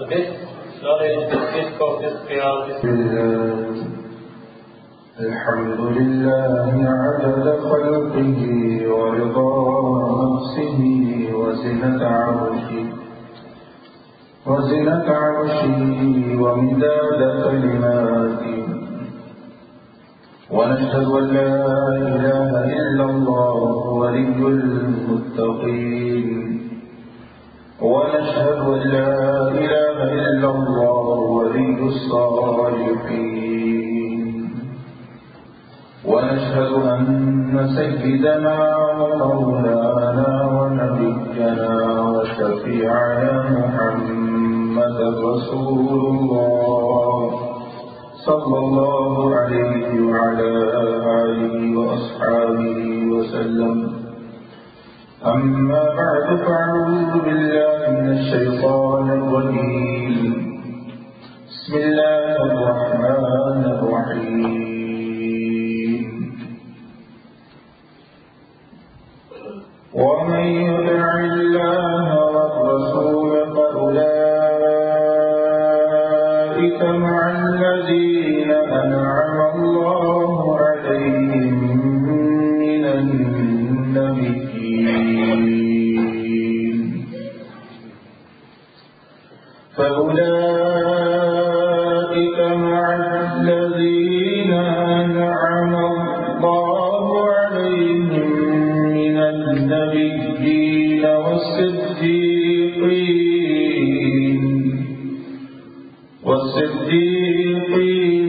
الحمد لله عدد خلقه ورضا نفسه وزنة عرشه ومداد كلماته ونشهد أن لا إله إلا الله ولي المتقين ونشهد أن لا إله إلا الله ولي الصالحين ونشهد أن سيدنا ومولانا ونبينا وشفيعنا محمد رسول الله صلى الله عليه وعلى آله وأصحابه وسلم. أما بعد فأعوذ بالله من الشيطان الرجيم. بسم الله الرحمن الرحيم. ومن يطع الله والرسول فأولئك مع الذين أنعم الله عليهم من النبيين والصديقين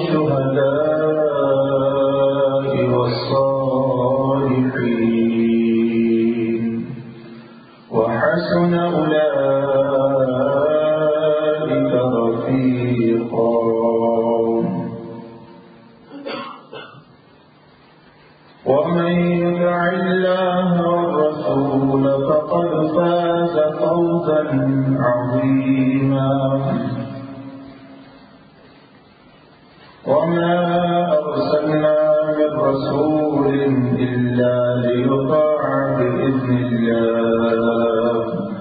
والشهداء والصالحين وحسن أولئك رفيقا. ومن يطع الله والرسول فقد فاز فوزا عظيما. وما أرسلنا من رسول إلا ليطاع بإذن الله.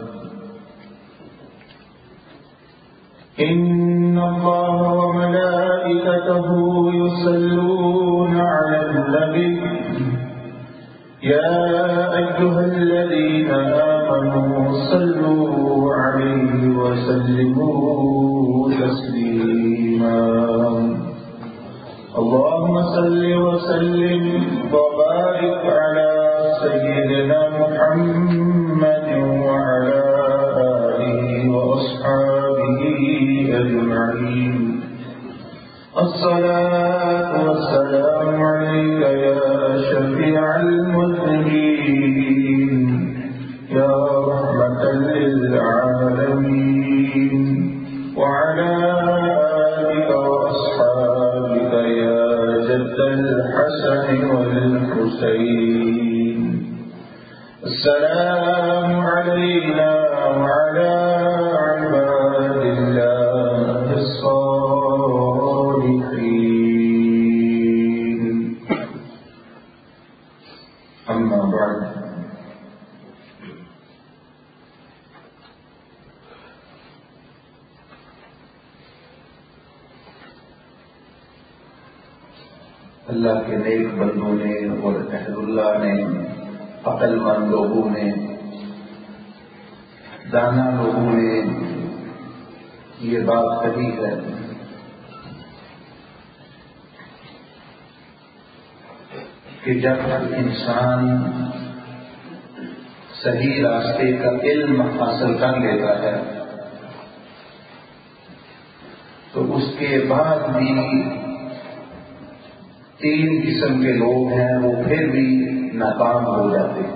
إن الله وملائكته يصلون على النبي يا أيها الذين آمنوا صلوا عليه وسلموا تسليما. اللهم صل وسلم وبارك على سيدنا محمد وعلى آله وأصحابه أجمعين. الصلاة والسلام عليك يا شفيع المذنبين يا رحمة للعالمين وعلى آلك وأصحابك يا جد الحسن والحسين. السلام علينا وعلى عباد الله الصالحين. أما بعد، اللہ کے نیک بندوں نے اور اہل اللہ نے، عقل مند لوگوں نے، دانا لوگوں نے یہ بات کہی ہے کہ جب انسان صحیح راستے کا علم حاصل کر لیتا ہے تو اس کے بعد بھی تین قسم کے لوگ ہیں وہ پھر بھی ناکام ہو جاتے ہیں.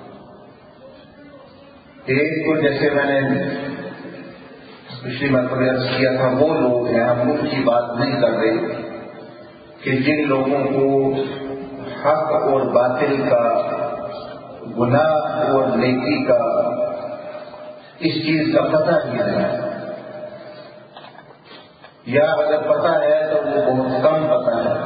ایک تو جیسے میں نے پچھلی مرتبہ عرض کیا تھا وہ لوگ ہیں، ہم ان کی بات نہیں کر رہے کہ جن لوگوں کو حق اور باطل کا، گناہ اور نیکی کا اس چیز کا پتہ نہیں ہے، یا اگر پتہ ہے تو وہ بہت کم پتہ ہے.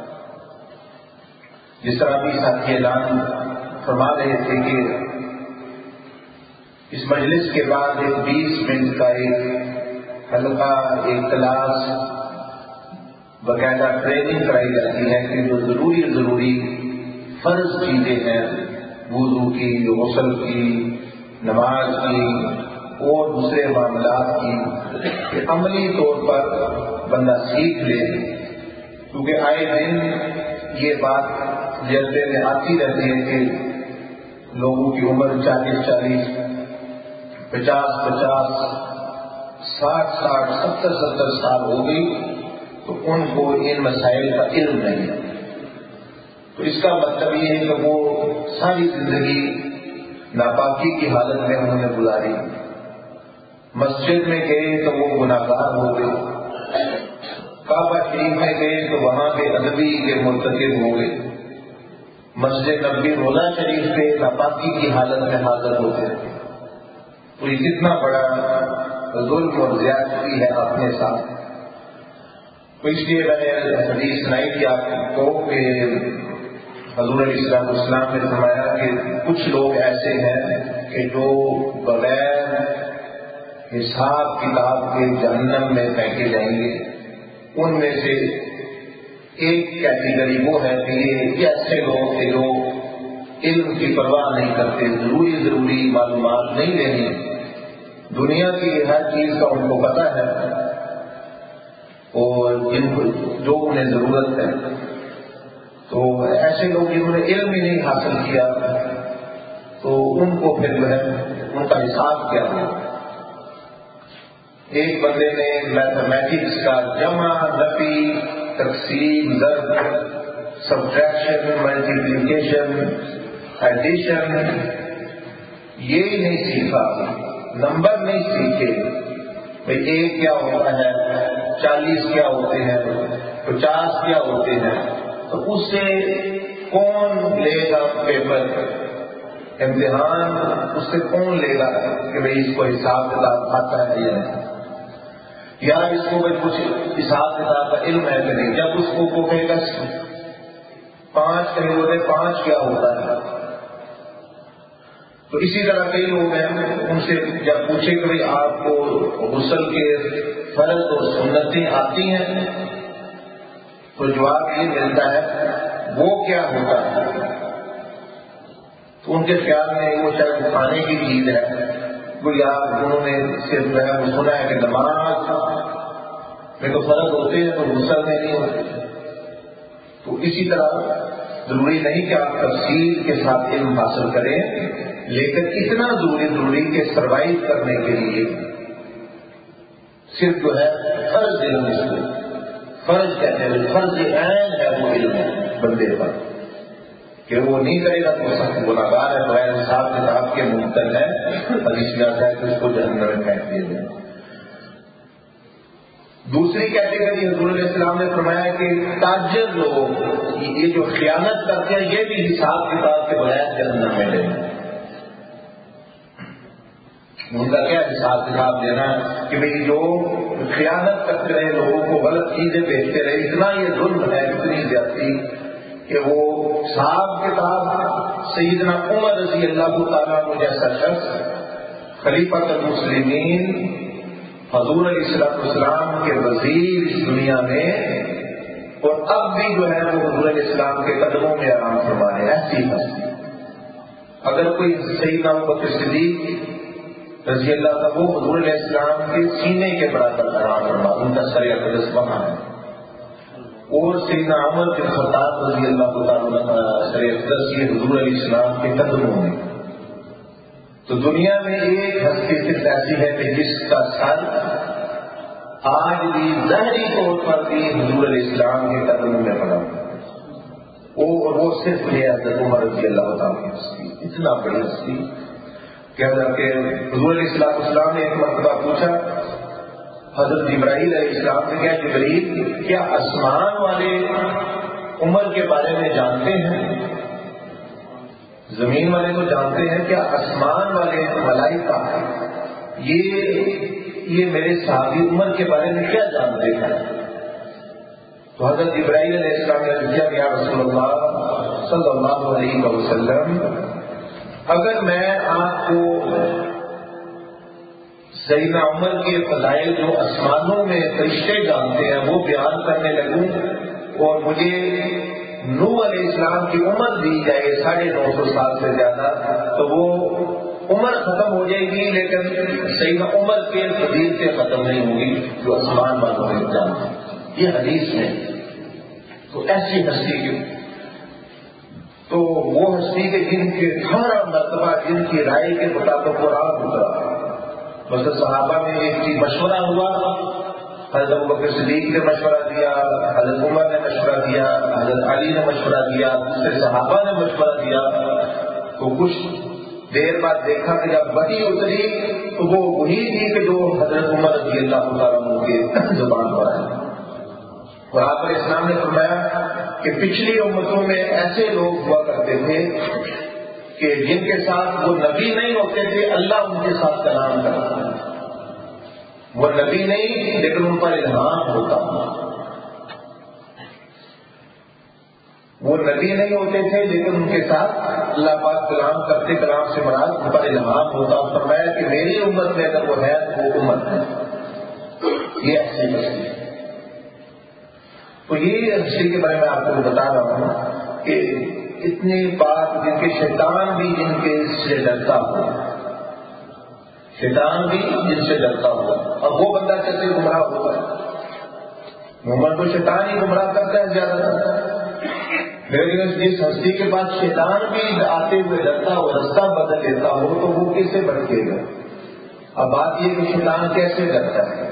جس طرح بھی ساتھی اعلان فرما رہے تھے کہ اس مجلس کے بعد ایک 20 منٹ کا ایک حلقہ ایک کلاس باقاعدہ ٹریننگ کرائی جاتی ہے کہ جو ضروری فرض چیزیں ہیں وضو کی، غسل کی، نماز کی اور دوسرے معاملات کی، کہ عملی طور پر بندہ سیکھ لے، کیونکہ آئے دن یہ بات جلسے میں آتی رہتی ہے کہ لوگوں کی عمر 40، 50، 60، 70 سال ہو گئی تو ان کو ان مسائل کا علم نہیں ہے۔ تو اس کا مطلب یہ ہے کہ وہ ساری زندگی ناپاکی کی حالت میں انہوں نے گزاری، مسجد میں گئے تو وہ گناہگار ہو گئے، کعبہ شریف میں گئے تو وہاں کے ادبی کے مرتکب ہو گئے، مسجد نبوی روضہ شریف پہ ناپاکی کی حالت میں حاضر ہوتے تھے۔ تو یہ کتنا بڑا ظلم اور زیادتی ہے اپنے ساتھ۔ تو اس لیے میں نے حدیث سنائی تھی آپ کو کہ حضور علیہ السلام نے فرمایا کہ کچھ لوگ ایسے ہیں کہ جو بغیر حساب کتاب کے جہنم میں پھینکے جائیں گے۔ ان میں سے ایک کیٹیگری وہ ہے کہ یہ ایسے لوگ کہ جو علم کی پرواہ نہیں کرتے، ضروری معلومات نہیں لینی، دنیا کی ہر چیز کا ان کو پتہ ہے اور جو انہیں ضرورت ہے۔ تو ایسے لوگ جنہوں نے علم ہی نہیں حاصل کیا تو ان کو پھر جو ہے ان کا حساب کیا ہو۔ ایک بندے نے میتھمیٹکس کا جمع، نفی، تقسیم، ضرب، سبٹریکشن، ملٹیپلیکیشن، ایڈیشن یہ نہیں سیکھا، نمبر نہیں سیکھے، بھئی ایک کیا ہوتا ہے، 40 کیا ہوتے ہیں، 50 کیا ہوتے ہیں، تو اس سے کون لے گا پیپر، امتحان اس سے کون لے گا کہ بھئی اس کو حساب کتاب آتا ہے یا نہیں، یا اس کو بھئی کچھ حساب کتاب کا علم ہے کہ نہیں۔ جب اس کو وہ کہے گا 5 کہیں ہوتے 5 کیا ہوتا ہے، تو اسی طرح کئی لوگ ہیں ان سے جب پوچھے کہ بھئی آپ کو غسل کے فرض اور سنتیں آتی ہیں تو جواب یہ ملتا ہے وہ کیا ہوتا ہے، تو ان کے خیال میں وہ شاید کھانے کی چیز ہے، کوئی انہوں نے صرف جو ہے وہ سنا ہے کہ نماز میں تو فرض ہوتے ہیں تو غسل میں نہیں ہوتے۔ تو اسی طرح ضروری نہیں کہ آپ تفصیل کے ساتھ علم حاصل کریں، لیکن اتنا ضروری کہ سروائیو کرنے کے لیے صرف جو ہے فرض علم، اس کو فرض کہتے ہیں، فرض عین ہے وہ علم بندے پر کہ وہ نہیں کرے گا تو سخت گناہگار ہے، بغیر حساب کتاب کے ممکن ہے، حدیث میں آتا ہے کہ اس کو جہنم میں پھینک دیا جائے۔ دوسری کیٹیگری حضور علیہ السلام نے فرمایا کہ تاجر لوگ، یہ جو خیانت کرتے ہیں یہ بھی حساب کتاب کے بغیر جہنم میں لیں گے۔ ان کا کیا حساب کتاب دینا کہ بھئی جو خیانت کرتے رہے، لوگوں کو غلط چیزیں بیچتے رہے، اتنا یہ ظلم ہے، اتنی زیادتی کہ وہ حساب کتاب سیدنا عمر رضی اللہ تعالیٰ عنہ جیسا شخص خلیفۃ المسلمین، حضور علیہ السلام کے وزیر اس دنیا میں، اور اب بھی جو ہے وہ حضور علیہ السلام کے قدموں میں آرام فرما ہے، ایسی ہستی۔ اگر کوئی سیدنا ابوبکر صدیق رضی اللہ عنہ وہ حضور علیہ السلام کے سینے کے برابر آرام فرما، ان کا سر اقدس وہاں ہے، اور سیدنا عمر بن خطاب رضی اللہ تعالیٰ سر اقدس یہ حضور علیہ السلام کے قدموں میں۔ تو دنیا میں ایک ہستی صرف ایسی ہے کہ جس کا سر آج بھی ظاہری طور پر بھی حضور علیہ السلام کے قدموں میں پڑا، وہ صرف یہ حضرت عمر رضی اللہ تعالیٰ کی ہستی، اتنا بڑی ہستی کہ حضور علیہ السلام نے ایک مرتبہ پوچھا حضرت جبرائیل علیہ السلام سے، کیا جبرائیل کیا آسمان والے عمر کے بارے میں جانتے ہیں؟ زمین والے تو جانتے ہیں، کیا آسمان والے ملائکہ یہ میرے صحابی عمر کے بارے میں کیا جانتے ہیں؟ تو حضرت جبرائیل علیہ السلام نے کیا کہ یا رسول اللہ صلی اللہ علیہ وسلم، اگر میں آپ کو سیدنا عمر کے فضائل جو آسمانوں میں فرشتے جانتے ہیں وہ بیان کرنے لگوں اور مجھے نوح علیہ السلام کی عمر دی جائے 950 سال سے زیادہ تو وہ عمر ختم ہو جائے گی، لیکن سیدنا عمر کے فضیلتیں ختم نہیں ہوں گی جو آسمان والوں میں جانتے ہیں۔ یہ حدیث ہے۔ تو ایسی ہستی کی تو وہ ہستی کے جن کے 18 مرتبہ جن کی رائے کے مطابق قرآن اترا، مثلا صحابہ میں ایک چیز مشورہ ہوا، حضرت ابوبکر صدیق نے مشورہ دیا، حضرت عمر نے مشورہ دیا، حضرت علی نے مشورہ دیا، دوسرے صحابہ نے مشورہ دیا، تو کچھ دیر بعد دیکھا کہ جب وحی اتری تو وہ وہی تھی کہ جو حضرت عمر رضی اللہ تعالیٰ عنہ کے زبان پر آئی۔ اور آپ علیہ السلام نے فرمایا کہ پچھلی امتوں میں ایسے لوگ ہوا کرتے تھے کہ جن کے ساتھ وہ نبی نہیں ہوتے تھے، اللہ ان کے ساتھ کلام کرتا ہے، وہ نبی نہیں لیکن ان پر الہام ہوتا۔ وہ نبی نہیں ہوتے تھے لیکن ان کے ساتھ اللہ پاک کلام کرتے، کلام سے مراد ان پر الہام ہوتا۔ اور فرمایا کہ میری امت میں اگر وہ ہے تو وہ امت ہے۔ یہ ایسی ہستی ہے۔ تو یہ ہستی کے بارے میں آپ کو بتا رہا ہوں کہ اتنی بات جن کے شیطان بھی جن کے سے ڈرتا ہوا، شیطان بھی جن سے ڈرتا ہوا۔ اب وہ بندہ کیسے گمراہ ہوگا؟ مومن تو شیطان ہی گمراہ کرتا ہے زیادہ تر، لیکن جس ہستی کے پاس شیطان بھی آتے ہوئے ڈرتا ہو، رستہ بدل لیتا ہو تو وہ کیسے بھٹکے گا؟ اب بات یہ کہ شیطان کیسے ڈرتا ہے،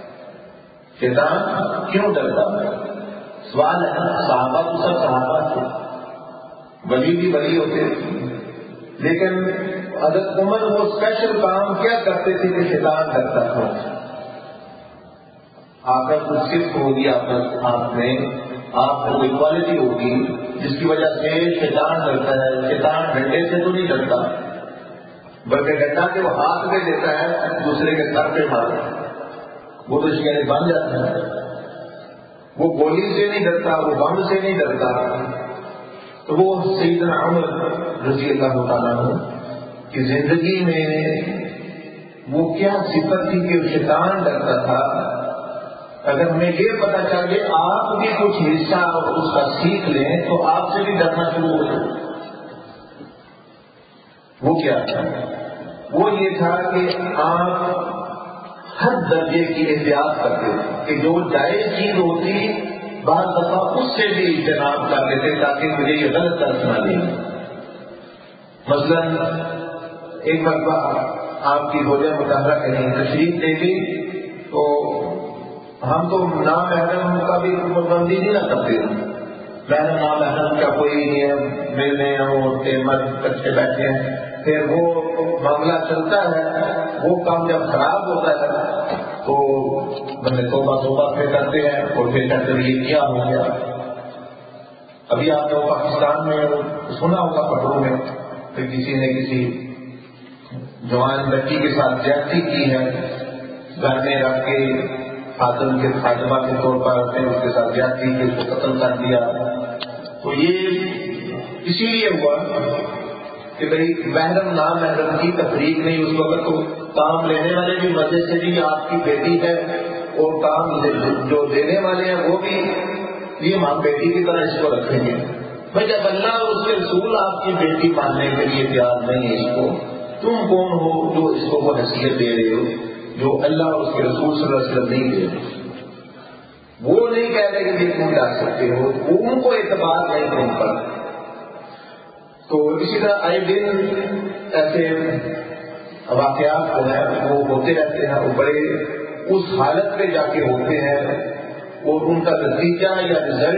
شیطان کیوں ڈرتا ہے؟ سوال ہے۔ صحابہ تو سب صحابہ تھے، ولی بھی ولی ہوتے، لیکن حضرت عمر وہ اسپیشل کام کیا کرتے تھے کہ شیطان ڈرتا تھا؟ آپ کا کچھ صرف ہوگی آپ میں، آپ کو کوئی کوالٹی ہوگی جس کی وجہ سے شیطان ڈرتا ہے۔ شیطان ڈنڈے سے تو نہیں ڈرتا، بلکہ ڈنڈا کے وہ ہاتھ میں دیتا ہے دوسرے کے سر پہ مارتا ہے، وہ تو اس کے لیے بن جاتا ہے۔ وہ گولی سے نہیں ڈرتا، وہ بم سے نہیں ڈرتا۔ تو وہ سیدنا عمر رضی اللہ تعالیٰ عنہ کی زندگی میں وہ کیا صفت تھی کہ شیطان ڈرتا تھا؟ اگر ہمیں یہ پتہ چلے آپ بھی کچھ حصہ اس کا سیکھ لیں تو آپ سے بھی ڈرنا شروع ہو جائے۔ وہ کیا تھا؟ وہ یہ تھا کہ آپ ہر درجے کی احتیاط کرتے کہ جو جائز چیز ہوتی بعض دفعہ اس سے بھی اجتناب کر لیتے تاکہ مجھے یہ غلط طرف نہ لے۔ مثلا ایک مرتبہ آپ کی زوجہ مطالعہ کہیں تشریف دے گی تو ہم تو نامحرم کا بھی پابندی نہیں نہ کرتے، محرم نامحرم کا کوئی نہیں ہے، ملنے عورتیں مرد بچے بیٹھے ہیں، پھر وہ معاملہ چلتا ہے، وہ کام جب خراب ہوتا ہے تو بندے توبہ پھر کرتے ہیں اور پھر کہتے ہیں یہ کیا ہو گیا۔ ابھی آپ نے پاکستان میں سنا ہوگا پٹروں میں کہ کسی نے کسی جوان لڑکی کے ساتھ زیادتی کی ہے، گھر میں رکھ کے خاتون کے خاتمہ کے طور پر اس کے ساتھ زیادتی کی، اس کو قتل کر دیا۔ تو یہ اسی لیے ہوا کہ بھائی محرم نامحرم کی تفریق نہیں، اس وقت تو کام لینے والے بھی مزے سے بھی آپ کی بیٹی ہے اور کام جو دینے والے ہیں وہ بھی یہ ماں بیٹی کی طرح اس کو رکھیں گے۔ بھائی جب اللہ اور اس کے رسول آپ کی بیٹی ماننے کے لیے تیار نہیں ہے اس کو، تم کون ہو جو اس کو وہ حیثیت دے رہے ہو جو اللہ اور اس کے رسول صلی اللہ علیہ وسلم نہیں دے رہے؟ وہ نہیں کہہ رہے کہ تم جا سکتے ہو، ان کو اعتبار نہیں تم پر۔ تو اسی طرح آئے دن ایسے واقعات جو ہیں وہ ہوتے رہتے ہیں، وہ بڑے اس حالت پہ جا کے ہوتے ہیں اور ان کا نتیجہ یا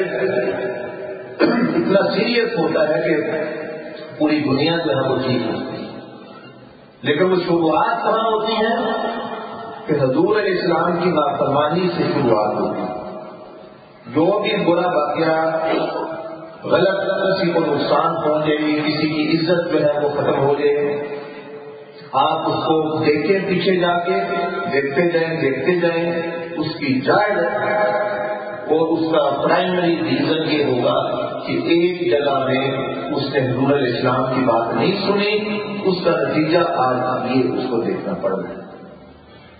رزلٹ اتنا سیریس ہوتا ہے کہ پوری دنیا جو ہے وہ ٹھیک ہوتی ہے۔ لیکن وہ شروعات کہاں ہوتی ہیں کہ حضور علیہ السلام کی نافرمانی سے شروعات ہوتی ہے۔ جو بھی برا واقعہ غلط کسی کو نقصان پہنچے گی، کسی کی عزت جو ہے وہ ختم ہو جائے، آپ اس کو دیکھیں، پیچھے جا کے دیکھتے جائیں اس کی جڑ اور اس کا پرائمری ریزن یہ ہوگا کہ ایک جگہ میں اس نے حضور علیہ السلام کی بات نہیں سنی، اس کا نتیجہ آج یہ اس کو دیکھنا پڑ رہا ہے۔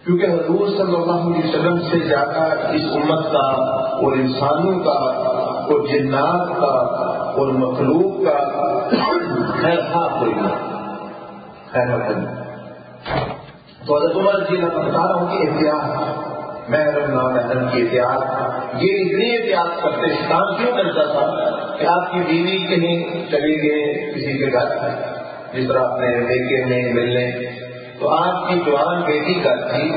کیونکہ حضور صلی اللہ علیہ وسلم سے زیادہ اس امت کا اور انسانوں کا اور جنات کا اور مخلوق کا خیر خواہ کوئی نہیں، خیر خواہ۔ تو حضرت عمر رضی اللہ عنہ بتا رہا ہوں کہ احتیاط، محرم نامحرم کی احتیاط، یہ اتنی احتیاط کرتے، شیطان کیوں کرتا تھا کہ آپ کی بیوی کہیں چلی گئے کسی کے گھر، جس طرح اپنے بیکے میں ملنے، تو آپ کی جوان بیٹی گھر تھی،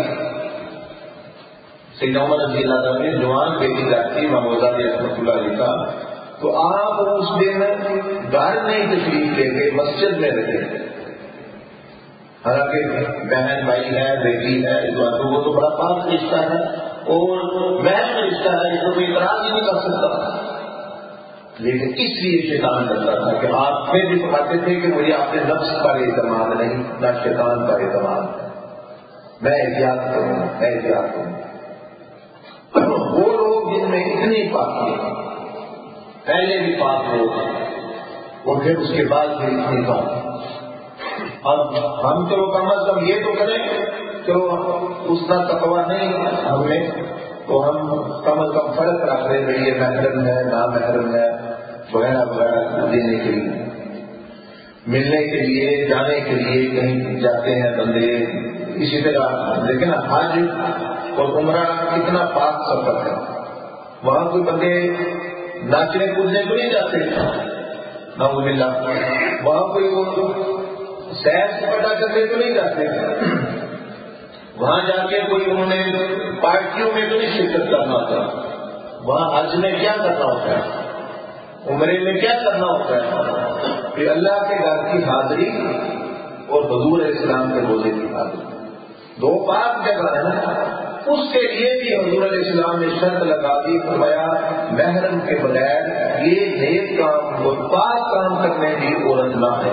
سیدنا عمر رضی اللہ عنہ نے جوان بیٹی گھر تھی محمود رحمۃ اللہ علیہ کا، تو آپ اس دن گھر نہیں تشریف لے گئے، مسجد میں رہے، حالانکہ بہن بھائی ہے، بیٹی ہے، تو وہ تو بڑا پاک رشتہ ہے اور محرم رشتہ ہے، اس کو کوئی اعتراض ہی نہیں کر سکتا، لیکن اس لیے شیطان کرتا تھا کہ آپ پھر بھی فرماتے تھے کہ مجھے اپنے نفس پر اعتماد نہیں، نہ شیطان پر اعتماد، میں احتیاط کروں، میں احتیاط کروں۔ وہ لوگ جن میں اتنی پاکی ہے، پہلے بھی پاک لوگ اور پھر اس کے بعد بھی اتنی پاک، اب ہم چلو کم از کم یہ تو کریں، چلو اس کا تقویٰ نہیں ہم نے، تو ہم کم از کم فرق رکھ رہے ہیں، یہ محرم ہے نامحرم ہے وغیرہ وغیرہ دینے کے لیے، ملنے کے لیے، جانے کے لیے کہیں جاتے ہیں بندے، اسی طرح لیکن حج اور عمرہ کتنا پاک سفر ہے، وہاں کوئی بندے ناچنے کودنے تو نہیں جاتے، نعوذ باللہ، وہاں کوئی سیر سپاٹا کرنے تو نہیں جاتے، وہاں جا کے کوئی انہوں نے پارٹیوں میں تو نہیں شرکت کرنا ہوتا، وہاں حج میں کیا کرنا ہوتا ہے، عمرے میں کیا کرنا ہوتا ہے کہ اللہ کے گھر کی حاضری اور حضور اسلام کے روزے کی حاضری، دو پاک جگہ ہے نا، اس کے لیے بھی حضور علیہ السلام نے شرط لگا دی، فرمایا محرم کے بغیر یہ نیک کام اور پاک کام کرنے کی عورت نہ ہے،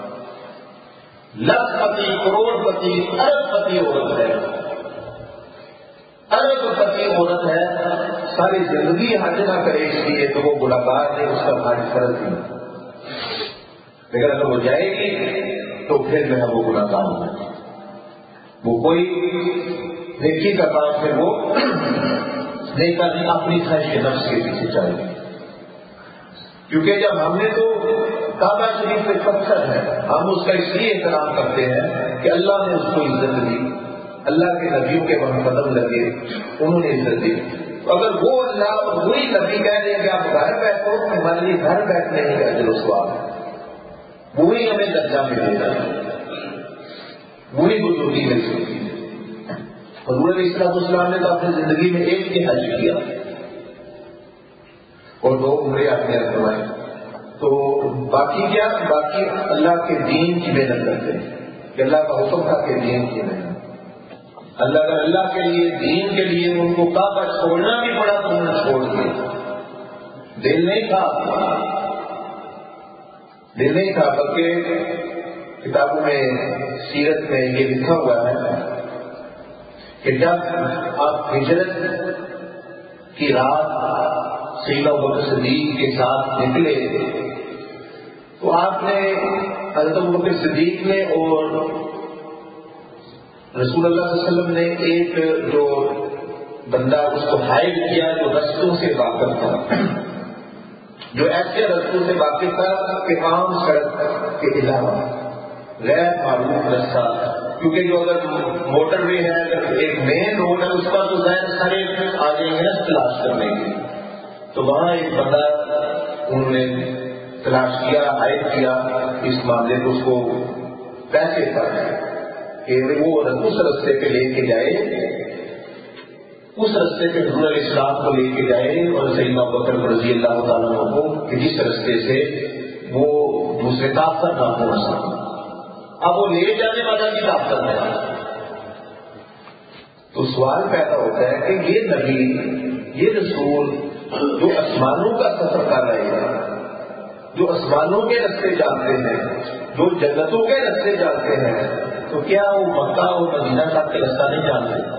لکھ پتی، کروڑ پتی، ارب پتی عورت ہے، ارب پتی عورت ہے، ساری زندگی حج نہ کرے اس لیے تو وہ گناہگار نہیں، اس کا حج فرض نہیں، لیکن اگر وہ جائے گی تو پھر جو ہے وہ گناہگار ہوگا، وہ کوئی نیکی کا کام پھر وہ نہیں کرنی، اپنی خواہش نفس کے پیچھے چلے گی، کیونکہ جب ہم نے تو کعبہ شریف پہ پتھر ہے، ہم اس کا اس لیے احترام کرتے ہیں کہ اللہ نے اس کو عزت دی، اللہ کے نبیوں کے وہاں قدم لگے، انہوں نے عزت دی، اگر وہ اللہ اور وہی نبی کہہ دیں کہ آپ گھر بیٹھو، ہمارے لیے گھر بیٹھنے ہی کا اجر و ثواب، وہی ہمیں درجہ ملے گا، وہی بزرگی مل سکتی ہے۔ حضور علیہ السلام نے تو اپنی زندگی میں ایک ہی حج کیا اور 2 عمرے اپنے رکھوائے، تو باقی کیا، باقی اللہ کے دین کی محنت کرتے ہیں کہ اللہ کا حکم تھا کہ دین کی محنت، اللہ کے لیے، دین کے لیے ان کو کعبہ چھوڑنا بھی پڑا تو انہوں نے چھوڑ دیا، دل نہیں تھا، بلکہ کتابوں میں سیرت میں یہ لکھا ہوا ہے کہ جب آپ ہجرت کی رات سیدنا ابوبکر صدیق کے ساتھ نکلے تو آپ نے، حضرت ابوبکر صدیق نے اور رسول اللہ صلی اللہ علیہ وسلم نے ایک جو بندہ اس کو ہائر کیا جو رستوں سے واقف تھا، جو ایسے رستوں سے واقف تھا کہ عام سڑک کے علاوہ غیر معروف رستہ، کیونکہ جو اگر موٹر وے ہے، اگر ایک مین روڈ ہے اس پر تو ظاہر سارے آ جائیں گے نا تلاش کرنے کے، تو وہاں ایک بندہ انہوں نے تلاش کیا، ہائر کیا اس معاملے کو، اس کو پیسے پر کہ وہ اس رستے پہ لے کے جائے، اس رستے پہ حضور علیہ السلام کو لے کے جائے اور سیدنا ابوبکر رضی اللہ تعالیٰ عنہ کو کہ جس رستے سے وہ دوسرے طاقت نہ پہنچ سکے، اب وہ لے جانے والا بھی طاقت ہے، تو سوال پیدا ہوتا ہے کہ یہ نبی، یہ رسول جو آسمانوں کا سفر کر رہے ہیں، جو آسمانوں کے رستے جانتے ہیں، جو جنتوں کے رستے جانتے ہیں، تو کیا وہ مکہ اور مدینہ تک کے رستہ نہیں جانتے؟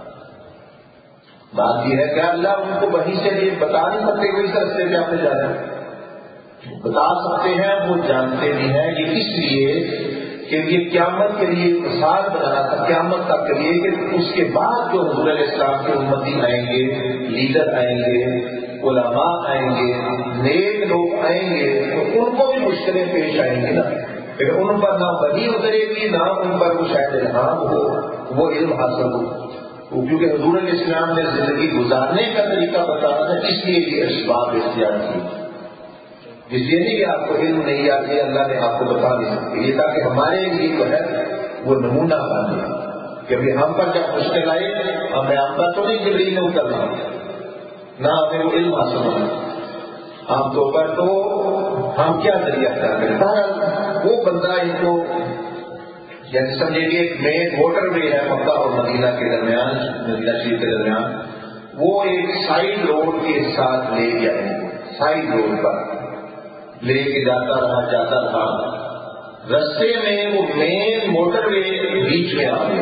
بات یہ ہے کہ اللہ ان کو وہیں سے یہ بتا نہیں سکتے کہ اس رستے پہ آپ نے جانا ہے، بتا سکتے ہیں، وہ جانتے بھی ہیں، یہ اس لیے کہ یہ قیامت کے لیے مثال بنانا تھا، قیامت تک کے لیے، کہ اس کے بعد جو حضور علیہ السلام کے امتی آئیں گے، لیڈر آئیں گے، علماء آئیں گے، نیک لوگ آئیں گے، تو ان کو بھی مشکلیں پیش آئیں گی نا، لیکن ان پر نہ وحی اترے گی، نہ ان پر وہ شاید الہام ہو، وہ علم حاصل ہو، کیونکہ حضور علیہ السلام نے زندگی گزارنے کا طریقہ بتایا تھا، اس لیے یہ اسباب اختیار کیے، اس لیے نہیں کہ آپ کو علم نہیں آتی، اللہ نے آپ کو بتا نہیں سکتے، یہ تاکہ ہمارے لیے جو ہے وہ نمونہ بنے کہ ابھی ہم پر جب مشکل آئے، ہمیں ہم پر تو نہیں جبریل نے اترنا، نہ ہمیں وہ علم حاصل ہونا، عام طور پر تو ہم کیا ذریعہ اختیار کریں؟ بہرحال وہ بندہ ان کو جیسے سمجھے کہ ایک مین موٹر وے ہے مکہ اور مدینہ کے درمیان، مدینہ شریف کے درمیان، وہ ایک سائڈ روڈ کے ساتھ لے جائیں، سائڈ روڈ پر لے کے جاتا رہا، رستے میں وہ مین موٹر وے بیچ میں آ گئے،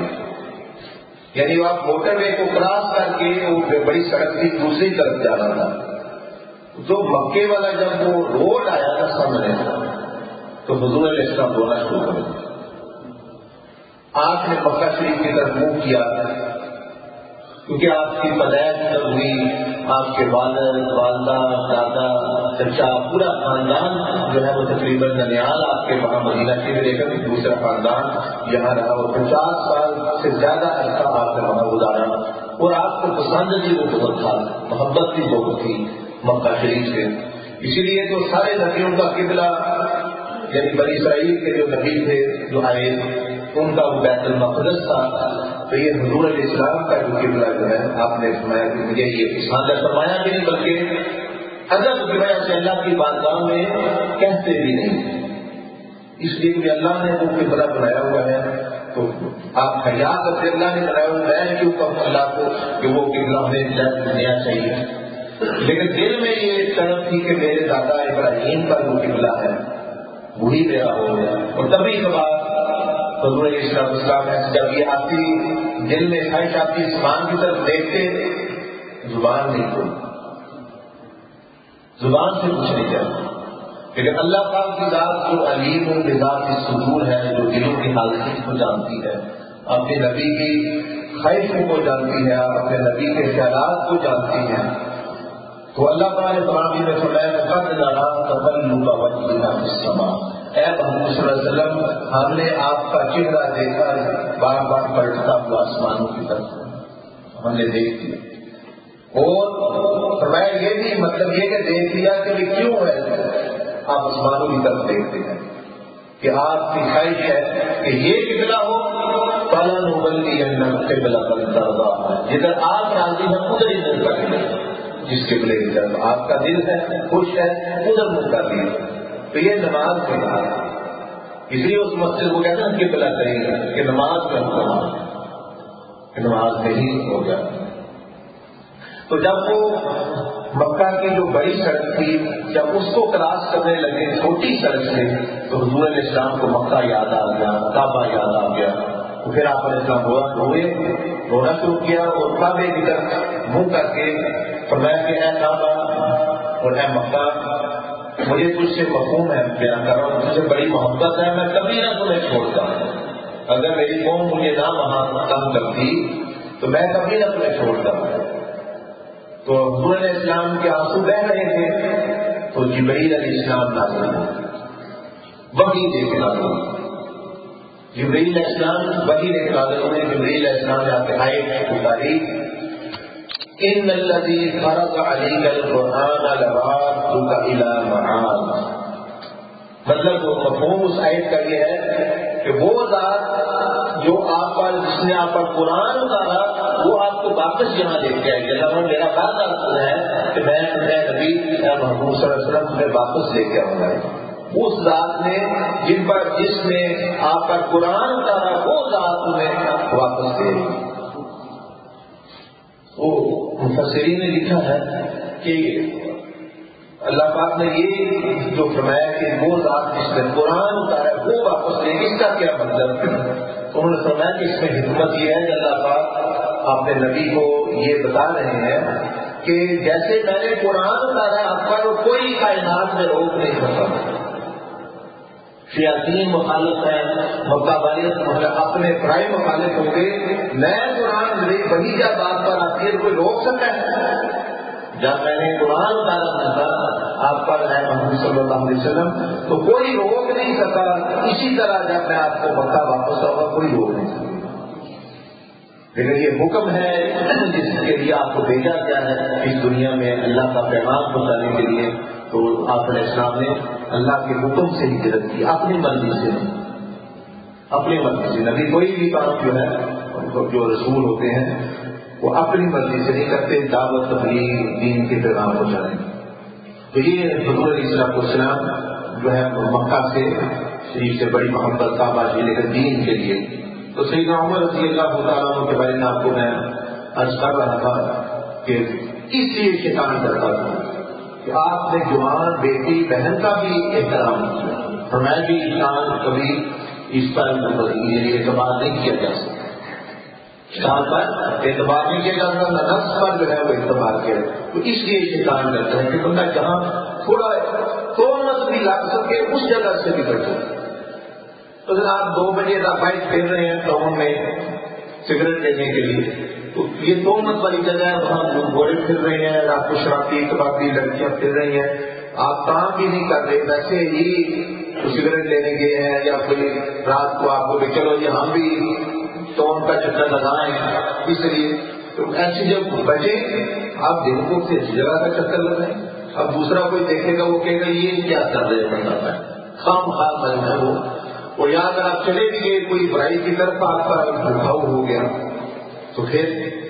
یعنی آپ موٹر وے کو کراس کر کے وہ بڑی سڑک کی دوسری طرف جانا تھا، تو مکے والا جب وہ روڈ آیا تھا سامنے تو حضور علیہ السلام رونا شروع کر دیا، آپ نے مکہ شریف کی طرف منہ کیا، کیونکہ آپ کی پیدائش جب ہوئی، آپ کے والد، والدہ، دادا، چچا، پورا خاندان جو ہے وہ تقریباً ننیال آپ کے وہاں مدینہ شریف لے کر دوسرا خاندان یہاں رہا، اور 50 سال سے زیادہ عرصہ آپ نے وہاں گزارا، اور آپ کو پسند بھی وہ بہت تھا، محبت بھی بہت تھی مکہ شریف سے، اسی لیے تو سارے نبیوں کا قبلہ یعنی بنی اسرائیل کے جو نبی تھے جو آئے ان کا وہ بیت المقدس تھا، تو یہ حضور علیہ السلام کا جو قبلہ جو ہے آپ نے فرمایا کہ مجھے یہ پسند ہے، فرمایا بھی نہیں بلکہ ادب کی وجہ سے اللہ کی بارگاہ میں کہتے بھی نہیں، اس لیے کہ اللہ نے وہ قبلہ بنایا ہوا ہے تو آپ حیا کرتے، اللہ نے بنایا ہوا ہے، کیوں کہوں اللہ کو کہ وہ قبلہ ہمیں نیا چاہیے، لیکن دل میں یہ طلب تھی کہ میرے دادا ابراہیم پر وہ قبلہ ہے وہی میرا ہو گیا، اور تبھی کبھار حضور علیہ السلام جب یہ آتی دل میں خواہش آتی اسمان کی طرف دیکھتے، زبان نہیں کھولتی، زبان سے کچھ نہیں کہتا، لیکن اللہ پاک کی ذات جو علیم و بذات الصدور ہے، جو دلوں کی حالت کو جانتی ہے، اپنے نبی کی خواہشوں کو جانتی ہے، اپنے نبی کے خیالات کو جانتی ہے، تو اللہ تعالیٰ نے قرآن میں فرمایا قد نرا تقلب وجهك في السماء، اے محمد صلی اللہ علیہ وسلم ہم نے آپ کا چہرہ دیکھا بار بار پلٹتا ہوا آسمانوں کی طرف، ہم نے دیکھ لیا، اور فرمایا یہ بھی مطلب یہ کہ دیکھ لیا کہ کیوں ہے آپ آسمانوں کی طرف دیکھتے ہیں، کہ آپ کی خواہش ہے کہ یہ قبلہ ہو، فَلَنُوَلِّيَنَّكَ قِبْلَةً تَرْضَاهَا، جدھر آپ راضی ہیں ادھر ہی منہ کر لیں، جس قبلے کی طرف آپ کا دل ہے خوش ہے ادھر منہ کر لیں، تو یہ نماز میں بات ہے، اس لیے اس مسجد کو کہتے ہیں قبلہ کریں گے کہ نماز میں کہ نماز میں ہی ہو جائے۔ تو جب وہ مکہ کی جو بڑی سڑک تھی جب اس کو کراس کرنے لگے چھوٹی سڑک سے، تو حضور علیہ السلام کو مکہ یاد آ گیا، کعبہ یاد آ گیا، تو پھر آپ علیہ السلام رونا شروع کیا، اور کعبے کی طرف منہ کر کے فرمایا کہ اے کعبہ اور اے مکہ، مجھے تجھ سے مفہوم ہے، بیان کر رہا ہوں، تجھ سے بڑی محبت ہے، میں کبھی نہ تمہیں چھوڑتا، اگر میری قوم مجھے نہ وہاں کام کرتی تو میں کبھی نہ تمہیں چھوڑتا۔ تو حضور علیہ السلام کے آنسو بہ رہے تھے، تو جبرائیل علیہ السلام نازل ہوئے، وحی لے کے نازل ہوئے، جبرائیل علیہ السلام وحی لے کے نازل ہوئے، جبرائیل علیہ السلام نے آپ آیت اتاری، ان الذی فرض علیک القرآن لرادک الی معاد، مطلب وہ مفہوم اس آیت کا یہ ہے کہ وہ ذات جو آپ پر جس نے آپ پر قرآن اتارا وہ آپ کو واپس یہاں لے کے آئے گی، اللہ میرا وعدہ ہے کہ میں تمہیں نبی محمود صلی اللہ علیہ وسلم تمہیں واپس لے کے آؤں گا، اس ذات نے جس نے آپ پر قرآن اتارا وہ ذات تمہیں واپس دے گی۔ تو مفسرین نے لکھا ہے کہ اللہ پاک نے یہ جو فرمایا کہ وہ ذات جس نے قرآن اتارا وہ واپس لے گی، اس کا کیا مطلب ہے؟ تو انہوں نے فرمایا کہ اس میں حکمت یہ ہے کہ اللہ پاک اپنے نبی کو یہ بتا رہے ہیں کہ جیسے میں نے قرآن اتارا آپ پر کوئی کائنات میں روک نہیں سکتا، شیاطین مخالف ہے، مکہ والے اپنے پرائے مخالف ہوں گے. نئے قرآن وہی جب بات پر آتی ہے کوئی روک سکتا ہے؟ جب میں نے قرآن اتارا تھا آپ پر ہے محمد صلی اللہ علیہ وسلم تو کوئی روک نہیں سکا. اسی طرح جب میں آپ کو مکہ واپس آؤں گا کوئی روک نہیں سکتا. لیکن یہ حکم ہے جس کے لیے آپ کو بھیجا گیا ہے اس دنیا میں اللہ کا پیغام پہنچانے کے لیے. تو آپ علیہ السلام نے اللہ کے حکم سے ہجرت کی، اپنی مرضی سے نہیں، اپنی مرضی سے. نبی کوئی بھی کام جو ہے جو رسول ہوتے ہیں وہ اپنی مرضی سے نہیں کرتے، دعوت تبلیغ دین کے پیغام پہنچانے. تو یہ حضور علیہ السلام جو ہے مکہ سے شریف سے بڑی محبت کا باشی لے کر دین کے لیے. تو سیدنا عمر رضی اللہ تعالیٰ عنہ کے بارے میں آپ کو میں عرض کر رہا تھا کہ اس لیے شیطان کرتا تھا کہ آپ نے جوان بیٹی بہن کا بھی احترام کیا اور میں بھی انسان کبھی اس پر اعتبار نہیں کیا جا سکتا. شیطان پر اعتبار نہیں کیا جا سکتا، نہ نفس پر جو ہے وہ اعتبار کیا. تو اس لیے شیطان کرتا ہے کہ بندہ جہاں تھوڑا تہمت بھی لگ سکے اس جگہ سے بھی بچے. تو اگر آپ 2 بجے بائک پھر رہے ہیں ٹاؤن میں سگریٹ لینے کے لیے تو یہ تہمت والی جگہ ہے، وہاں لوگ گھوڑے پھر رہے ہیں، رات کو شرابی کبابی لڑکیاں پھر رہی ہیں، آپ کام بھی نہیں کر رہے، ویسے ہی سگریٹ لینے گئے ہیں یا کوئی رات کو آپ کو کہ چلو یہ ہم بھی ٹون کا چکر لگائیں. اس لیے تو ایسی جب بچے آپ دن کو کس جگہ کا چکر لگائیں. اب دوسرا کوئی دیکھے گا وہ کہے گا یہ کیا کر رہے بندہ ہے، خام خاص بن ہے وہ یا اگر آپ چلے بھی گئے کوئی برائی کی طرف آپ کا بھڑکاؤ ہو گیا تو پھر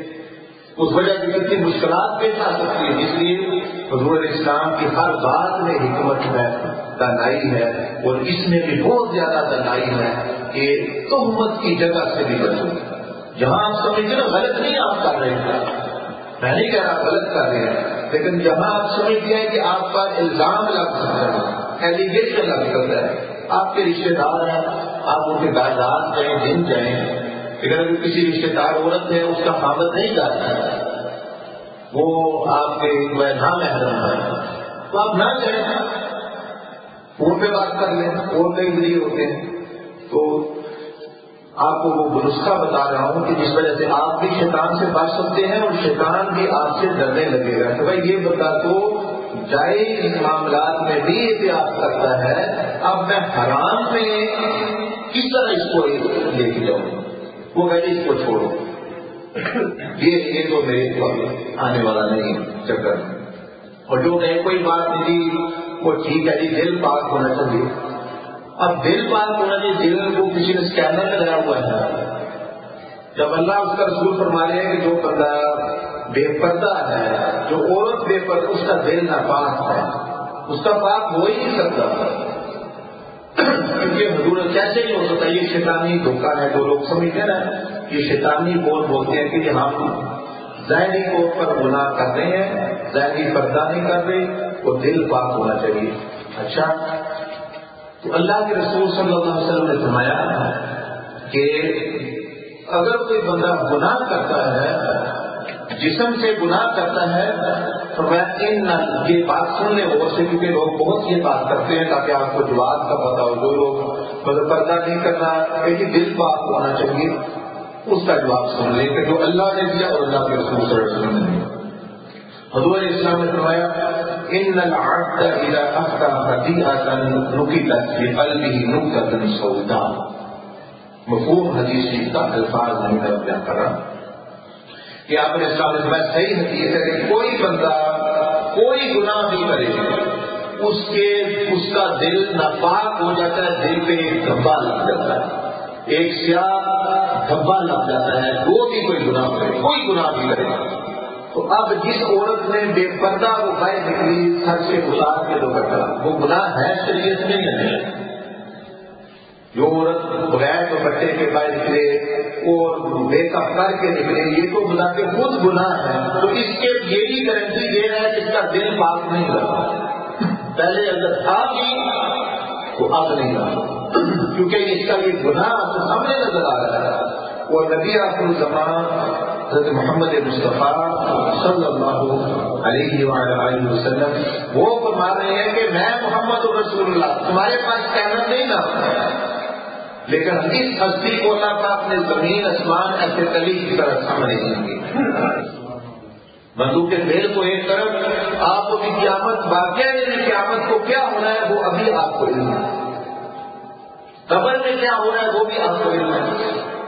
اس وجہ سے کتنی مشکلات پیش آ سکتی ہے. اس لیے حضور علیہ السلام کی ہر بات میں حکمت ہے، دانائی ہے، اور اس میں بھی بہت زیادہ دانائی ہے کہ تہمت کی جگہ سے بھی بچو. جہاں آپ سمجھتے نا غلط نہیں آپ کر رہے ہیں، میں نہیں کہہ رہا غلط کر رہے ہیں، لیکن جہاں آپ سمجھتے ہیں کہ آپ پر الزام لگ سکتا ہے، ایلیگیشن لگ سکتا ہے، آپ کے رشتے دار ہیں، آپ ان کے باغات جائیں دن جائیں، لیکن اگر کسی رشتے دار عورت ہے اس کا خامد نہیں جاتا ہے، وہ آپ کے نامحرم ہے تو آپ نہ جائیں، فون پہ بات کر لیں، فون پہ ذریعے ہوتے ہیں. تو آپ کو وہ نسخہ بتا رہا ہوں کہ جس وجہ سے آپ بھی شیطان سے بچ سکتے ہیں اور شیطان بھی آپ سے ڈرنے لگے گا کہ بھائی یہ بتا تو جائز معاملات میں بھی احتیاط کرتا ہے، اب میں حرام میں کس طرح اس کو لے کے جاؤں. وہ کہتے اس کو چھوڑو، یہ تو میرے آنے والا نہیں چکر. اور جو کہیں کوئی بات نہیں وہ ٹھیک ہے جی دل پاک ہونا چاہیے. اب دل پاک ہونا چاہیے، دل کو کسی نے اسکینر لگایا ہوا ہے. جب اللہ اس کا رسول فرما رہے ہیں کہ جو بندہ بے پردہ ہے، جو عورت بے پردہ، اس کا دل ناپاک ہے، اس کا پاک ہو ہی نہیں سکتا. کیونکہ حضور کیسے نہیں ہو سکتا، یہ شیطانی دھوکہ ہے. جو لوگ سمجھتے ہیں نا یہ شیطانی بولتے ہیں کہ ہم ظاہری طور پر گناہ کرتے ہیں، ظاہری پردہ نہیں کر رہے، وہ دل پاک ہونا چاہیے. اچھا تو اللہ کے رسول صلی اللہ علیہ وسلم نے فرمایا کہ اگر کوئی بندہ گناہ کرتا ہے، جسم سے گناہ کرتا ہے، تو میں یہ بات سن لیں اور سے، کیونکہ لوگ بہت یہ بات کرتے ہیں تاکہ آپ کو جواب کا پتا ہو. جو لوگ مطلب پردہ نہیں کرنا کہ دل پاک ہونا چاہیے، اس کا جواب سن لیں کہ جو اللہ نے دیا اور اللہ کے رسول صلی اللہ علیہ وسلم نے دیا. حضور علیہ السلام نے فرمایا ان العبد اذا اخطا خطیئۃ نکتت فی قلبہ نکتۃ سوداء. مفہوم حدیث کا الفاظ نہیں میں بیان کر رہا کہ آپ نے اسلام میں صحیح حدیث ہے کہ کوئی بندہ کوئی گناہ بھی کرے اس کا دل ناپاک ہو جاتا ہے، دل پہ ایک دھبا لگ جاتا ہے، ایک سیاہ دھبا لگ جاتا ہے. وہ بھی کوئی گناہ کرے، کوئی گناہ بھی کرے. تو اب جس عورت نے بے پردہ وہ باہر نکلی سر سے اتار کے دوپٹہ، وہ گناہ ہے شریعت میں نہیں. جو عورت بغیر دوپٹے کے باہر نکلے اور بے کف کر کے نکلے، یہ تو گناہ کے خود گناہ ہے. تو اس کے یہ بھی گارنٹی دے رہا ہے کہ اس کا دل پاک نہیں رہا. پہلے اگر تھا بھی تو اب نہیں رہا، کیونکہ اس کا یہ گناہ تو سامنے نظر آ رہا ہے. اور نبی آخر الزمان حضرت محمد مصطفیٰ صلی اللہ علیہ وآلہ وسلم وہ فرما رہے ہیں کہ میں محمد رسول اللہ، تمہارے پاس کہنا نہیں نا، لیکن اس ہستی کو اللہ پاک نے زمین آسمان ایسے تلی کی طرح سامنے دیں گے. بندوق کے بیل کو ایک طرف، آپ کو بھی قیامت واقعہ ہے، قیامت کو کیا ہونا ہے وہ ابھی آپ کو علم ہے، قبر میں کیا ہو رہا ہے وہ بھی آپ کو علم ہے.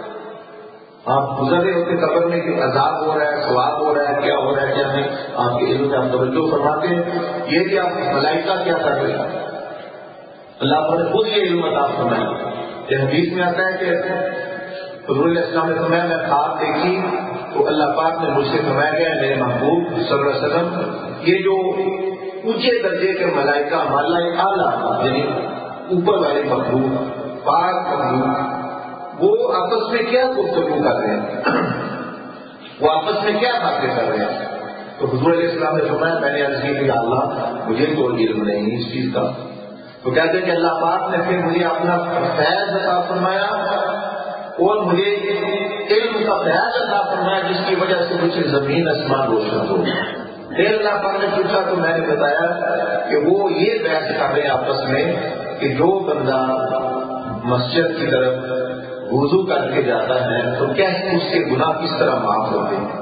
آپ گزر رہے ہوتے قبر میں کہ عذاب ہو رہا ہے، ثواب ہو رہا ہے، کیا ہو رہا ہے کیا نہیں، آپ کے علم میں آپ توجہ فرماتے ہیں. یہ کہ آپ ملائکہ کیا کر رہے ہیں، اللہ نے خود یہ علم عطا فرمایا. یہ حدیث میں آتا ہے کہ حضور علیہ السلام نے فرمایا میں خواب دیکھی تو اللہ پاک نے مجھ سے فرمایا گیا میرے محبوب صلی اللہ علیہ وسلم یہ جو اونچے درجے کے ملائکہ ملائے اعلیٰ یعنی اوپر والے مخلوق پاک مخلوق وہ آپس میں کیا گفتگو کر رہے ہیں، وہ آپس میں کیا باتیں کر رہے ہیں. تو حضور علیہ السلام نے فرمایا میں نے عرض کی کہ اللہ مجھے کوئی علم نہیں اس چیز کا. تو کہتے ہیں کہ اللہ پاک نے پھر مجھے اپنا فیض عطا فرمایا اور مجھے علم کا فیض عطا فرمایا جس کی وجہ سے مجھے زمین آسمان روشن ہو. پھر اللہ پاک نے پوچھا تو میں نے بتایا کہ وہ یہ بحث کر رہے ہیں آپس میں کہ جو بندہ مسجد کی طرف وضو کر کے جاتا ہے تو کیا اس کے گناہ کس طرح معاف ہوتے ہیں.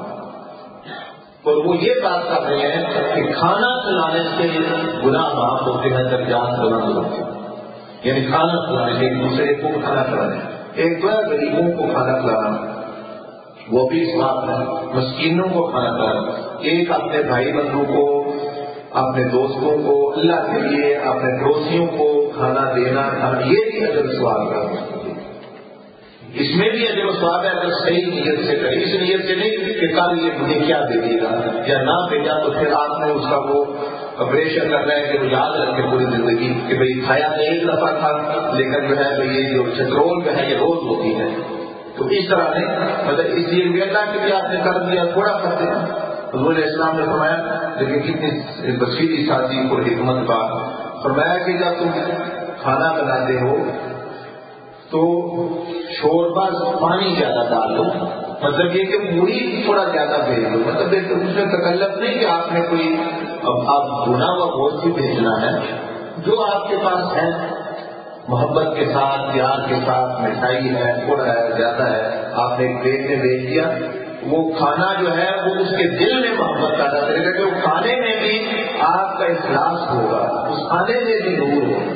اور وہ یہ بات کر رہے ہیں کہ کھانا کھلانے سے گناہ معاف ہوتے ہیں، درجات بلند ہوتے ہیں. یعنی کھانا کھلانے سے ایک دوسرے کو کھانا کھلانا، ایک تو ہے غریبوں کو کھانا کھلانا وہ بھی اس بات ہے، مسکینوں کو کھانا کھلانا، ایک اپنے بھائی بندوں کو اپنے دوستوں کو اللہ کے لیے اپنے پڑوسیوں کو کھانا دینا، یہ بھی اجر ثواب کرنا. اس میں بھی اجر و ثواب ہے اگر صحیح نیت سے کرے، اس نیت سے نہیں کہ کل یہ مجھے کیا دے دے گا یا نہ بھیجا تو پھر آپ نے اس کا وہ آپریشن کر رہا ہے کہ وہ یاد رکھے پوری زندگی کہ بھئی کھایا تو ایک دفعہ تھا لیکن جو ہے یہ جو چترول جو ہے یہ روز ہوتی ہے. تو اس طرح نہیں، مطلب اس لیے بھی اللہ کے لیے آپ نے کر دیا تھوڑا کرتے ہیں. حضور علیہ السلام نے فرمایا لیکن کتنی بصیری سادی اور حکمت بات فرمایا کہ جب تم کھانا بناتے ہو تو شوربہ پانی زیادہ ڈال دو، مطلب یہ کہ موڑی تھوڑا زیادہ بھیج دو، مطلب اس میں تکلف نہیں کہ آپ نے کوئی اب بھنا ہوا گوشت بھی بھیجنا ہے، جو آپ کے پاس ہے محبت کے ساتھ پیار کے ساتھ مٹھائی ہے تھوڑا ہے زیادہ ہے آپ نے ایک پلیٹ میں بھیج دیا. وہ کھانا جو ہے وہ اس کے دل میں محبت پیدا کرے گا کہ وہ کھانے میں بھی آپ کا اخلاص ہوگا، اس کھانے میں بھی نور ہوگا.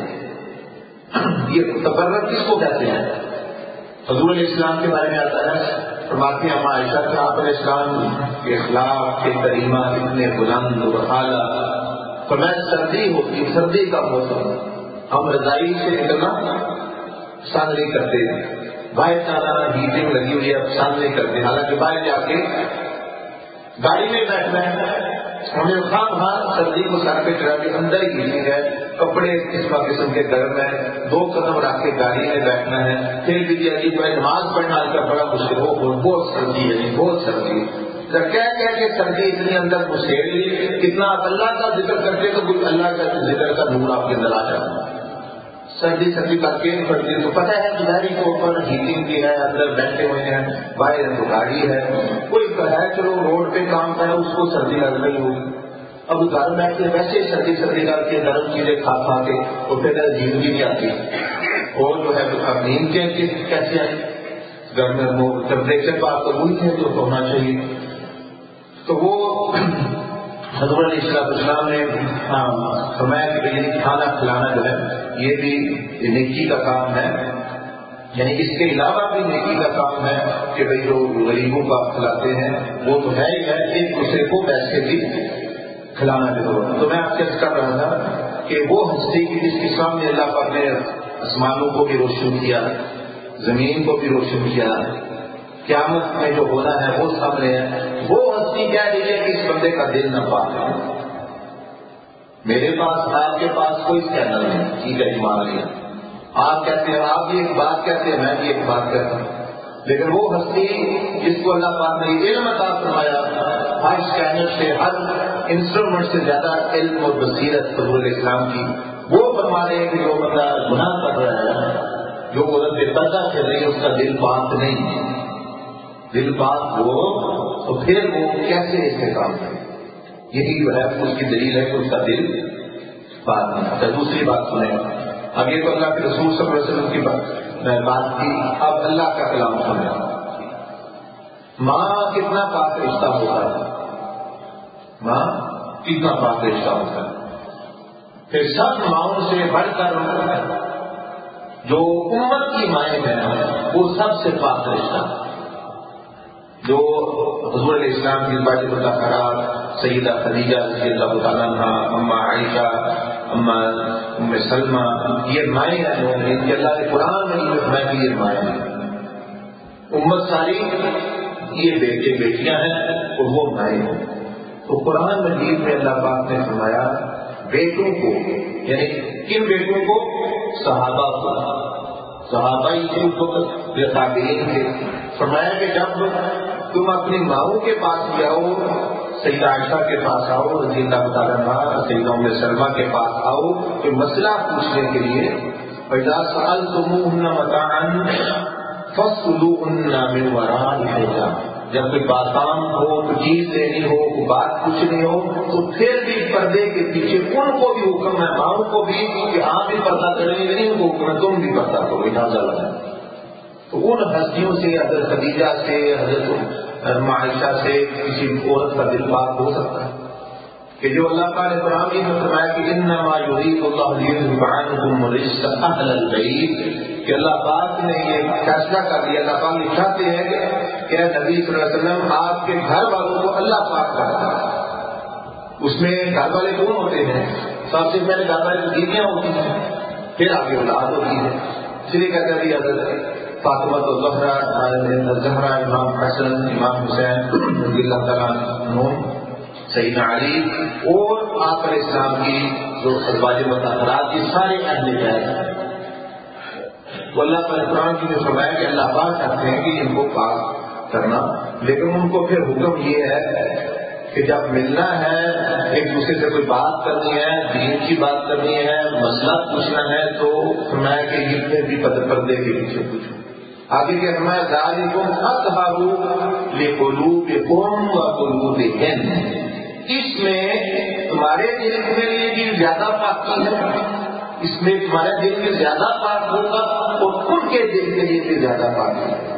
یہ تبرک کس کو کہتے ہیں؟ حضور علیہ السلام کے بارے میں آتا ہے فرماتی ہیں عائشہ کہ آپ علیہ السلام کے اخلاق کے کریمہ اتنے بلند و اعلیٰ. فرمایا سردی ہوتی، سردی کا موسم ہم رضائی سے نکلنا پسند نہیں کرتے، باہر جانا ہیٹنگ لگی ہوئی ہے پسند نہیں کرتے، حالانکہ باہر جا کے گاڑی میں بیٹھنا ہے ہمیں خام سردی کو سر پہ چڑھا کے اندر ہی ہیٹنگ ہے، کپڑے قسم کے گرم ہے، 2 قدم رکھ کے گاڑی میں بیٹھنا ہے، پھر بھی عجیب ہے نماز پڑھنا کا بڑا مشکل ہو، بہت سردی ہے بہت سردی. کہہ کے سردی اتنی اندر گھسیڑ لی، کتنا آپ اللہ کا ذکر کرتے تو کچھ اللہ کا ذکر کا نور آپ کے اندر آ جاتا. سردی کر کے پڑتی ہے تو پتہ ہے گزاری کے اوپر ہیٹنگ بھی ہے، اندر بیٹھے ہوئے ہیں، باہر تو گاڑی ہے، کوئی ہے چلو روڈ پہ کام کرے اس کو سردی لگ رہی ہوگی. اب گھر بیٹھ کے ویسے سردی کر کے گرم چیزیں کھا کے اور پھر نیند بھی نہیں آتی، اور جو ہے اب نیند کیسے آئی؟ گھر میں وہ ٹمپریچر پاس تو وہی ہے جو ہونا چاہیے. تو وہ حضور علیہ السلام نے فرمایا کہ کھانا کھلانا جو ہے یہ بھی نیکی کا کام ہے، یعنی اس کے علاوہ بھی نیکی کا کام ہے کہ بھئی جو غریبوں کو آپ کھلاتے ہیں وہ تو ہے ہی ہے، ایک دوسرے کو ویسے بھی کھلانا ضرور. تو میں آپ سے عرض کر رہا تھا کہ وہ ہستی کی جس کے سامنے اللہ پاک نے آسمانوں کو بھی روشن کیا، زمین کو بھی روشن کیا، قیامت میں جو ہونا ہے وہ سامنے ہے، وہ ہستی کہہ دیجیے کہ اس بندے کا دل نہ پاک ہے. میرے پاس آپ کے پاس کوئی اسکینر نہیں، ٹھیک ہے مان لیا آپ کہتے ہیں، آپ بھی ایک بات کہتے ہیں میں بھی ایک بات کہتا ہوں، لیکن وہ ہستی جس کو اللہ پاک نے علم عطا فرمایا، ہر اسکینر سے ہر انسٹرومنٹ سے زیادہ علم اور بصیرت حضور علیہ السلام کی، وہ فرما رہے ہیں کہ جو بندہ گناہ کر رہا ہے، جو عورت بے پردہ کر رہی ہے اس کا دل پاک نہیں ہے. دل پاک وہ تو پھر وہ کیسے استحکام کرے؟ یہی جو ہے اس کی دلیل ہے کہ اس کا دل بات نہیں. اچھا دوسری بات سنیں. اب یہ تو اللہ کے رسول صلی اللہ علیہ وسلم کی بات تھی. اب اللہ کا کلام سنیں. ماں کتنا پاک رشتہ ہوتا ہے، ماں کتنا پاک رشتہ ہوتا ہے. پھر سب ماؤں سے بڑھ کر جو امت کی مائیں ہیں وہ سب سے پاک رشتہ، جو حضور علیہ السلام کی باجب الطاہرات سیدہ خدیجہ رضی اللہ تعالیٰ عنہا، اما عائشہ، اما ام سلمہ، یہ مائیں ہیں کہ اللہ نے قرآن میں یہ فرمایا کہ یہ مائیں ہیں. امت ساری یہ بیٹے بیٹیاں ہیں اور وہ مائیں ہیں. تو قرآن مجید میں اللہ پاک نے فرمایا بیٹوں کو، یعنی کن بیٹوں کو؟ صحابہ کو. صحابہ ہی تھے اس وقت جو تابعین تھے. فرمایا کہ جب تم اپنی ماؤں کے پاس جاؤ، سیدہ عائشہ کے پاس آؤ، رضی اللہ تعالیٰ عنہا، سیدہ ام سلمہ کے پاس آؤ کہ مسئلہ پوچھنے کے لیے، فَإِذَا سَأَلْتُمُوهُنَّ مَتَاعًا فَاسْأَلُوهُنَّ مِنْ وَرَاءِ حِجَابٍ. جب کوئی باتام ہو، کوئی چیز لینی ہو، کوئی بات پوچھنی ہو، تو پھر بھی پردے کے پیچھے ان کو بھی حکم ہے، ماؤں کو بھی، کہ آپ بھی پردہ کریں گے، نہیں ان کو حکم ہے تم بھی پردہ کرو، لہٰذا لگا. تو ان ہستیوں سے، حضرت خدیجہ سے، حضرت عائشہ سے کسی عورت کا دل پاک ہو سکتا ہے کہ جو اللہ تعالیٰ نے قرآن میں فرمایا کہ انما یرید اللہ لیذهب عنکم الرجس اہل البیت، کہ اللہ پاک نے یہ فیصلہ کر دیا، اللہ پاک یہ چاہتے ہیں کہ نبی صلی اللہ علیہ وسلم آپ کے گھر والوں کو اللہ پاک کرتا ہے. اس میں گھر والے کون ہوتے ہیں؟ سب سے پہلے گھر والے بیویاں ہوتی ہیں، پھر آگے اولاد ہوتی ہے. اس لیے کہتے ہیں حضرت فاطمہ زہرا، امام حسن، امام حسین رضی اللہ تعالیٰ عنہ، سیدنا علی اور آقا علیہ السلام کی جو ازواج مطہرات کی سارے اہل بیت ہیں. تو اللہ تعالیٰ قرآن کی نے فرمایا کہ اللہ پاک چاہتے ہیں کہ ان کو پاک کرنا، لیکن ان کو پھر حکم یہ ہے کہ جب ملنا ہے، ایک دوسرے سے کوئی بات کرنی ہے، دین کی بات کرنی ہے، مسئلہ پوچھنا ہے، تو فرمایا کہ یہ پھر بھی پردے کے پیچھے پوچھو. آگے کیا فرمایا ذالکم اطہر لقلوبکم وقلوبہن، اس میں تمہارے دل کے لیے بھی زیادہ پاکی ہے، اس میں تمہارا دل بھی زیادہ پاک ہوگا اور ان کے دل کے لیے بھی زیادہ پاکی ہے.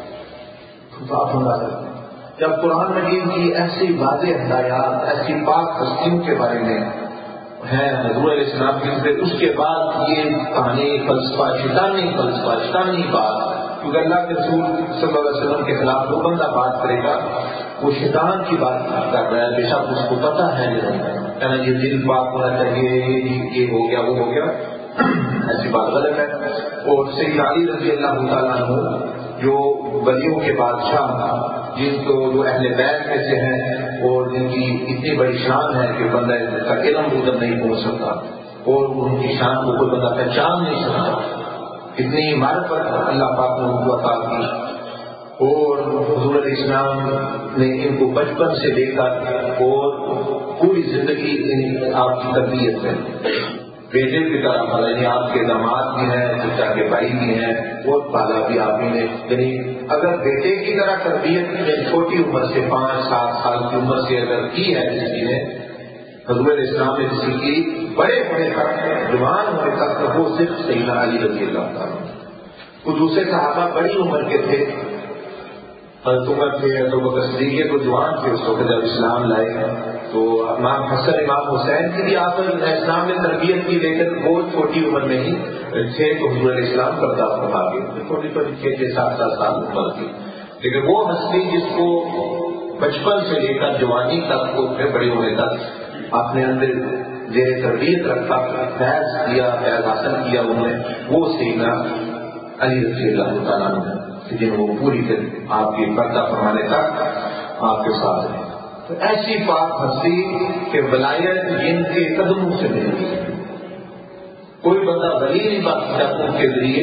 جب قرآن مجید کی ایسی واضح ہدایات، ایسی پاک ہستیوں کے بارے میں ہے حضور علیہ السلام کی، اس کے بعد یہ کہانی فلسفہ، شیطانی بات، کیونکہ اللہ کے رسول صلی اللہ علیہ وسلم کے خلاف جو بندہ بات کرے گا وہ شیطان کی بات کر رہا ہے. بے شک اس کو پتا ہے کہنا یہ دل پاک ہونا چاہیے، یہ ہو گیا وہ ہو گیا، ایسی بات غلط ہے. اور سیدنا علی رضی اللہ تعالیٰ عنہ جو ولیوں کے بادشاہ تھا، جن کو جو اہل بیت میں سے ہیں اور جن کی اتنی بڑی شان ہے کہ بندہ کا علم ادھر نہیں پہنچ سکتا اور ان کی شان کو کوئی بندہ پہچان نہیں سکتا، اتنی معرفت اللہ پاک نے ان کو عطا کی. اور حضور علیہ السلام نے ان کو بچپن سے لے کر اور پوری زندگی آپ کی تربیت ہے، بیٹے کی طرح، یعنی آپ کے داماد بھی ہیں، چچا کے بھائی بھی ہیں، اور پالا بھی آپ ہی نے. یعنی اگر بیٹے کی طرح تربیت چھوٹی عمر سے 5-7 سال کی عمر سے اگر کی ہے کسی نے، حضور علیہ السلام نے کسی کی بڑے ہونے تک، جوان ہونے تک، وہ صرف سیدنا علی رضی اللہ تعالیٰ. وہ دوسرے صحابہ بڑی عمر کے تھے، حضرت عمر تھے، حضرت ابوبکر صدیق کو جوان تھے اس وقت جب اسلام لائے. تو امام حسن، امام حسین کی بھی آپ اسلام نے تربیت کی، لیکن وہ چھوٹی عمر میں ہی تھے تو حضور علیہ السلام کرتا فرما گئے، چھوٹی چھوٹی 6-7 سال عمر کی. لیکن وہ ہستی جس کو بچپن سے لے کر جوانی تک کو پھر بڑے ہونے تک اپنے اندر زیر تربیت رکھا، فیض کیا، فیض حاصل کیا انہوں نے، وہ سیدنا علی رضی اللہ تعالیٰ عنہ جن وہ پوری دن آپ کی پردہ فرمانے تک آپ کے ساتھ رہے. تو ایسی پاک ہستی کہ ولایت جن کے قدموں سے ملتی ہے، کوئی بندہ ولی نہیں بات جب ان کے ذریعے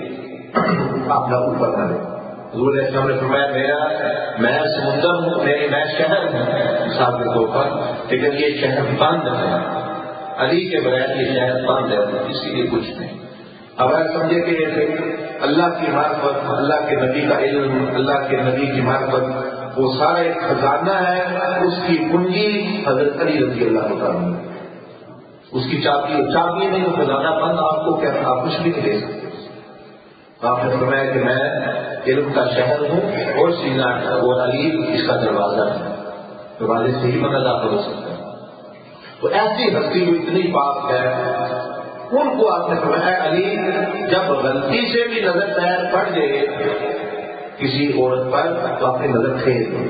اپنا اوپر کرے. حضور علیہ السلام نے فرمایا میں سمندر ہوں، میں شہر ہوں مثال کے طور پر، لیکن یہ شہر بند ہے، علی کے بغیر یہ شہر بند ہے، اسی لیے کچھ نہیں. اب آپ سمجھے کہ اللہ کی معرفت، اللہ کے نبی کا علم، اللہ کے نبی کی معرفت وہ سارا ایک خزانہ ہے، اس کی کنجی حضرت علی رضی اللہ عنہ، اس کی چابی نہیں تو خزانہ بند، آپ کو کیا آپ کچھ بھی نہیں دے سکتے۔ آپ نے فرمایا کہ میں علم کا شہر ہوں اور سینہ اور علی اس کا دروازہ ہے، دروازے سے ہی من داخل ہو سکتا ہے۔ تو ایسی ہستی جو اتنی پاک ہے، ان کو آپ نے فرمایا علی جب غلطی سے بھی نظر پیر پڑ جائے کسی عورت پر تو اپنی نظر پھیر دو،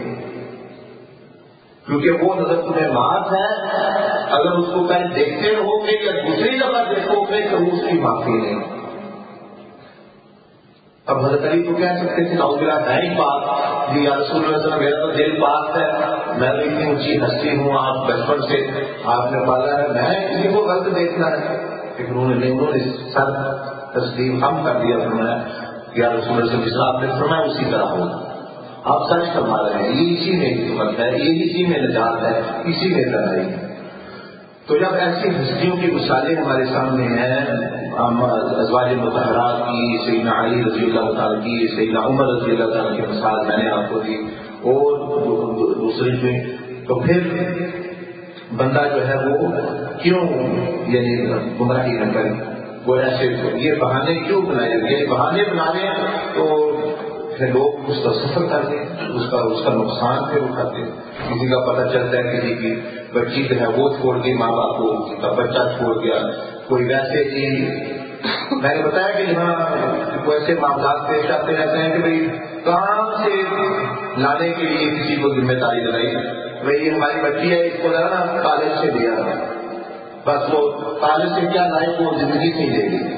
کیونکہ وہ نظر تمہیں معاف ہے، اگر اس کو پہلے دیکھتے رہو گے یا دوسری دفعہ دیکھو گے تو اس کی معافی نہیں۔ اب حضرت علی کو کہہ سکتے تھے نعوذ باللہ میں ہی پاک، جی یا رسول اللہ صلی اللہ علیہ وسلم میرا تو دل پاک ہے، میں تو اتنی اونچی ہستی ہوں، آپ بچپن سے آپ نے پالا ہے، میں کسی کو غلط دیکھنا ہے، لیکن انہوں نے سر تسلیم ہم کر دیا، فرمایا یا رسول اللہ صلی اللہ علیہ وسلم آپ نے فرمایا اسی طرح ہو، آپ سچ فرما رہے ہیں، یہ اسی میں حکمت ہے، یہ اسی میں نجات ہے، اسی میں لڑائی ہے۔ تو جب ایسی ہستیوں کی مثالیں ہمارے سامنے ہیں، ازواج مطہرات کی، سیدنا علی رضی اللہ تعالیٰ کی، سیدنا عمر رضی اللہ تعالیٰ کی مثال میں نے آپ کو دی، اور دوسری میں، تو پھر بندہ جو ہے وہ کیوں یعنی گمراہی نہ کرے، وہ ایسے یہ بہانے کیوں بنائے گئے، بہانے بنانے تو پھر لوگ اس کا سفر کرتے ہیں، اس کا نقصان پھر اٹھاتے ہیں۔ کسی کا پتہ چلتا ہے کسی کی بچی جو ہے وہ چھوڑ گئی ماں باپ کو، کسی کا بچہ چھوڑ گیا، کوئی ویسے ہی میں نے بتایا کہ یہاں ویسے معاملات پیش آتے رہتے ہیں کہ بھائی کام سے لانے کے لیے کسی کو ذمہ داری لگائی، بھائی یہ ہماری بچی ہے، اس کو ذرا نا کالج سے دیا، بس وہ کالج سے کیا لائے وہ زندگی سے دے گی،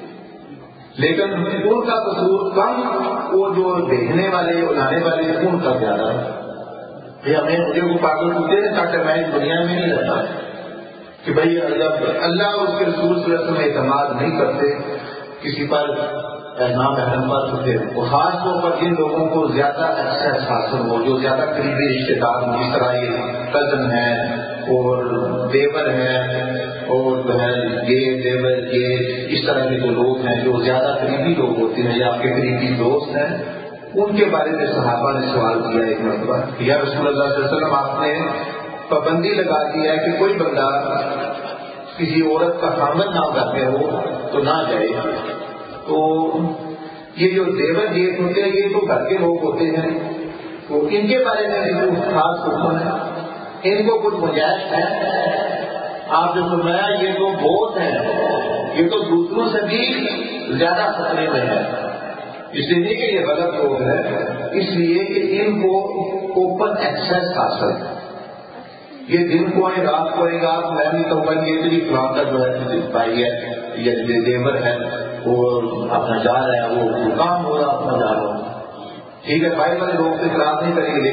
لیکن ان کا قصور کم، وہ جو دیکھنے والے لانے والے ان کا زیادہ ہے۔ ہمیں مجھے وہ پاگل ہوتے ہیں تاکہ میں اس دنیا میں نہیں رہتا کہ بھائی جب اللہ اور اس کے رسول صلی اللہ علیہ وسلم اعتماد نہیں کرتے کسی پر نامحرم پر، تو پھر خاص طور پر جن لوگوں کو زیادہ ایکسیس حاصل ہو، جو زیادہ قریبی رشتے دار ہوں، جس طرح یہ کزن ہیں اور دیور ہیں اور جو ہے یہ دیور یہ اس طرح کے جو لوگ ہیں جو زیادہ قریبی لوگ ہوتے ہیں یا آپ کے قریبی دوست ہیں، ان کے بارے میں صحابہ نے سوال کیا ایک مرتبہ کہ یا رسول اللہ صلی اللہ علیہ وسلم آپ نے پابندی لگا دی ہے کہ کوئی بندہ کسی عورت کا خامن نہ کرتے ہو تو نہ جائے، تو یہ جو دیور جیت ہوتے ہیں یہ تو گھر کے لوگ ہوتے ہیں، تو ان کے بارے میں بھی کچھ خاص حکم ہے، ان کو کچھ گنجائش ہے؟ آپ نے فرمایا یہ تو بہت ہیں، یہ تو دوسروں سے بھی زیادہ خطرے میں ہے، اس لیے کہ یہ غلط لوگ ہیں، اس لیے کہ ان کو اوپن ایکسیس حاصل ہے، یہ دن کو ہے رات کو ہے، آپ میں نہیں کہوں گا یہ بھی فلاں کا جو ہے بھائی ہے یا دیور ہے اور اپنا جا رہا ہے، وہ کام ہو رہا اپنا جا رہا ہو، ٹھیک ہے بھائی والے لوگ سے خراب نہیں کریں گے،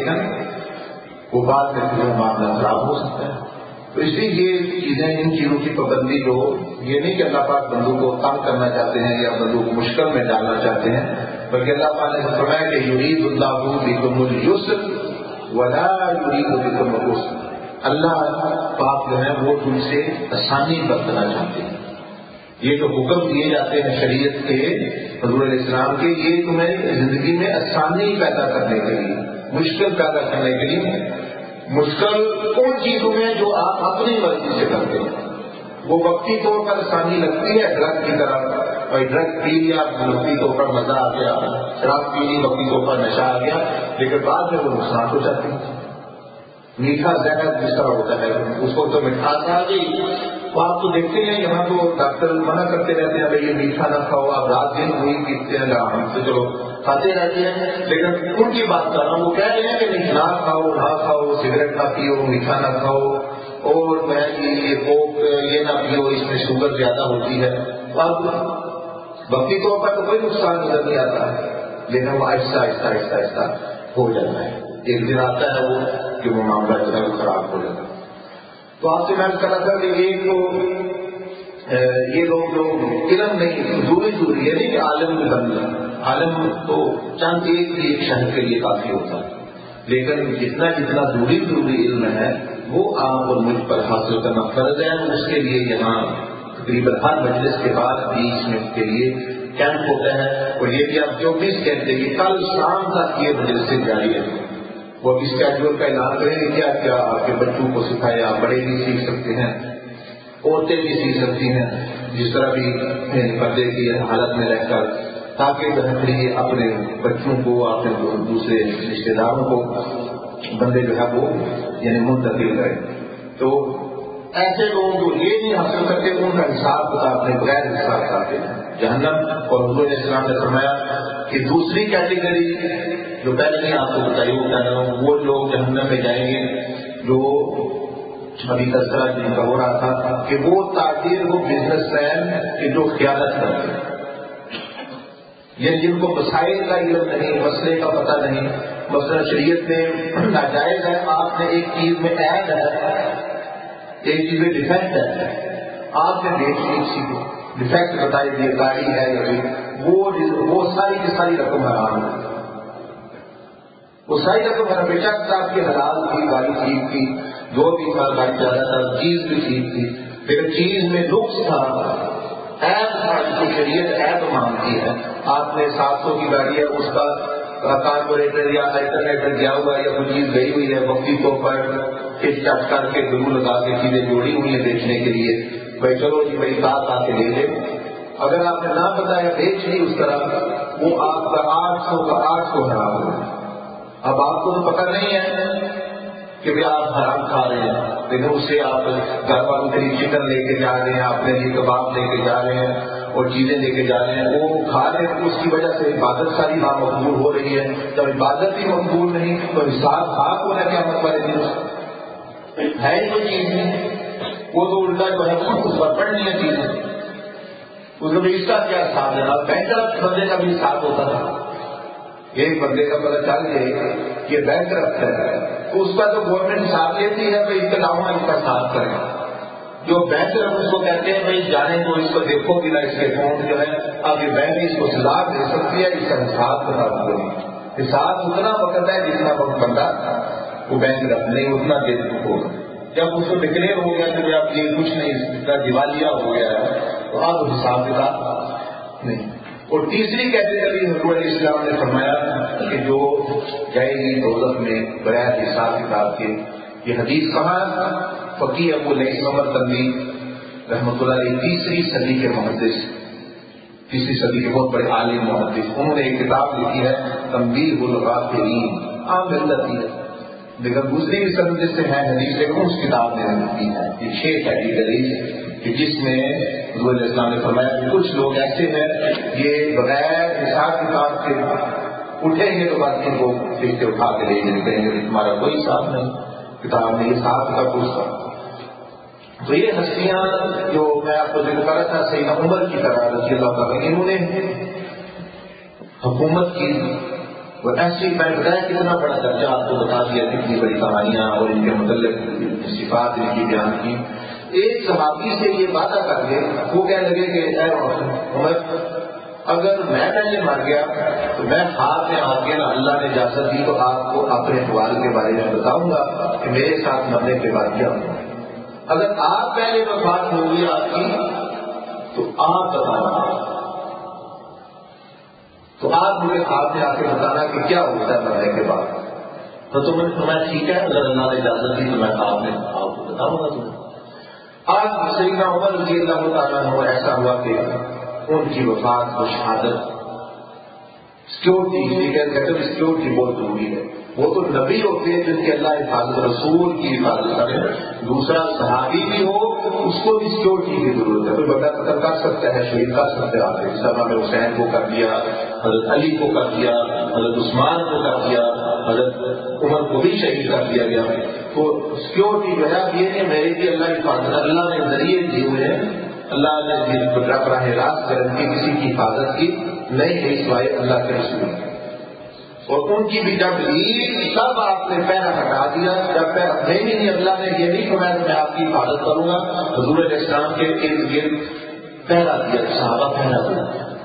لیکن وہ بات میں پھر معاملہ خراب ہو سکتا ہے۔ تو اس لیے یہ چیزیں ان چیزوں کی پابندی جو یہ نہیں کہ اللہ پاک بندوں کو تنگ کرنا چاہتے ہیں یا بندوں کو مشکل میں ڈالنا چاہتے ہیں، بلکہ اللہ پاک نے فرمایا کہ یرید اللہ بکم الیسر ولا یرید بکم العسر، اللہ پاک جو ہے وہ تم سے آسانی برتنا چاہتے ہیں، یہ جو حکم دیے جاتے ہیں شریعت کے حضور علیہ السلام کے، یہ تمہیں زندگی میں آسانی پیدا کرنے کے لیے، مشکل پیدا کرنے کے لیے، مشکل ان چیزوں میں جو آپ اپنی مرضی سے کرتے ہیں، وہ وقتی طور پر آسانی لگتی ہے ڈرگ کی طرح، اور ڈرگ پی لیا وقتی طور پر مزہ آ گیا، شراب پی لی وقتی طور پر نشہ آ گیا، لیکن بعد میں وہ نقصان ہو جاتی ہے۔ میٹھا زہر جس طرح ہوتا ہے، اس کو تو مٹھاس آ گئی، تو آپ تو دیکھتے ہیں یہاں تو ڈاکٹر منع کرتے رہتے ہیں بھائی یہ میٹھا نہ کھاؤ، آپ رات دن وہی پیتے ہیں، ہم تو چلو کھاتے رہتے ہیں، لیکن ان کی بات کر رہا ہوں، وہ کہہ رہے ہیں کہ نہیں نہ کھاؤ، سگریٹ نہ پیو، میٹھا نہ کھاؤ، اور میں یہ کوک یہ نہ پیو، اس میں شوگر زیادہ ہوتی ہے، اب وقتی طور پر تو کوئی نقصان نظر نہیں آتا، لیکن وہ آہستہ آہستہ آہستہ آہستہ ہو جاتا ہے، ایک دن آتا ہے وہ کہ وہ معاملہ جو ہے وہ خراب ہو جاتا ہے۔ تو آپ سے میں کہا تھا کہ ایک تو یہ لوگ جو علم نہیں دوری ہے نہیں کہ عالم میں بننا، عالم تو چند ایک شہر کے لیے کافی ہوتا ہے، لیکن جتنا دوری علم ہے وہ آپ اور مجھ پر حاصل کرنا فرض ہے۔ اس کے لیے یہاں تقریباً ہر مجلس کے بعد 20 منٹ کے لیے کیمپ ہوتا ہے، اور یہ بھی آپ 24 گھنٹے کی کل شام تک یہ مجلس جاری ہے، وہ اس کیجول کا اعلان کریں کیا کیا آپ کے بچوں کو سکھائے، آپ بڑے بھی سیکھ سکتے ہیں، عورتیں بھی سیکھ سکتی ہیں، جس طرح بھی پردے کی حالت میں رہ کر، تاکہ بہتری اپنے بچوں کو، اپنے دوسرے رشتے داروں کو بندے جو ہے وہ یعنی منتقل کریں. تو ایسے لوگ جو یہ نہیں حاصل کرتے ان کا حساب کتاب اپنے بغیر حساب کرتے ہیں جہنم. اور حضور علیہ السلام نے فرمایا کہ دوسری کیٹیگری جو پہلے نہیں آپ کو بتائی وہ لوگ جہنم میں جائیں گے جو ابھی تذکرہ جن کا ہو رہا تھا کہ وہ تاجر، وہ بزنس مین کہ جو خیانت کرتے ہیں، یہ جن کو مسائل کا علم نہیں، مسئلے کا پتہ نہیں. مثلا شریعت میں ناجائز ہے، آپ نے ایک چیز میں عیب ہے، ایک چیز میں ڈیفیکٹ ہے، آپ نے بیچ لی کسی کو، ڈیفیکٹ بتائی دی گاڑی ہے یا وہ ساری کی ساری رقم حرام ہے. وہ ساری رقم ہر ہمیشہ آپ کی حلال تھی، گاڑی ٹھیک تھی، جو بھی تھا گاڑی زیادہ تھا، چیز بھی ٹھیک تھی، لیکن چیز میں نقص تھا، عیب تھا جس کو شریعت عیب مانگتی ہے. آپ نے 700 کی گاڑی ہے، اس کا کاربوریٹر یا الٹرنیٹر گیا ہوا ہے یا کوئی چیز گئی ہوئی ہے، وقتی طور پر چٹ کر کے گلو لگا کے چیزیں جوڑی ہوئی ہیں بیچنے کے لیے، بھائی چلو جی بھائی ساتھ آ کے لے لے. اگر آپ نے نہ بتایا بیچ لی اس طرح، وہ آپ کا 800 کا 800 حرام ہو. اب آپ کو تو پتہ نہیں ہے کہ بھائی آپ حرام کھا رہے ہیں، لیکن اس سے آپ گھر والوں کے لیے چکن لے کے جا رہے ہیں، اپنے لیے کباب لے کے جا رہے ہیں اور چیزیں لے کے جا رہے ہیں، وہ کھا رہے ہیں، اس کی وجہ سے عبادت ساری نامقبول ہو رہی ہے. جب عبادت ہی مقبول نہیں تو حساب خاک ہونا کیا مطلب ہے ہی کوئی چیز نہیں. وہ تو الٹا جو ہے اس پر پڑھنی ہے چیزیں، اس میں اس کا کیا حساب دینا. بینک بندے کا بھی حساب ہوتا تھا. ایک بندے کا پتہ چل جائے کہ بینک رکھتا ہے تو اس کا تو گورنمنٹ حساب لیتی ہے، بھائی اطلاع اس کا حساب کریں. جو بینک اس کو کہتے ہیں بھائی جانے کو اس کو دیکھو کہ نہ اس کے اکاؤنٹ جو ہے اب یہ بینک اس کو سزا دے سکتی ہے، اس کا حساب بتا دو. حساب اتنا وقت ہے جتنا وقت بندہ وہ بینک رکھ نہیں اتنا دیر ہوگا. جب اس کو ڈکلیئر ہو گیا کہ اب یہ کچھ نہیں، اس کا دیوالیہ ہو گیا ہے تو اب حساب کتاب نہیں. اور تیسری کیٹیگری حضور علیہ السلام نے فرمایا کہ جو جائے گی دوزخ میں بغیر حساب کتاب کے. یہ حدیث کہاں فقیہ ابو لیث عمر تنوی رحمۃ اللہ علیہ 3ری صدی کے محدث، 3ری صدی کے بہت بڑے عالم محدث، انہوں نے ایک کتاب لکھی ہے تنبیہ الغافلین. عام مل جاتی ہے لیکن دوسری بھی سند سے ہے حدیث، لیکن اس کتاب میں لکھی ہے یہ 6 کیٹیگریز کہ جس میں حضور علیہ السلام نے فرمایا کہ کچھ لوگ ایسے ہیں یہ بغیر حساب کتاب کے اٹھیں گے تو بات ان کو فرشتے اٹھا کے لے جائیں کہیں گے تمہارا کوئی حساب نہیں، کتاب میں حساب کا کچھ تھا. تو یہ ہستیاں جو میں آپ کو ذکر کر رہا تھا سیدنا عمر کی طرح رضی اللہ عنہ، انہوں نے حکومت کی وہ ایسی میں بتایا کتنا بڑا درجہ آپ کو بتا دیا، کتنی بڑی کہانیاں اور ان کے متعلق صفات ان کی بیان کی. ایک صحابی سے یہ وعدہ کر کے وہ کہنے لگے کہ اے عمر اگر میں پہلے مر گیا تو میں ہاتھ میں آ کے نا اللہ نے اجازت دی تو آپ کو اپنے احوال کے بارے میں بتاؤں گا کہ میرے ساتھ مرنے کے بعد کیا ہوا. اگر آپ پہلے وفات ہوگی آپ کی تو آپ بتانا، تو آپ مجھے ہاتھ میں آ کے بتانا کہ کیا ہوتا ہے مرنے کے بعد. تو تم نے فرمایا ٹھیک ہے اگر اللہ نے اجازت دی تو میں آپ کو بتاؤں گا تمہیں. آج سیدنا عمر رضی اللہ تعالیٰ عنہ ایسا ہوا کہ ان کی وفات کو شہادت سیکورٹی بہت ضروری ہے. وہ تو نبی ہوتے ہیں جن کی اللہ حفاظت، رسول کی حفاظت کرے. دوسرا صحابی بھی ہو اس کو بھی سیکورٹی کی ضرورت ہے. کوئی بڑا قتل کر سکتا ہے، شہید کر سکتے ہیں آپ جس طرح نے حسین کو کر دیا، حضرت علی کو کر دیا، حضرت عثمان کو کر دیا، حضرت عمر کو بھی شہید کر دیا گیا. تو سیکورٹی جو ہے یہ نہیں میرے بھی اللہ حفاظت، اللہ نے ذریعے دیے ہوئے ہیں، اللہ نے براہ راست گارنٹی کسی کی حفاظت کی نہیں ہے سوائے اللہ کے رسول. اور ان کی بھی جب عید تب آپ نے پہلا ہٹا دیا، جب نہیں اللہ نے یہ نہیں فرمایا کہ میں آپ کی حفاظت کروں گا. حضور علیہ السلام کے ارد گرد پہلا دیا، صحابہ پہلا دیا.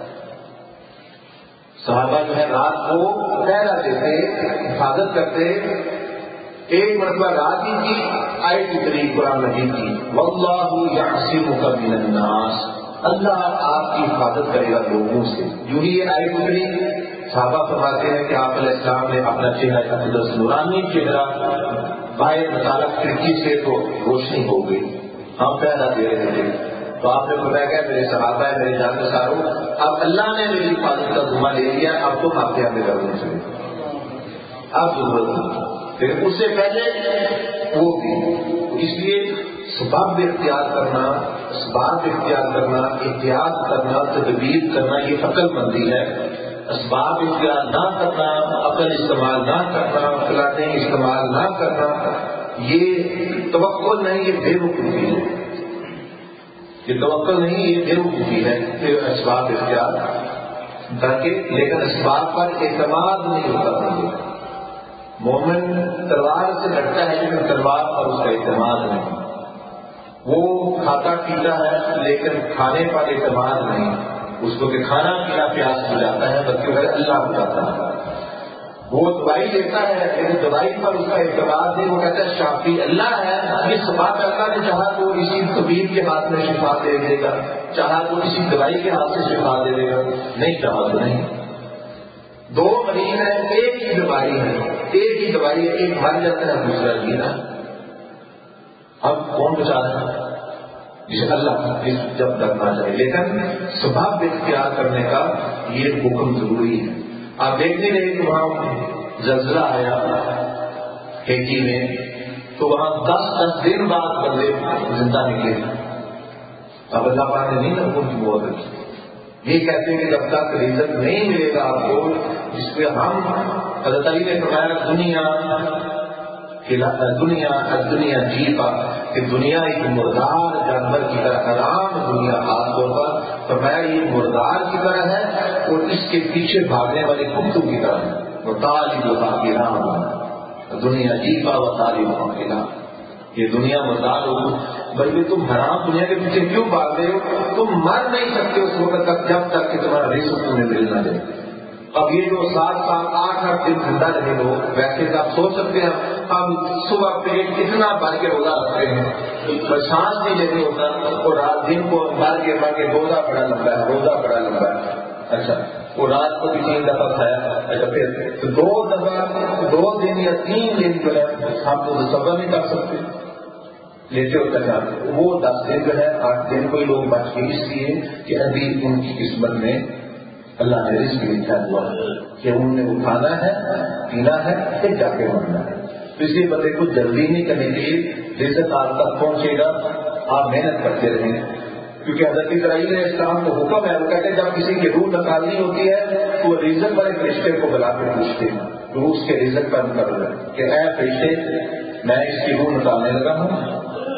صحابہ جو ہے رات کو پہلا دیتے، حفاظت کرتے. ایک مرتبہ رات ہی کی آیت اتری قرآن مجید کی واللہ یعصمک من الناس، اللہ آپ کی حفاظت کرے گا لوگوں سے. جو ہی یہ آیت اتری صحابہ فرماتے ہیں کہ آپ علیہ السلام نے اپنا چہرہ اقدس نورانی چہرہ باہر نکالا کھڑکی سے تو روشنی ہو گئی، ہم پہلا دے رہے تھے تو آپ نے فرمایا کہ میرے صحابہ ہے، میرے جان ساروں، اب اللہ نے میری حفاظت کا ذمہ لے لیا، اب تم آپ کے ہمیں کرنا چاہیے، اب ضرورت نہیں، لیکن اس سے پہلے وہ بھی، اس لیے سبب اختیار کرنا، اسباب اختیار کرنا، احتیاط کرنا، تدبیر کرنا، یہ عقل مندی ہے۔ اسباب اختیار نہ کرنا، عقل استعمال نہ کرنا، فلانے استعمال نہ کرنا، یہ توقع نہیں، یہ بے وقوفی ہے، یہ توقع نہیں، یہ بے وقوفی ہے کہ اسباب اختیار تاکہ، لیکن اسباب پر اعتماد نہیں ہوتا۔ مومن تلوار سے لڑتا ہے لیکن تلوار پر اس کا اعتماد نہیں، وہ کھاتا پیتا ہے لیکن کھانے پر اعتماد نہیں، اس کو کہ کھانا پینا پیاس ہو جاتا ہے بلکہ اللہ ہو جاتا ہے۔ وہ دوائی لیتا ہے لیکن دوائی پر اس کا اعتماد نہیں، وہ کہتا ہے شافی اللہ ہے، یہ سبب اللہ نے چاہا تو اسی طبیب کے ہاتھ میں شفا دے دے گا، چاہا تو اسی دوائی کے ہاتھ سے شفا دے دے گا، نہیں چاہا تو نہیں۔ دو مریض ہیں، ایک ہی بیماری ہے، ایک ہی دوائی ہے، ایک مر جاتا ہے دوسرا جینا، اب کون بچا رہا ہے؟ جسے اللہ جب کرنا چاہیے، لیکن سبب اختیار کرنے کا یہ حکم ضروری ہے۔ آپ دیکھتے رہے کہ وہاں زلزلہ آیا ہیٹی میں، تو وہاں 10 دن بعد بندے زندہ نکلے، اب اللہ پاک نے نہیں ان کی موت رکھی۔ یہ کہتے ہیں کہ جب تک رزق نہیں ملے گا آپ کو، جس پہ ہم حضرت علی نے فرمایا دنیا جیپا، کہ دنیا ایک مردار جانور کی طرح، حرام دنیا خاص طور پر فرمایا یہ مردار کی طرح ہے اور اس کے پیچھے بھاگنے والے کتوں کی طرح ہے، وہ طالب الحاق، دنیا جیپا و طالب الحاق، یہ دنیا مردار ہو، بلکہ تم حرام دنیا کے پیچھے کیوں بھاگ رہے ہو؟ تم مر نہیں سکتے اس وقت تک جب تک کہ تمہارا رزق تمہیں مل نہ دے۔ اب یہ جو 7 سال 8 دن زندہ رہے لوگ، ویسے تو آپ سوچ سکتے ہیں ہم صبح پیٹ کتنا بھر کے روزہ رکھتے ہیں، سانس نہیں لیتے ہوتا، اور رات دن کو بھر کے روزہ بڑا لمبا ہے، روزہ بڑا لمبا ہے، اچھا وہ رات کو بھی 3 دفعہ کھایا، اچھا پھر تو 2 دفعہ 2 دن یا 3 دن جو ہے ہم تو صبر نہیں کر سکتے، لیتے ہوتا ہے وہ 10 دن جو ہے 8 دن کوئی لوگ بچ گئے، اس لیے کہ ابھی ان کی قسمت میں اللہ نے رزق لکھا ہوا کہ انہوں نے اٹھانا ہے، پینا ہے، پھر جا کے مرنا ہے۔ تو اس لیے بندے کو جلدی نہیں کرنے کے لیے رزق آپ تک پہنچے گا، آپ محنت کرتے رہیں، کیونکہ حضرت اسرائیل علیہ السلام کو حکم ہے، وہ کہتے ہیں جب کسی کی روح نکالنی ہوتی ہے تو وہ رزق والے فرشتے کو بلا کے پوچھتے ہیں، تو اس کے رزق پر مقرر ہے کہ اے فرشتے میں اس کی روح نکالنے لگا ہوں،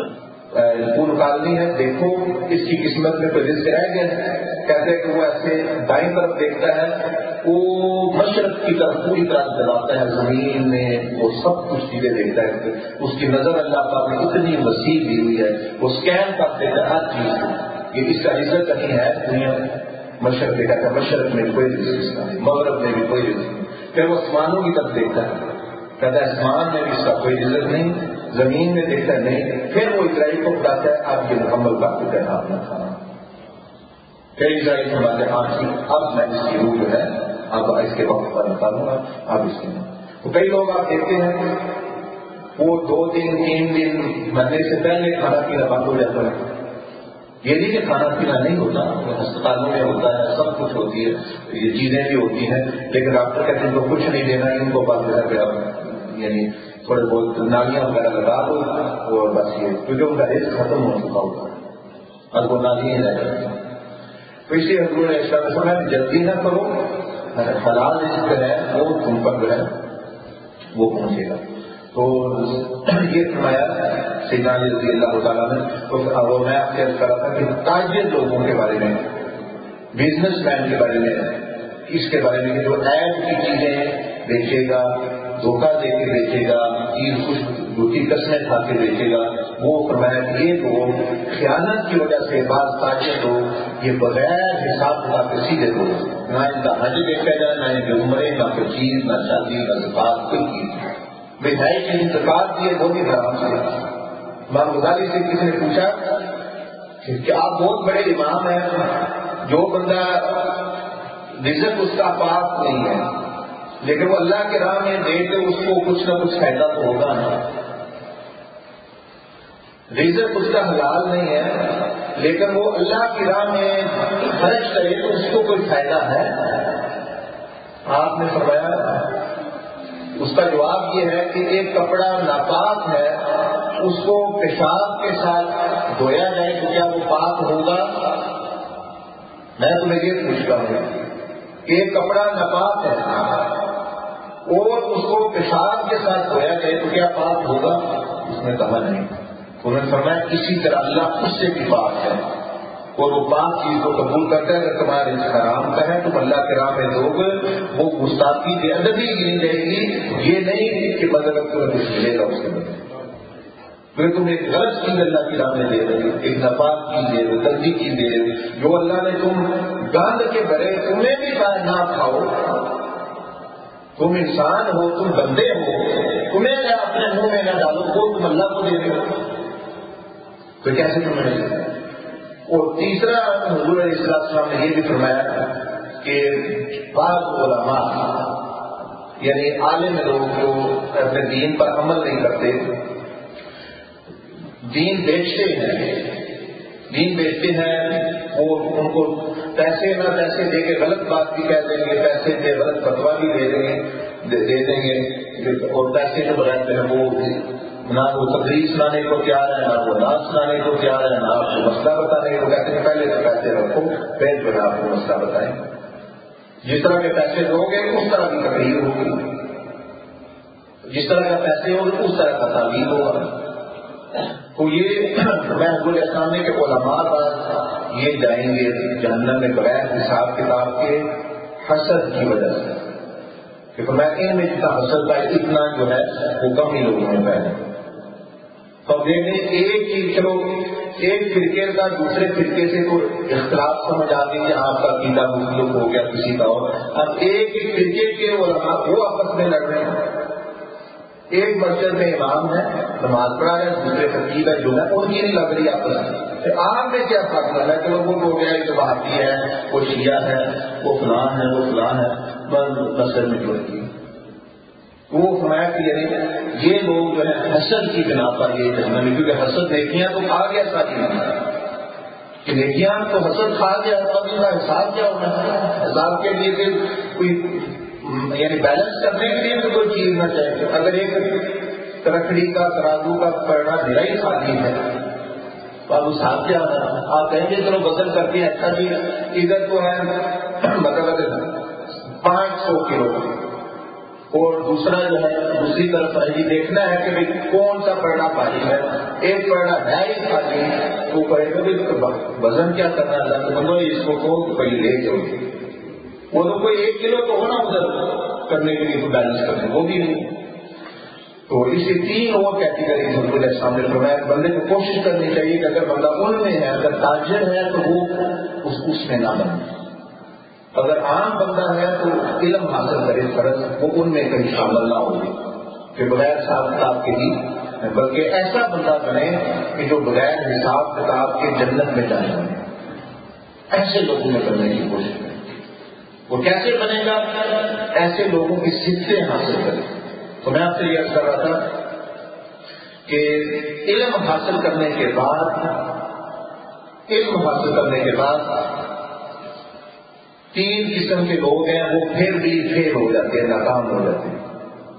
وہ نکالنی ہے، دیکھو اس کی قسمت میں کوئی رزق رہ گیا ہے۔ کہتے ہیں کہ وہ ایسے دائیں طرف دیکھتا ہے، وہ مشرق کی طرف پوری طرح دلاتا ہے، زمین میں وہ سب کچھ چیزیں دیکھتا ہے، اس کی نظر اللہ پاک نے اتنی وسیع دی ہوئی ہے، وہ اسکین کر دیتا ہے ہر چیز کو کہ اس کا رزق کہیں ہے دنیا میں، مشرق دیکھا تھا، مشرق میں کوئی رزق نہیں، مغرب میں بھی کوئی رزق نہیں، پھر وہ آسمانوں کی طرف دیکھتا ہے، کہتا ہے آسمان میں بھی اس کا کوئی رزق نہیں، زمین میں دیکھتا ہے نہیں، پھر وہ اسرائیل کو بتاتا ہے آپ یہ مکمل کا کو کہنا اپنا کھانا، پھر اسرائیل کو بتاتے ہیں ہاں ٹھیک، اب میں اس کی روح جو ہے اب اس کے وقت پر نکالوں گا، اب اس کے تو کئی لوگ آپ دیکھتے ہیں وہ 2 دن 3 دن مرنے سے پہلے کھانا پینا بند ہو جاتا ہے۔ یہ نہیں کہ کھانا پینا نہیں ہوتا، ہسپتالوں میں ہوتا ہے، سب کچھ ہوتی ہے، یہ چیزیں بھی ہوتی ہیں، لیکن ڈاکٹر کہتے ہیں ان کو کچھ نہیں دینا، ان کو بند کر کے یعنی تھوڑے بہت نالیاں وغیرہ لگا دو اور بس یہ، کیونکہ ان کا رزق ختم ہو چکا ہوتا ہے اور وہ نالیاں رہ جاتی ہیں۔ تو اس لیے حضور نے ارشاد فرمایا کہ جلدی نہ کرو، حلال رزق ہے وہ تم پر جو ہے وہ پہنچے گا۔ تو یہ فرمایا سیدنا علی رضی اللہ تعالیٰ نے، تو میں آپ سے عرض کر رہا تھا کہ تاجر لوگوں کے بارے میں، بزنس مین کے بارے میں، اس کے بارے میں کہ جو عیب کی چیزیں بیچے گا، دھوکہ دے کے بیچے گا، چیز کچھ جھوٹی قسمیں کھا کے بیچے گا، وہ فرمایا کہ یہ لوگ خیانت کی وجہ سے بعض تاجر لوگ یہ بغیر حساب کتاب کے سیدھے لوگ، نہ ان کا حج دیکھا جائے، نہ ان کے عمرے، نہ کوئی چیز، نہ شادی، نہ زکات، کوئی چیز مٹھائی کی زکات کی ہے وہ بھی حرام سے۔ امام غزالی سے کسی نے پوچھا کہ آپ بہت بڑے امام ہیں، جو بندہ رزق اس کا پاک نہیں ہے، لیکن وہ اللہ کے راہ میں دے کے اس کو کچھ نہ کچھ فائدہ تو ہوگا نا۔ رزق اس کا حلال نہیں ہے، لیکن وہ اللہ کی راہ میں خرچ کرے تو اس کو کوئی فائدہ ہے؟ آپ نے فرمایا اس کا جواب یہ ہے کہ ایک کپڑا ناپاک ہے، اس کو پیشاب کے ساتھ دھویا جائے تو کیا وہ پاک ہوگا؟ میں تمہیں یہ پوچھتا ہوں کہ ایک کپڑا ناپاک ہے اور اس کو پیشاب کے ساتھ دھویا جائے تو کیا پاک ہوگا؟ اس نے کہا نہیں۔ انہوں نے فرمایا اسی طرح اللہ اس سے بھی پاک ہے اور وہ پاک چیز کو قبول کرتا ہے۔ اگر تمہارے حرام کا ہے تم اللہ کے راہ میں دو گے، وہ گستاخی بے ادبی گنی جائے گی، یہ نہیں کہ مطلب تمہیں کچھ ملے گا اس کے بدلے۔ پھر تم ایک غلط چیز اللہ کی راہ میں دے رہے ہو، ایک ناپاک چیز دے رہے، گندی چیز دے رہے، جو اللہ نے تم گند کے بھرے تمہیں بھی نہ کھاؤ۔ تم انسان ہو، تم بندے ہو، تمہیں کیا اپنے منہ میں نہ ڈالو، وہ تم اللہ کو دے رہے ہو تو کیسے تمہیں ملے گا؟ اور تیسرا حضور علیہ السلام نے یہ بھی فرمایا کہ بعض علماء یعنی عالم لوگ جو اپنے دین پر عمل نہیں کرتے، دین بیچتے ہیں، وہ ان کو پیسے نہ پیسے دے کے غلط بات بھی کہہ دیں گے، پیسے دے غلط فتویٰ بھی دے دیں گے، اور پیسے جو بغیر ہیں وہ نہ وہ تقریر سنانے کو تیار ہے، نہ وہ نعت سنانے کو تیار ہے، نہ آپ کو مسئلہ بتانے کو کہتے ہیں پہلے تو پیسے رکھو پھر جو ہے آپ کو مسئلہ بتائیں۔ جس طرح کے پیسے دو گے اس طرح کی تقریر ہوگی، جس طرح کا پیسے ہوگے اس طرح کا تعلیم ہوگا۔ تو یہ میں حضور سامنے کے علماء پر یہ جائیں گے جہنم میں بغیر حساب کتاب کے حسد کی وجہ سے، کہ میں ان میں جتنا حسد کا اتنا جو ہے وہ کم ہی لوگوں میں پہلے۔ تو دیکھیں ایک فرقے کا دوسرے فرقے سے تو اختلاف سمجھ آ گئی کہ آپ کا عقیدہ مختلف ہو گیا کسی کا اور، اب ایک فرقے کے علماء وہ آپس میں لڑ رہے ہیں۔ ایک مسجد میں امام ہے، نماز پڑھا ہے، دوسرے خطیب ہے جو ہے ان کی نہیں لگ رہی آپس میں۔ آپ میں کیا فرق ہے کہ وہ ہو گیا ایک وہابی ہے، وہ شیعہ ہے، وہ فلان ہے، وہ فلان ہے، بس مسجد میں جڑتی ہے۔ وہ فرمایا کہ یعنی یہ لوگ جو ہے حسد کی بنا پر یہ جہنم میں، کیونکہ حسد نیکیاں تو کھا گیا ساری کہ نیکیاں تو حسد کھا گیا، اب ان کا حساب کیا ہونا ہے؟ حساب کے لیے پھر کوئی یعنی بیلنس کرنے کے لیے تو کوئی چیز نہ چاہیے۔ اگر ایک ترکڑی کا ترازو کا پڑنا ڈھلا ہی خالی ہے تو اب حساب کیا ہونا ہے؟ آپ کہیں گے چلو بدل کر کے اچھا بھی ادھر تو ہے مطلب 500 کلو اور دوسرا جو ہے دوسری طرف ہے یہ دیکھنا ہے کہ بھائی کون سا پڑنا بھاری ہے۔ ایک پڑنا ہے ہی خالی تو کہے گا وزن کیا کرنا ہے، اس کو کوئی لے جاؤ، وہ تو کوئی 1 کلو تو ہونا ادھر کرنے کے لیے تو بیلنس کرنے وہ بھی نہیں۔ تو اسی 3 اور کیٹیگری حضور کے سامنے فرمایا بندے کو کوشش کرنی چاہیے کہ اگر بندہ ان میں ہے، اگر تاجر ہے تو وہ اس میں نہ بنے، اگر عام بندہ ہے تو علم حاصل کرے فرض، وہ ان میں کہیں شامل نہ ہو کہ بغیر حساب کتاب کے ہی، بلکہ ایسا بندہ بنے کہ جو بغیر حساب کتاب کے جنت میں جائے، ایسے لوگوں میں بننے کی کوشش کرے۔ وہ کیسے بنے گا؟ ایسے لوگوں کی صفتیں حاصل کرے۔ تو میں آپ سے یہ عرض کر رہا تھا کہ علم حاصل کرنے کے بعد 3 قسم کے لوگ ہیں، وہ پھر بھی فیل ہو جاتے ہیں، ناکام ہو جاتے ہیں۔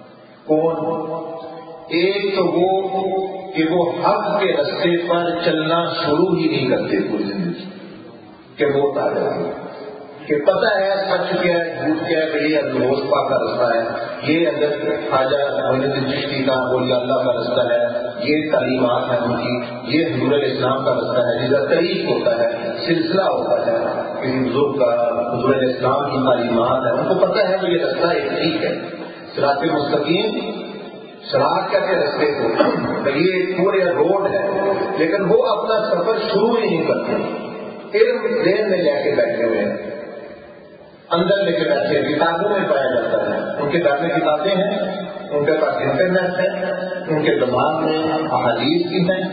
کون؟ ایک تو وہ کہ وہ حق کے راستے پر چلنا شروع ہی نہیں کرتے پوری زندگی، کہ وہ تاجر کہ پتہ ہے سچ کیا ہے جھوٹ کیا ہے، یہ الدوست پاک کا رستہ ہے، یہ اندر خواجہ معین الدین چشتی کا اولیاء اللہ کا رستہ ہے، یہ تعلیمات ہیں ان کی، یہ حضور علیہ السلام کا رستہ ہے، جس کا طریق ہوتا ہے، سلسلہ ہوتا ہے کسی بزرگ کا، حضور علیہ السلام کی تعلیمات ہے، ان کو پتہ ہے کہ یہ رستہ ایک ٹھیک ہے، صراط مستقیم، صراط کہتے ہیں رستے کو، یہ پورے روڈ ہے، لیکن وہ اپنا سفر شروع ہی نہیں کرتے، علم ذہن میں لے کے بیٹھے ہوئے ہیں، اندر لے کے بیٹھے، کتابوں میں پایا جاتا ہے، ان کے گھر میں کتابیں ہیں، ان کے پاس انٹرنیٹ ہے، ان کے دماغ میں احادیث بھی ہیں،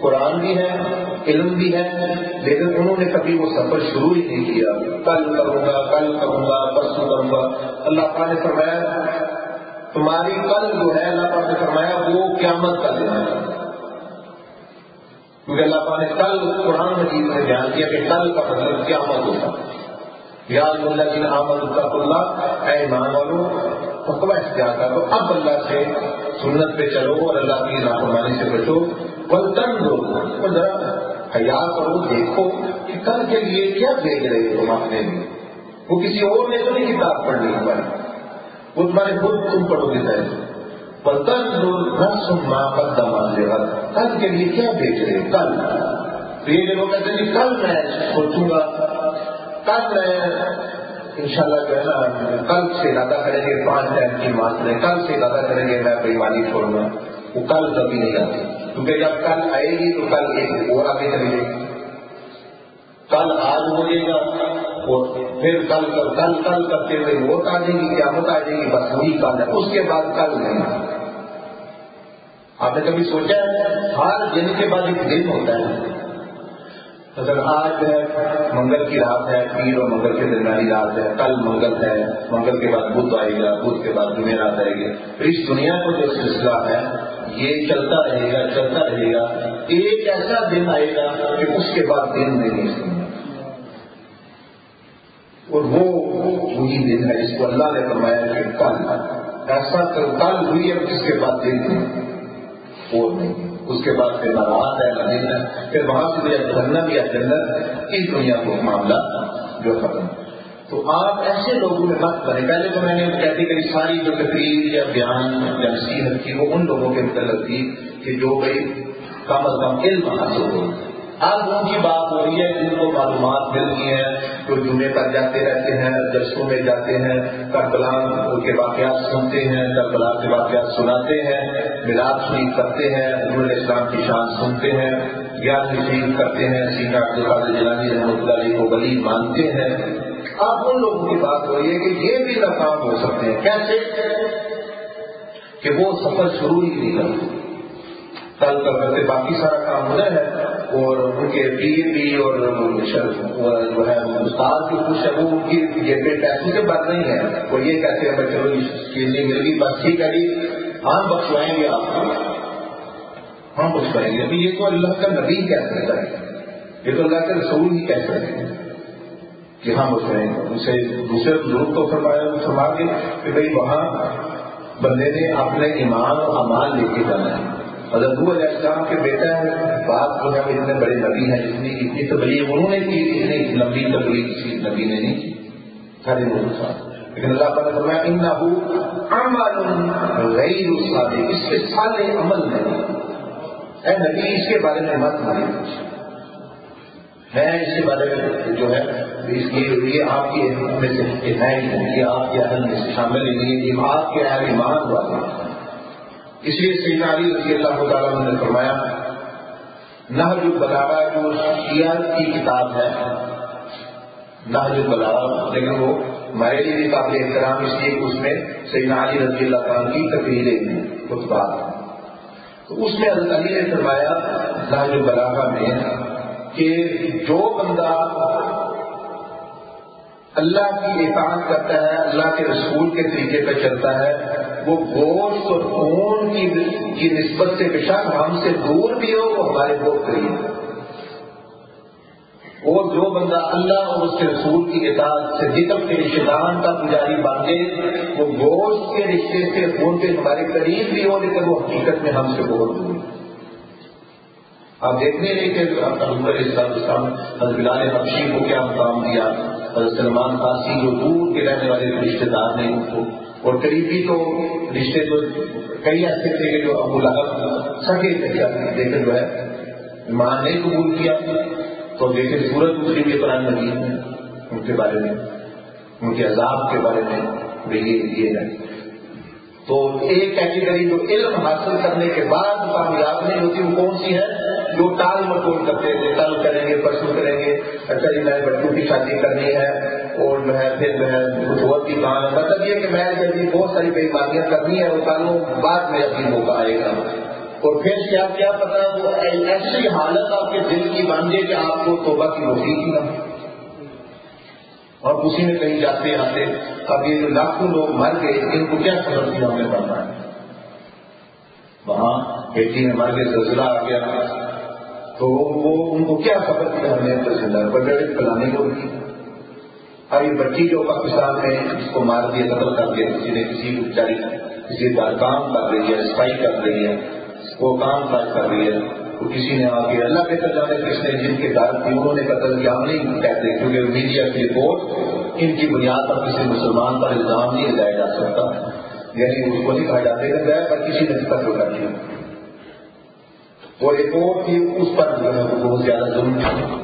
قرآن بھی ہے، علم بھی ہے، لیکن انہوں نے کبھی وہ سفر شروع ہی نہیں کیا. کل کروں گا، پرسوں کروں گا. اللہ تعالیٰ نے فرمایا تمہاری کل جو ہے، اللہ تعالیٰ نے فرمایا وہ قیامت کا دن ہے. کیونکہ اللہ تعالیٰ نے کل قرآن مجید میں بیان کیا کہ کل کا مطلب قیامت ہوتا. یا الذین آمنوا اتقوا اللہ، اے ایمان والو تقوی اختیار کرو. اب اللہ سے سنت پہ چلو اور اللہ کی نافرمانی سے بچو. وَلْتَنْظُرْ، اور ذرا حیا کرو، دیکھو کہ کل کے لیے کیا بھیج رہے ہو تم اپنے لیے. وہ کسی اور نے تو نہیں کتاب پڑھنی تمہاری، وہ تمہارے خود تم پڑھو گے. وَلْتَنْظُرْ نَفْسٌ مَّا قَدَّمَتْ لِغَدٍ، کل کے لیے کیا بھیج رہے ہو. کل تو یہ لوگ کہتے ہیں کل میں سوچوں گا، کل میں انشاءاللہ جو ہے نا کل سے ارادہ کریں گے 5 ٹائم کی نماز پڑھیں، کل سے ارادہ کریں گے میں بےایمانی چھوڑوں گا. وہ کل کبھی نہیں آتی، کیونکہ جب کل آئے گی تو کل ایک اور آگے چلے گی. کل آج ہو جائے گا اور پھر کل کرتے ہوئے موت آ جائے گی، قیامت آ جائے گی، بس وہی کل ہے. اس کے بعد کل نہیں. آپ نے کبھی سوچا ہے ہر دن کے بعد ایک دن ہوتا ہے. اگر آج ہے منگل کی رات ہے، پیر اور منگل کے درمیانی رات ہے، کل منگل ہے، منگل کے بعد بدھ آئے گا، بدھ کے بعد جمعرات آئے گی. اس دنیا کو جو سلسلہ ہے یہ چلتا رہے گا. ایک ایسا دن آئے گا کہ اس کے بعد دن نہیں سننا، اور وہ وہی دن ہے جس کو اللہ نے فرمایا کہ کل ایسا کل ہوئی ہے جس کے بعد دن اور نہیں. اس کے بعد پھر رات ہے، نہ دن ہے، پھر وہاں سے یا جہنم یا جنت. اس دنیا کو معاملہ جو ختم. تو آپ ایسے لوگوں میں مت بنے. پہلے تو میں نے کیٹیگری ساری جو تقریر یا بیان یا نصیحت کی وہ ان لوگوں کے متعلق تھی کہ جو بھائی کم از کم علم حاصل ہو. اب ان کی بات ہو رہی ہے جن کو معلومات ملتی ہیں، جو جمعے پر جاتے رہتے ہیں، جلسوں میں جاتے ہیں، کربلا کے واقعات سنتے ہیں، کربلا کے واقعات سناتے ہیں، میلاد شریف کرتے ہیں، حضور علیہ السلام کی شان سنتے ہیں، گیان شریف کرتے ہیں، سیدنا عبدالقادر جیلانی رحمۃ اللہ علیہ کو ولی مانتے ہیں. اب ان لوگوں کی بات ہو رہی ہے کہ یہ بھی ناکام ہو سکتے ہیں. کیسے؟ کہ وہ سفر شروع ہی نہیں کرتے. کل کرتے باقی سارا کام ہونا ہے، اور ان کے پیر بھی اور جو ہے استاد جو کچھ ہے وہ ان کی جیبیں پیسوں سے بڑھ رہی ہیں. وہ یہ کہتے ہیں بھائی چلو چیز نہیں مل گئی، بس ٹھیک ہے جی ہم بخشوائیں گے آپ کو، ہم بخشوائیں گے. ابھی یہ تو اللہ کا نبی کہہ سکتا ہے، یہ تو اللہ کے رسول ہی کہہ سکتے ہیں کہ ہم بخشوائیں گے. اسے دوسرے بزرگ تو فرما کے کہ بھائی وہاں بندے نے اپنے ایمان اور اعمال لے کے جانا ہے. حضرت نوح علیہ السلام کے بیٹا ہے، بات جو ہے اتنے بڑے نبی ہیں، اتنی تبلیغ انہوں نے کی، اتنی لمبی تبلیغ کسی نبی نے نہیں کی سارے لوگوں کے ساتھ. لیکن اللہ تعالیٰ نے فرمایا انہ عمل غیر صالح، اس کے صالح عمل نہیں. اے نبی اس کے بارے میں مت مانیے. میں اس کے بارے میں جو ہے اس کی یہ آپ کی میں سے ہے ہی نہیں، یہ آپ کے اہل میں سے شامل ہی نہیں، یہ آپ کے اہل ایمان والے. اس لیے سیدنا علی رضی اللہ تعالیٰ عنہ نے فرمایا نہج البلاغہ جو شیعہ کی کتاب ہے، نہج البلاغہ، لیکن وہ ہمارے لیے بھی قابل احترام اس لیے کہ اس میں سیدنا علی رضی اللہ تعالیٰ کی تقریریں ہیں، خطبات. تو اس میں حضرت علی نے فرمایا نہج البلاغہ میں کہ جو بندہ اللہ کی اطاعت کرتا ہے، اللہ کے رسول کے طریقے پہ چلتا ہے، وہ گوشت اور خون کی نسبت سے بشک ہم سے دور بھی ہو وہ ہمارے بہت قریب ہے. اور جو بندہ اللہ اور اس کے رسول کی اطاعت سے جسم کے رشتے دار کا پجاری باندھے، وہ گوشت کے رشتے سے خون کے ہمارے قریب بھی ہو لیکن وہ حقیقت میں ہم سے بہت دور ہے. آپ دیکھنے لیں کہ حضور علیہ السلام حضرت بلال حبشی کو کیا مقام دیا، حضرت سلمان فارسی جو دور کے رہنے والے رشتے دار نے ان کو، اور قریبی تو رشتے تو کئی ایسے تھے کہ جو ابو لہب سگے تھے لیکن جو ہے ایمان نہیں قبول کیا. تو دیکھیں سورت اتری ہوئی قرآن مجید میں ان کے بارے میں، ان کے عذاب کے بارے میں یہ ہے. تو ایک کیٹیگری جو علم حاصل کرنے کے بعد کامیاب نہیں ہوتی وہ کون سی ہے؟ جو ٹال مٹول کرتے تھے، کل کریں گے پرسوں کریں گے، اچھا جی میں بچوں کی شادی کرنی ہے اور جو ہے پھر جو ہے کچھ اور کی کام ہے. مطلب یہ کہ میں جب بہت ساری بےایمانیاں کرنی ہے اور کالوں بعد میں اپنی موقع آئے گا. اور پھر کیا پتا وہ ایسی حالت آپ کے دل کی بن جائے کہ آپ کو توبہ کی توفیق ہی نہ، اور اسی میں کہیں جاتے آتے اب یہ جو لاکھوں لوگ مر گئے ان کو کیا خبر تھی ہمیں پڑھنا ہے. وہاں بیٹی میں مر گئے، زلزلہ آ گیا، تو وہ ان کو کیا خبر تھی ہمیں زلزلہ بڑے پلانے کو کی. اب یہ بچی جو پاکستان میں اس کو مار دیا، قتل کر دیا، کسی نے کسی بیچاری کسی پر کام کر رہی ہے، اسپائی کر رہی ہے، وہ کام کر رہی ہے، تو کسی نے آ کے اللہ کے جانے کس نے جن کے گھر کی انہوں نے قتل کیا، ہم نہیں کہتے کیونکہ میڈیا کی رپورٹ ان کی بنیاد پر کسی مسلمان پر الزام نہیں لگایا جا سکتا، یعنی اس کو نہیں کہا جاتے گا پر کسی نے قتل کر دیا. وہ رپورٹ کی اس پر جو ہے وہ بہت زیادہ ظلم تھا.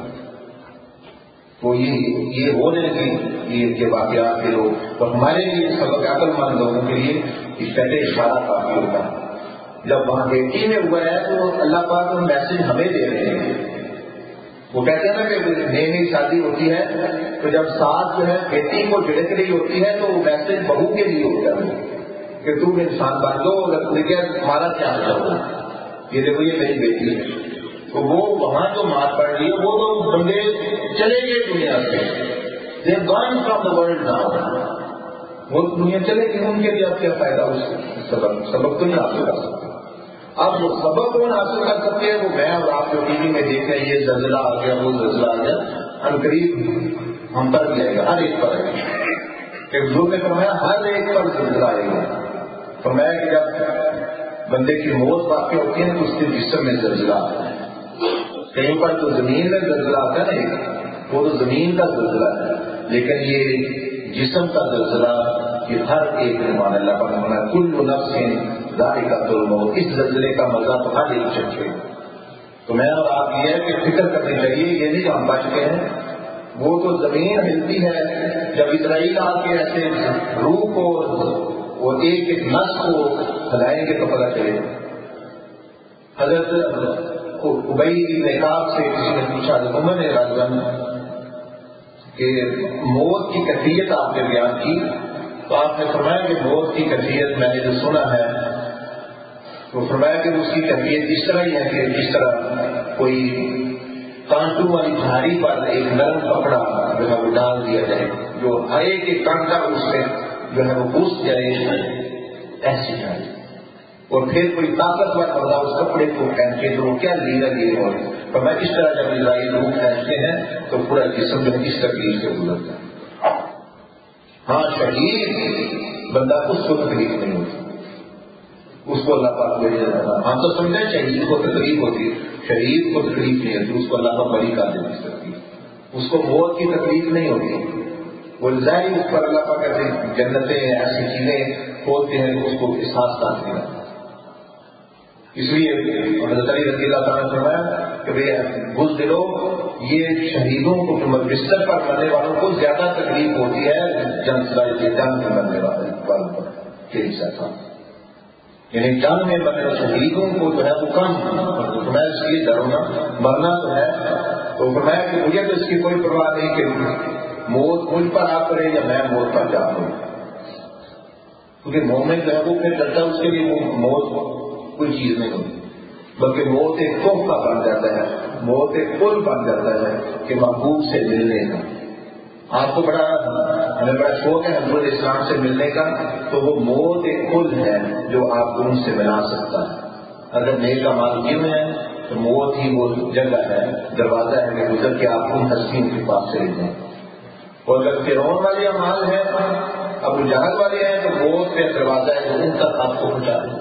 تو یہ ہو رہے کہ یہ کے واقعات کے لوگ، اور ہمارے لیے سبق عقل مند لوگوں کے لیے اس پہلے اشارہ کافی ہوتا ہے. جب وہاں بیٹی میں ہوا ہے تو اللہ پاک میسج ہمیں دے رہے ہیں. وہ کہتے ہیں نا کہ نئی نئی شادی ہوتی ہے تو جب ساتھ جو ہے بیٹی کو جھڑک رہی ہوتی ہے تو وہ میسج بہو کے لیے ہوتا ہے کہ تم انسان بن دو، تمہارا کیا ہوگا، یہ دیکھو یہ میری بیٹی ہے. تو وہ وہاں جو مار پڑ رہی ہے وہ تو بندے چلے گئے دنیا سے، they gone from the world now, وہ دنیا چلے گی، ان کے لیے آپ کیا فائدہ اس سبق تو نہیں حاصل کر سکتے. اب جو سبق کون حاصل کر سکتے ہیں وہ میں اور آپ جو ٹی وی میں دیکھ رہے ہیں، یہ زلزلہ آ گیا وہ زلزلہ آ گیا، عنقریب ہم پر بھی آئے گا، ہر ایک پر آئے گا. ایک بزرگ نے فرمایا ہر ایک پر زلزلہ آئے گا. فرمایا کہ جب بندے کی موت واقع ہوتی ہے تو اس کے جسم میں زلزلہ آتا ہے. کہیں پر تو زمین میں زلزلہ آتا ہے نا، وہ تو زمین کا زلزلہ ہے، لیکن یہ جسم کا زلزلہ یہ ہر ایک نے مان اللہ پر ہونا ہے. کل نفس ذائقۃ الموت، اس زلزلے کا مزہ تو ہر ایک چکھے. تو میں اور آپ یہ ہے کہ فکر کرنی چاہیے، یہ نہیں ہم بچ کے ہیں. وہ تو زمین ہلتی ہے، جب اسرائیل آ کے ایسے روح کو اور ایک ایک نس کو ہلائیں گے تو پتہ چلے. حضرت ابئی بن کعب سے کسی نے پوچھا، عمر نے راجن کہ موت کی کیفیت آپ نے بیان کی، تو آپ نے فرمایا کہ موت کی کیفیت میں نے جو سنا ہے تو فرمایا کہ اس کی کیفیت اس طرح ہی ہے کہ جس طرح کوئی کانٹوں والی جھاڑی پر ایک نرم کپڑا جو ہے وہ ڈال دیا جائے، جو ہر ایک کانٹا اس میں جو ہے وہ گھس جائے، ایسی جھاڑی. اور پھر کوئی طاقتور بندہ اس کپڑے کو پہن کے جو کیا لینا لیے ہو، تو میں اس طرح جب اسرائیل روح پہنچتے ہیں تو پورا جسم جو ہے اس تکلیف سے گزرتا ہے. ہاں شہید بندہ اس کو تکلیف نہیں ہوتی، اس کو اللہ پاک بھیج دیتا. ہم تو سمجھیں شہید کو تکلیف ہوتی ہے، شہید کو تکلیف نہیں ہوتی، اس کو اللہ پاک بڑی کر دے سکتی، اس کو موت کی تکلیف نہیں ہوتی. وہ ظاہر اس پر اللہ پاک ایسے جنتیں ایسی چیزیں ہوتے ہیں اس کو احساس کرتے ہیں. اس لیے حضرت علی رضی اللہ تعالیٰ نے فرمایا کہ بھئی بزدلو، یہ شہیدوں کو جو بستر پر مرنے والوں کو زیادہ تکلیف ہوتی ہے جنگ میں مرنے والوں پر کے حصہ تھا، یعنی جنگ میں مرنے والے شہیدوں کو جو ہے وہ کم. فرمایا اس لیے ڈرونا مرنا تو ہے، تو فرمایا کہ مجھے تو اس کی کوئی پرواہ نہیں کہ موت مجھ پر آ کرے یا میں موت پر جا کروں، کیونکہ مومن جو ہے وہ پھر ڈرتا اس کے لیے وہ موت کوئی چیز نہیں ہوتی، بلکہ موت ایک تحفہ بن جاتا ہے، موت ایک پل بن جاتا ہے کہ محبوب سے ملنے کا. آپ کو ہمیں بڑا شوق ہے حضرت اسلام سے ملنے کا، تو وہ موت ایک پل ہے جو آپ کو ان سے ملا سکتا ہے. اگر نیک اعمال کیے ہوئے ہیں تو موت ہی وہ جگہ ہے، دروازہ ہے کہ گزر کے آپ ان ہستیوں کے پاس چلے جائیں. اور اگر فرعون والے اعمال ہیں، ابو جہل والے ہیں، تو موت کا دروازہ ہے جو ان تک آپ کو پہنچا دیں.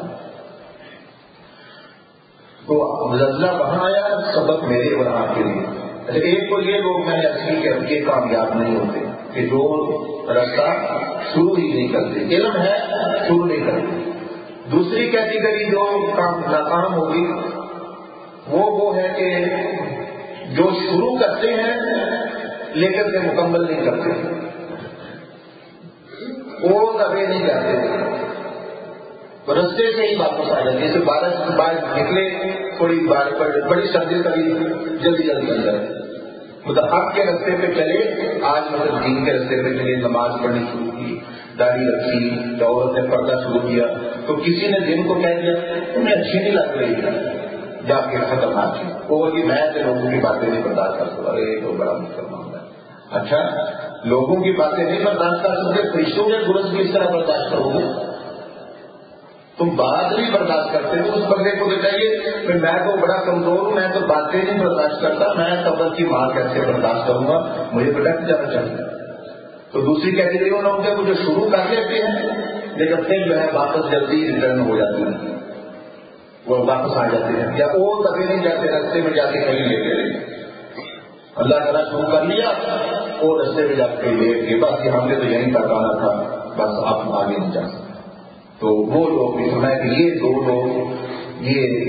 تو زلزلہ وہاں آیا، سبق میرے اور آپ کے لیے. ایک تو یہ لوگ میں نے اصلی کہ یہ کامیاب نہیں ہوتے کہ جو رستہ شروع ہی نہیں کرتے، علم ہے شروع نہیں کرتے. دوسری کیٹیگری جو ناکام ہوگی وہ ہے کہ جو شروع کرتے ہیں لیکن سے مکمل نہیں کرتے، وہ کبھی نہیں کرتے، تو رستے سے ہی واپس آ جاتے. جیسے بارش کے بعد نکلے، تھوڑی بارش پڑ، بڑی سردی کبھی جلدی جلدی اندر، مطلب حق کے رستے پہ چلے. آج مطلب دین کے رستے پہ چلے، نماز پڑھنی شروع کی، داڑھی رکھی، عورت نے پردہ شروع کیا، تو کسی نے دن کو کہہ دیا تمہیں اچھی نہیں لگ رہی جا کے خطرناک ہے وہ بولے میں تو لوگوں کی باتیں نہیں برداشت کر سکتا. ارے تو بڑا مشکل معاملہ ہے. اچھا لوگوں کی باتیں نہیں برداشت کر سکتے, فرشتوں کے گرز کس طرح برداشت کرو گے؟ تم بات نہیں برداشت کرتے تو اس بندے کو تو چاہیے میں تو بڑا کمزور ہوں, میں تو باتیں نہیں برداشت کرتا, میں قبر کی مار کیسے برداشت کروں گا, مجھے تو ڈٹ جانا چاہیے. تو دوسری کیٹیگری وہ لوگ جو شروع کر لیتے ہیں لیکن پھر جو ہے واپس جلدی ریٹرن ہو جاتے ہیں, وہ واپس آ جاتے ہیں یا وہ کبھی نہیں جاتے, رستے میں جا کے کہیں لیتے رہے. اللہ تعالیٰ شروع کر لیا وہ رستے میں جا کے لیٹ کے بس ہم نے تو یہیں تک آنا تھا, بس آپ آگے نہیں جا سکتے. تو وہ لوگ بھی سنا کہ یہ دو لوگ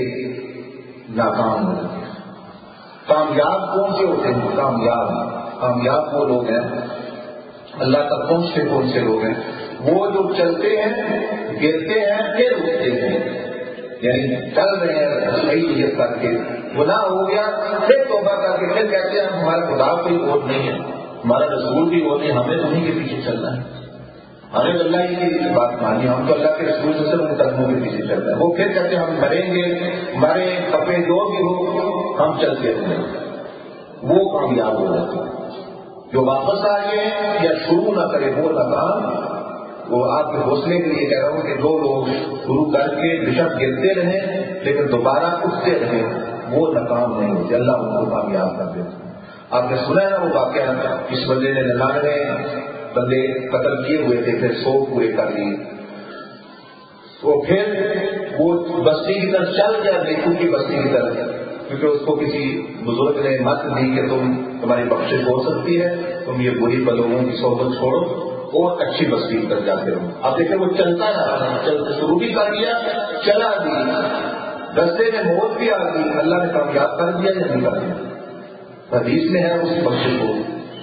یہ ناکام ہو جاتے ہیں. کامیاب کون سے ہوتے ہیں؟ کامیاب وہ لوگ ہیں اللہ تک پہنچتے کون سے لوگ ہیں؟ وہ جو چلتے ہیں گرتے ہیں پھر اٹھتے ہیں, یعنی چل رہے ہیں صحیح نیت کر کے, گناہ ہو گیا پھر توبہ کر کے پھر کہتے ہیں ہمارا خدا کوئی اور نہیں ہے, ہمارا رسول بھی وہ نہیں, ہمیں انہیں کے پیچھے چلنا ہے, ہمیں اللہ کی بات مانی, ہم تو اللہ کے رسول سے ان قدموں کے پیچھے چل رہے ہیں. وہ پھر کہتے ہیں ہم مریں گے, مرے کپڑے جو بھی ہو ہم چلتے رہیں گے. وہ کامیاب ہو جاتے ہیں. جو واپس آ گئے یا شروع نہ کرے وہ ناکام. وہ آپ کے حوصلے کے لیے کہہ رہا ہوں کہ دو لوگ شروع کر کے بشپ گرتے رہیں لیکن دوبارہ اٹھتے رہیں, وہ ناکام نہیں ہوتے, اللہ ان کو کامیاب کر دیتے. آپ نے سنا ہے نا وہ واقعہ, اس بندے نے 99 بندے قتل کیے ہوئے تھے, پھر 100 پورے کر لیے. تو پھر وہ بستی کی طرف چل گیا, نیکو کی بستی کی طرف, کیونکہ اس کو کسی بزرگ نے مت دی کہ تمہاری بخشش ہو سکتی ہے, تم یہ بری بدلوں کی صحبت چھوڑو اور اچھی بستی کی طرف جاتے ہو. اب دیکھیں وہ چلتا رہا, شروع بھی کر دیا, چلا بھی, رستے میں موت بھی آ گئی, اللہ نے کامیاب کر دیا یا نہیں کر دیا؟ حدیث میں ہے اس بخشش کو.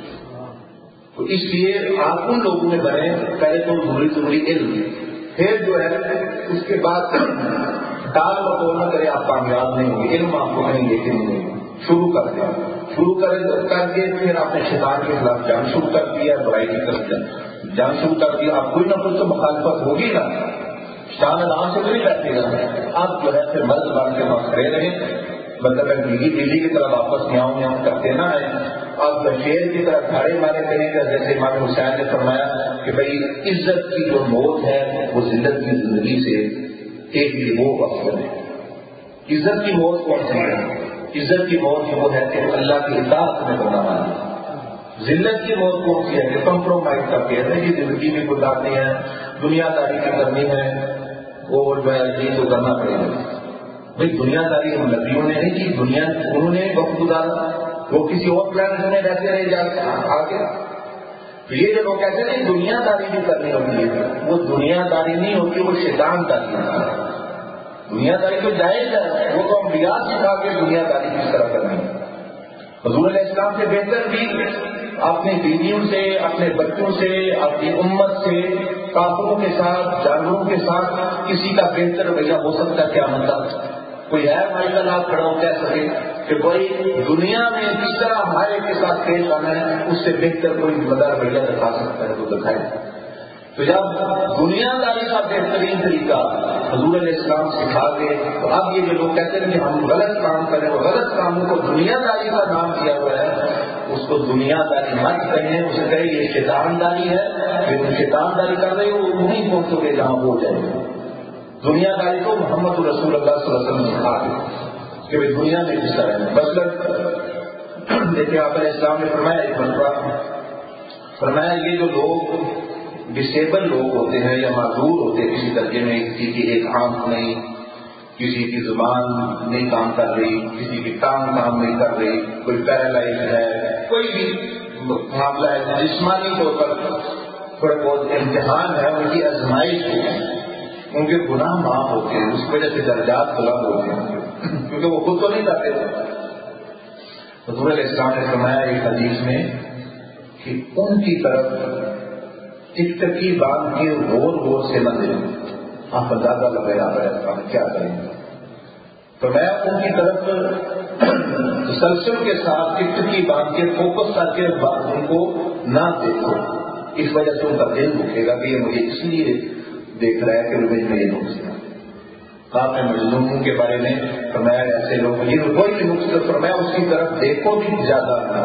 تو اس لیے آپ ان لوگوں میں بنے پہلے تو ضروری علم, پھر جو ہے اس کے بعد ٹال بٹور نہ کرے, آپ کامیاب نہیں ہوں گے. علم آپ کو کہیں لے کے نہیں دیں گے. شروع کر دیں, شروع کر کے پھر آپ نے شیطان کے خلاف جان شروع کر دیا, برائی کی طرف جان شروع کر دیا. آپ کوئی نہ کوئی تو مخالفت ہوگی نا, شیطان آرام سے تو نہیں بیٹھے گا. آپ جو ہے پھر مرد بن کے وہاں کھڑے رہیں, مطلب بجلی کی طرح واپس میاؤں کرتے نہ آئے. آپ شیر کی طرح دھاڑے مارے کریں گے, جیسے امام حسین نے فرمایا کہ بھائی عزت کی جو موت ہے وہ ذلت کی زندگی سے ایک بھی وہ افضل ہے. عزت کی موت کون سی ہے؟ عزت کی موت وہ ہے کہ اللہ کی اطاعت میں بنا مانے. ذلت کی موت کون سی ہے کہ کمپرومائز کرتے ہیں کہ زندگی بھی گزارنی ہے, دنیا داری کی کرنی ہے, وہ جو ہے یہ تو کرنا پڑے گا. بھائی دنیا داری ہم نبیوں نے نہیں کی, دنیا انہوں نے وقت گزارا, وہ کسی اور پلانٹ میں رہتے رہے جاتے آگے. تو یہ جو لوگ کہتے ہیں دنیا داری بھی کرنی ہوتی ہے, وہ دنیا داری نہیں ہوتی, وہ شیطان داری ہوتی ہے. دنیا داری تو جائز ہے, وہ تو ہم بیاض سکھا کے دنیا داری کس طرح کرنی ہے. حضور علیہ السلام سے بہتر بھی اپنی بیویوں سے, اپنے بچوں سے, اپنی امت سے, کافروں کے ساتھ, جانوروں کے ساتھ کسی کا بہتر رویہ ہو سکتا ہے؟ کیا مطلب کوئی ہے بھائی کا آپ کھڑا ہو کہہ سکے کہ کوئی دنیا میں کس طرح ہمارے کے ساتھ پیش آنا ہے اس سے بہتر کوئی مدار رویہ دکھا سکتا ہے تو دکھائے. تو جب دنیا داری کا بہترین طریقہ حضور علیہ السلام سکھا دے, تو اب یہ جو لوگ کہتے ہیں کہ ہم غلط کام کریں, وہ غلط کاموں کو دنیا داری کا نام دیا ہوا ہے, اس کو دنیا داری مت کہیں, اسے کہیں یہ شیطان داری ہے, لیکن شیطان داری کر رہے ہو وہیں پہنچو گے جہاں ہو جائے گا. دنیا داری کو محمد رسول اللہ صلی اللہ علیہ وسلم سکھا دے کہ بھائی دنیا میں کس طرح ہے. مثلاً دیکھیں آپ علیہ السلام نے فرمایا, ایک مرتبہ فرمایا یہ جو لوگ ڈسیبل لوگ ہوتے ہیں یا معذور ہوتے ہیں کسی درجے میں, کسی کی ایک آنکھ نہیں, کسی کی زبان نہیں کام کر رہی, کسی کی ٹانگ کام نہیں کر رہی, کوئی پیرالائز ہے, کوئی بھی معاملہ ہے جسمانی طور پر تھوڑا بہت امتحان ہے, ان کی آزمائش ہے, ان کے گناہ معاف ہوتے ہیں, اس وجہ سے درجات بلند ہوتے ہیں کیونکہ وہ خود تو نہیں کرتے. حضور علیہ السلام نے فرمایا ایک حدیث میں کہ ان کی طرف ٹکٹکی باندھ کے غور غور سے نہ دیں. آپ اندازہ لگایا آپ کیا کریں گے. تو میں ان کی طرف تسلسل کے ساتھ ٹکٹکی باندھ کے فوکس کر کے ان کو نہ دیکھو, اس وجہ سے ان کا دل دکھے گا کہ یہ مجھے اس لیے دیکھ رہا ہے کہ روز میں یہ نقص ہے. آپ نے مظلوموں کے بارے میں فرمایا ایسے لوگ یہ کوئی بھی نقص فرمایا اس کی طرف دیکھو بھی زیادہ نہ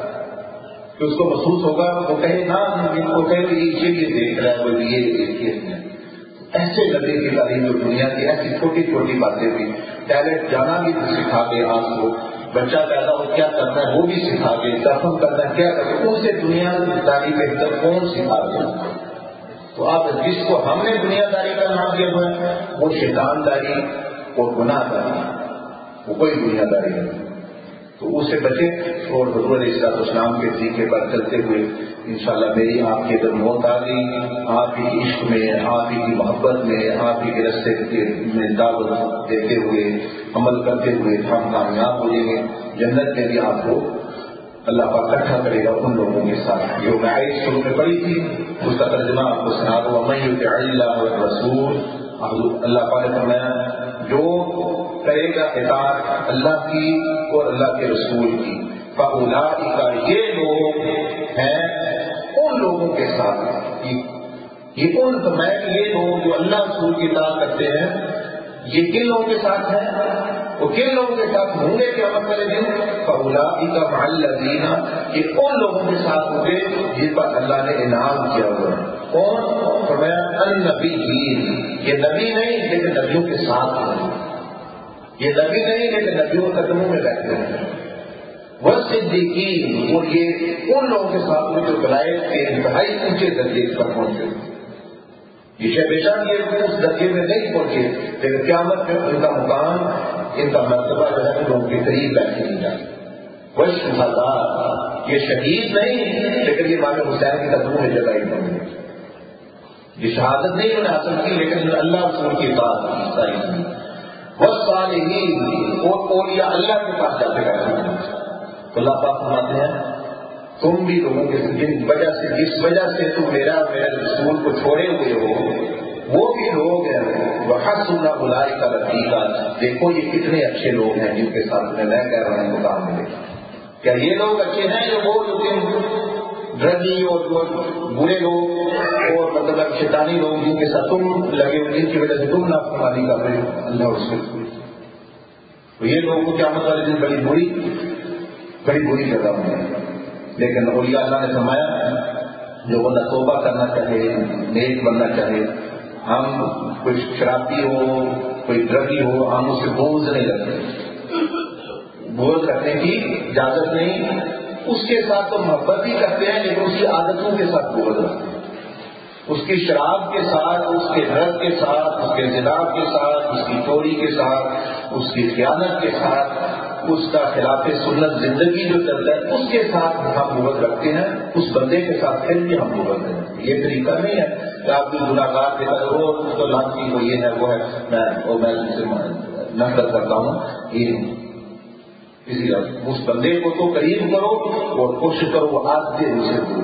کہ اس کو محسوس ہوگا وہ کہے نہ جن کو کہے یہ دیکھ رہا ہے وہ یہ دیکھیے. ایسے نبی کی تعلیم جو دنیا کی ایسی چھوٹی چھوٹی باتیں بھی ٹیلنٹ جانا بھی سکھا دے. آپ کو بچہ پیدا ہو کیا کرنا ہے وہ بھی سکھا دے, دفن کرنا ہے کیا کرنا ہے اسے دنیا داری بہتر کون سکھا دے. تو آپ جس کو ہم نے دنیا داری کا نام دیا ہوا ہے وہ شیطان داری اور گناہ داری, وہ کوئی دنیا داری نہیں. تو اس سے بچے اور حضور علیہ السلام کے طریقے پر چلتے ہوئے انشاءاللہ میری آپ کے ادھر موت آ گئی, آپ ہی کی عشق میں, آپ ہی کی محبت میں, آپ ہی کے رستے میں دعوت دیتے ہوئے عمل کرتے ہوئے ہم کامیاب ہو جائیں گے. جنت میں بھی آپ کو اللہ پاک اکٹھا کرے گا ان لوگوں کے ساتھ جو میں آیت شروع میں پڑھی تھی اس کا ترجمہ آپ کو سنا دو. وَمَن يُطِعِ اللَّهَ وَالرَّسُولَ, اللہ پاک نے فرمایا جو کرے گا اطاعت اللہ کی اور اللہ کے رسول کی, فَأُولَٰئِكَ یہ لوگ ہیں ان لوگوں کے ساتھ. یہ کون فرمایا کہ یہ لوگ جو اللہ رسول کی اطاعت کرتے ہیں یہ کن لوگوں کے ساتھ ہیں, وہ کن لوگوں کے ساتھ ہوں گے قیامت والے دن. فَأُولَٰئِكَ مَعَ الَّذِينَ یہ ان لوگوں کے ساتھ ہوں گے جن پر اللہ نے انعام کیا ہوا ہے. کون فرمایا النبیین, یہ نبی نہیں لیکن نبیوں کے ساتھ ہیں, یہ نبی نہیں لیکن نبیوں کے قدموں میں بیٹھتے ہیں. والصدیقین اور یہ ان لوگوں کے ساتھ میں جو ولایت کے انتہائی اونچے درجے پر پہنچے. یہ بے شک یہ اس درجے میں نہیں پہنچے لیکن قیامت میں ان کا مقام ان کا مرتبہ جو ہے لوگوں کے قریب بیٹھے نہیں جائے. وہ شہداء یہ شہید نہیں لیکن یہ امام حسین کے قدموں میں جگہ ہی پڑیں گے. یہ شہادت نہیں انہوں نے حاصل کی لیکن اللہ رسول کی اطاعت کی ساری. والصالحین اور اولیاء اللہ کے پاس جاتے بیٹھے ہیں. تو اللہ پاک فرماتے ہیں تم بھی لوگوں کے جس وجہ سے تم میرا رسول کو چھوڑے ہوئے ہو وہ بھی لوگ ہیں. وحسن اولئک رفیقا, دیکھو یہ کتنے اچھے لوگ ہیں جن کے ساتھ میں کہہ رہا ہوں مقام ملے. کیا یہ لوگ اچھے ہیں جو وہ ڈرگی اور برے لوگ اور مطلب شیطانی لوگ جن کے ساتھ تم لگے ہوئے جن کی وجہ سے تم نافرمانی کر رہے ہو اللہ اس سے. تو یہ لوگوں کو قیامت والے دن بڑی بری جگہ ہوئی. لیکن اولیاء اللہ نے فرمایا جو بندہ توبہ کرنا چاہے نیک بننا چاہے, ہم کوئی شرابی ہو کوئی ڈرگی ہو ہم اسے بوجھ نہیں رکھتے, بوجھ رکھنے کی اجازت نہیں. اس کے ساتھ تو محبت ہی کرتے ہیں لیکن اس کی عادتوں کے ساتھ بوجھ رکھتے ہیں. اس کی شراب کے ساتھ, اس کے ڈرگ کے ساتھ, اس کے زنا کے ساتھ, اس کی چوری کے ساتھ, اس کی خیانت کے ساتھ, اس کا خلاف سنت زندگی جو چلتا ہے اس کے ساتھ ہم بغض رکھتے ہیں. اس بندے کے ساتھ پھر بھی ہم بغض ہیں. یہ طریقہ نہیں ہے کہ آپ بھی گناہگار کے ساتھ وہ تو لانتی وہ یہ ہے وہ ہے میں ان سے نفرت کرتا ہوں. یہ اسی لیے اس بندے کو تو قریب کرو اور کوشش کرو وہ آج سے اسے دور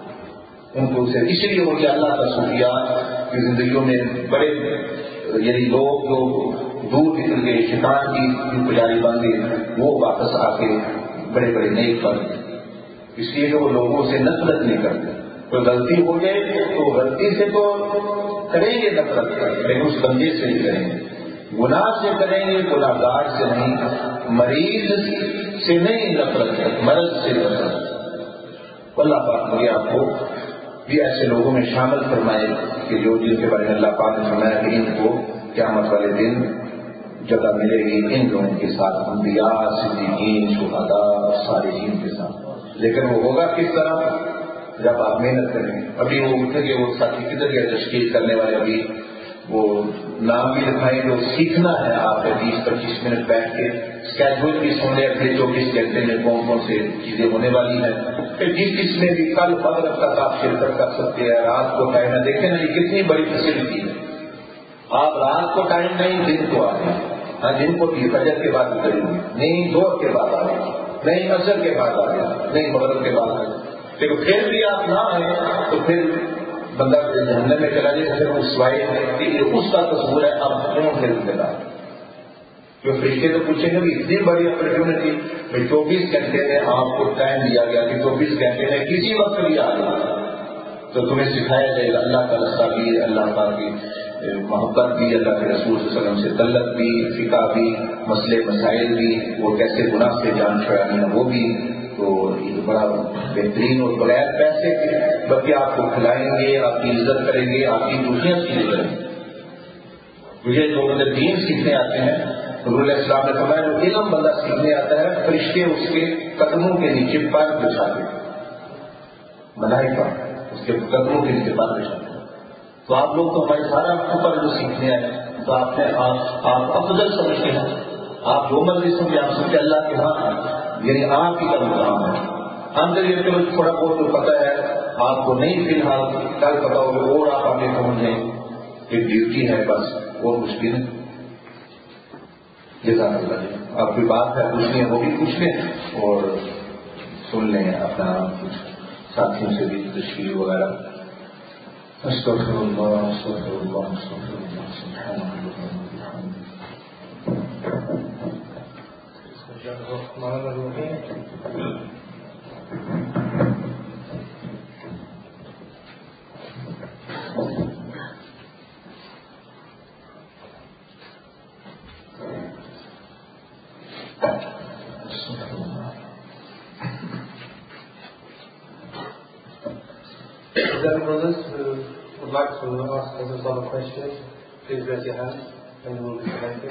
ان کو اسے. اس لیے وہ کہ اللہ کا صوفیہ کی زندگیوں میں بڑے یعنی لوگ جو دور نکل گئے شیطان کی پجاری بن گئے وہ واپس آ کے بڑے بڑے نیک بن گئے. اس لیے کہ وہ لوگوں سے نفرت نہیں کرتے. کوئی غلطی ہو جائے تو غلطی سے تو کریں گے نفرت لیکن اس بندے سے نہیں کریں گے. گناہ سے کریں گے گناہگار سے نہیں, مریض سے نہیں نفرت ہے مرض سے نفرت. اللہ پاک مجھے آپ کو بھی ایسے لوگوں میں شامل فرمائے کہ جو جن کے بارے میں اللہ پاک نے فرمایا کہ ان کو قیامت والے دن جگہ ملے گی ان لوگوں کے ساتھ انبیاء صدیقین شہداء اور صالحین کے ساتھ. لیکن وہ ہوگا کس طرح جب آپ محنت کریں گے. ابھی وہ اٹھیں گے وہ ساتھی کدھر گیا تشکیل کرنے والے ابھی وہ نام بھی لکھائیں جو سیکھنا ہے آپ نے 20-25 منٹ بیٹھ کے اسکیجول بھی سن لیں اگلے 24 گھنٹے میں کون کون سے چیزیں ہونے والی ہیں. پھر جس میں بھی کل مغرب تک آپ شرکت کر سکتے ہیں. رات کو ٹائم ہے دیکھیں نا یہ کتنی بڑی فیسلٹی ہے. آپ رات کو ٹائم نہیں دن کو آ گئے. ہاں دن کو بھی فجر کے بعد کریں گے نہیں زور کے بعد آ گئے نہیں عصر کے بعد آ گیا نہیں مغرب کے بعد آ گئے. لیکن پھر بھی آپ نہ آئے تو پھر بندہ جہنم میں چلا جائے. پھر اس وائٹ اس کا تصور ہے اب کون سے ذمہ دار جو فرشتے تو پوچھیں گے اتنی بڑی اپرچونٹی 24 گھنٹے میں آپ کو ٹائم دیا گیا کہ 24 گھنٹے میں کسی وقت بھی آ جائے तो तुम्हें सिखाया जाएगा अल्लाह का रास्ता भी, अल्लाह का की मोहब्बत भी, अल्लाह के रसूल सल्लल्लाहु अलैहि वसल्लम से तल्लक भी, फिका भी, मसले मसाइल भी, वो कैसे गुनाह से जान छुड़ानी है वो भी। तो ये बड़ा बेहतरीन और बगैर पैसे के, बल्कि आपको खिलाएंगे, आपकी इज्जत करेंगे, आपकी दुनिया सीख करेंगे। मुझे जो मतलब दीन सीखने आते हैं, हुज़ूर इस्लाम ने फरमाया जो इल्म बंदा सीखने आता है फरिश्ते उसके कदमों के नीचे पैर बिछाते हैं, मलाइका उसके कदमों के नीचे पैर बिछाते हैं। तो आप लोग तो हमारे सारा ऊपर जो सीखने आए, तो आपने आप अफजल समझते हैं, आप जो मर्जी समझे, आप समझे अल्लाह के यहाँ यानी आप ही का मुकाम है। अंदर ये केवल थोड़ा बहुत जो पता है आपको नहीं, फिलहाल कल पता होगा और आप आगे पहुंच जाए, एक ड्यूटी है बस, और कुछ भी नहीं। जज़ाकल्लाह जी, आपकी बात है पूछनी है वो भी पूछ लें और सुन लें अपना कुछ साथियों से भी तशकील वगैरह। अस्तग़फिरुल्लाह अस्तग़फिरुल्लाह अस्तग़फिरुल्लाह सुब्हानल्लाह। Brothers who would like to ask us some questions, please raise your hand and you will be selected.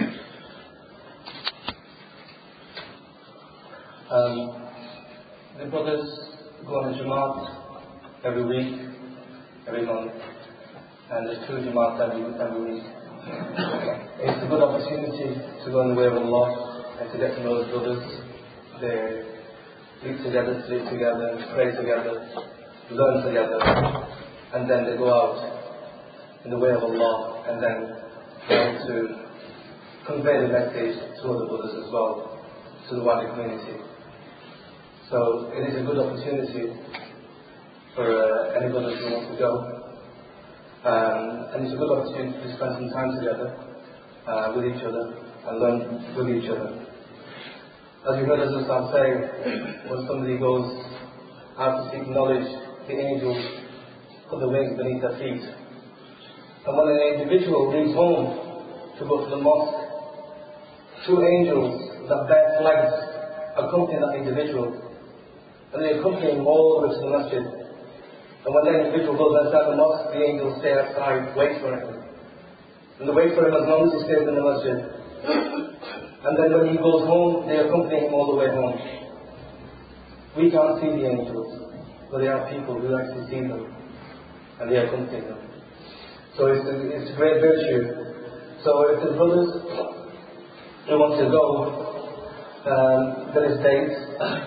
The brothers go on a Jamaat every week, every month, and there's 2 Jamaats every week. It's a good opportunity to go in the way of Allah and to get to know the brothers. They eat together, sleep together, pray together, learn together, and then they go out in the way of Allah and then try to convey the message to other brothers as well, to the wider community. So it is a good opportunity for anybody who wants to go, and it's a good opportunity to spend some time together with each other and learn with each other. As you heard Rasul say, when somebody goes out to seek knowledge, the angels put the wings beneath their feet. And when an individual leaves home to go to the mosque, 2 angels that bear flags accompany that individual. And they accompany him all the way to the masjid. And when that individual goes inside the mosque, the angels stay outside, wait for him. And they wait for him as long as he stays in the masjid. And then when he goes home, they accompany him all the way home. We can't see the angels, but there are people who actually see them, and they accompany them. So it's a great virtue. So if the brothers who want to go, there is dates.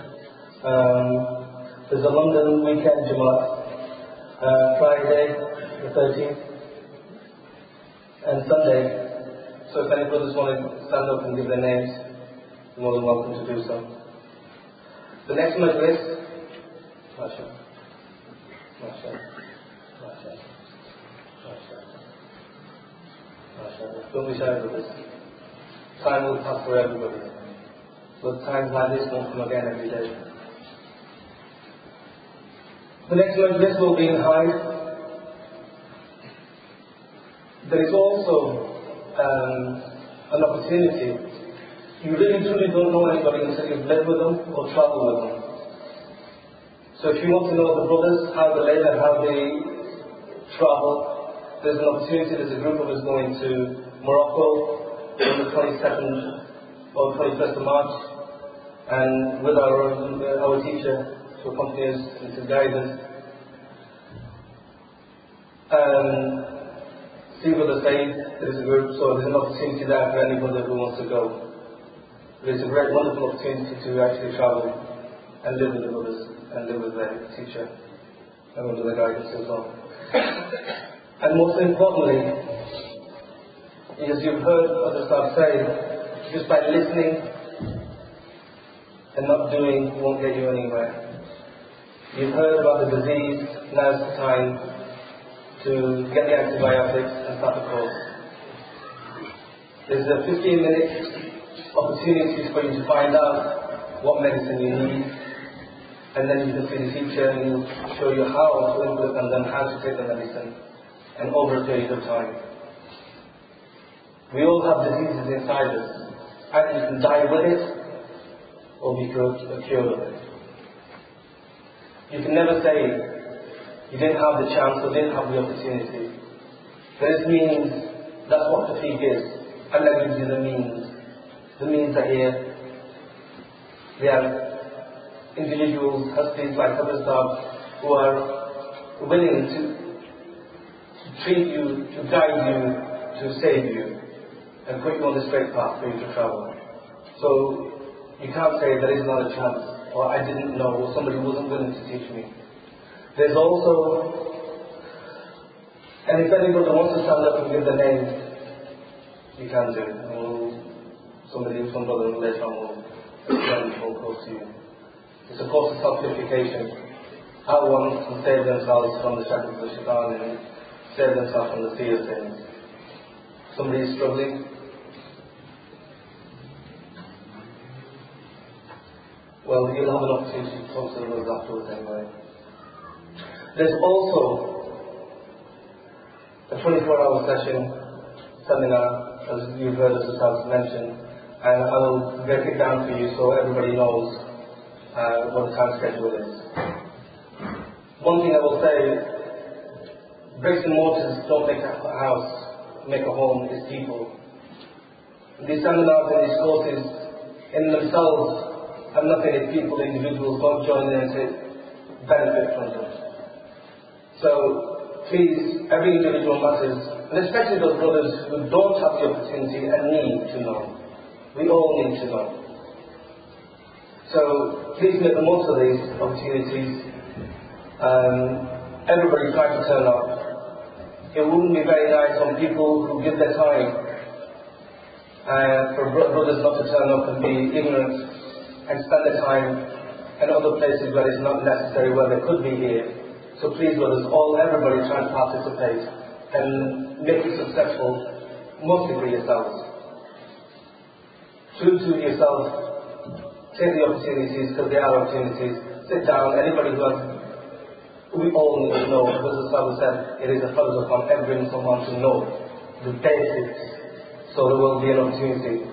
There's a London weekend Jamaat, Friday the 13th, and Sunday. So if any brothers want to stand up and give their names, you're more than welcome to do so. The next majlis, don't be shy with this. Time will pass for everybody, but times like this won't come again every day. The next majlis will be in Hyde. There is also an opportunity. You really truly don't know anybody until you've lived with them or traveled with them. So if you want to know the brothers, how they live and how they travel, there's an opportunity. There's a group of us going to Morocco on the 22nd or 21st of March, and with our teacher to accompany us and to guide us. See what they say. There is a group, so there's an opportunity there for anybody who wants to go. It's a great, wonderful opportunity to actually travel and live with the brothers and live with their teacher and under the guidance as well. And most importantly, as you've heard others say, just by listening and not doing won't get you anywhere. You've heard about the disease, now's the time to get the antibiotics and start the course. There's a 15-minute opportunity for you to find out what medicine you need, And then you can see the teacher and he'll show you how to input and then how to take the medicine, and over a period of time. We all have diseases inside us. Either you can die with it, or be cured of it. You can never say you didn't have the chance or didn't have the opportunity. This means that's what fatigue is. Allah gives you the means. The means are here. We have individuals, husbands like Hazrat Sahib, who are willing to treat you, to guide you, to save you, and put you on the straight path for you to travel. So you can't say there is not a chance, or I didn't know, or somebody wasn't willing to teach me. There's also, and if anybody wants to stand up and give the name, you can do. Some brother later on will explain more close to you. It's a course of self-purification. How one can save themselves from the shackles of shaitan and save themselves from the sea of sins. Somebody is struggling. Well, you'll have an opportunity to talk to the brothers afterwards anyway. There's also a 24-hour session, seminar, as you've heard us as mentioned, and I will break it down for you so everybody knows what the time schedule is. One thing I will say, bricks and mortars don't make a house, make a home, it's people. These seminars and these courses in themselves have nothing if people, individuals don't join in to benefit from them. So please, every individual matters, and especially those brothers who don't have the opportunity and need to know. We all need to know. So please make the most of these opportunities. Everybody try to turn up. It wouldn't be very nice on people who give their time for brothers not to turn up and be ignorant and spend their time in other places where it's not necessary, where they could be here. So please, brothers, everybody try to participate and make it successful, mostly for yourselves. True to yourself, take the opportunities, because there are opportunities. Sit down, anybody who has, we all need to know, as the Sahaba said, it is a fard upon every Muslim to know the basics, so there will be an opportunity.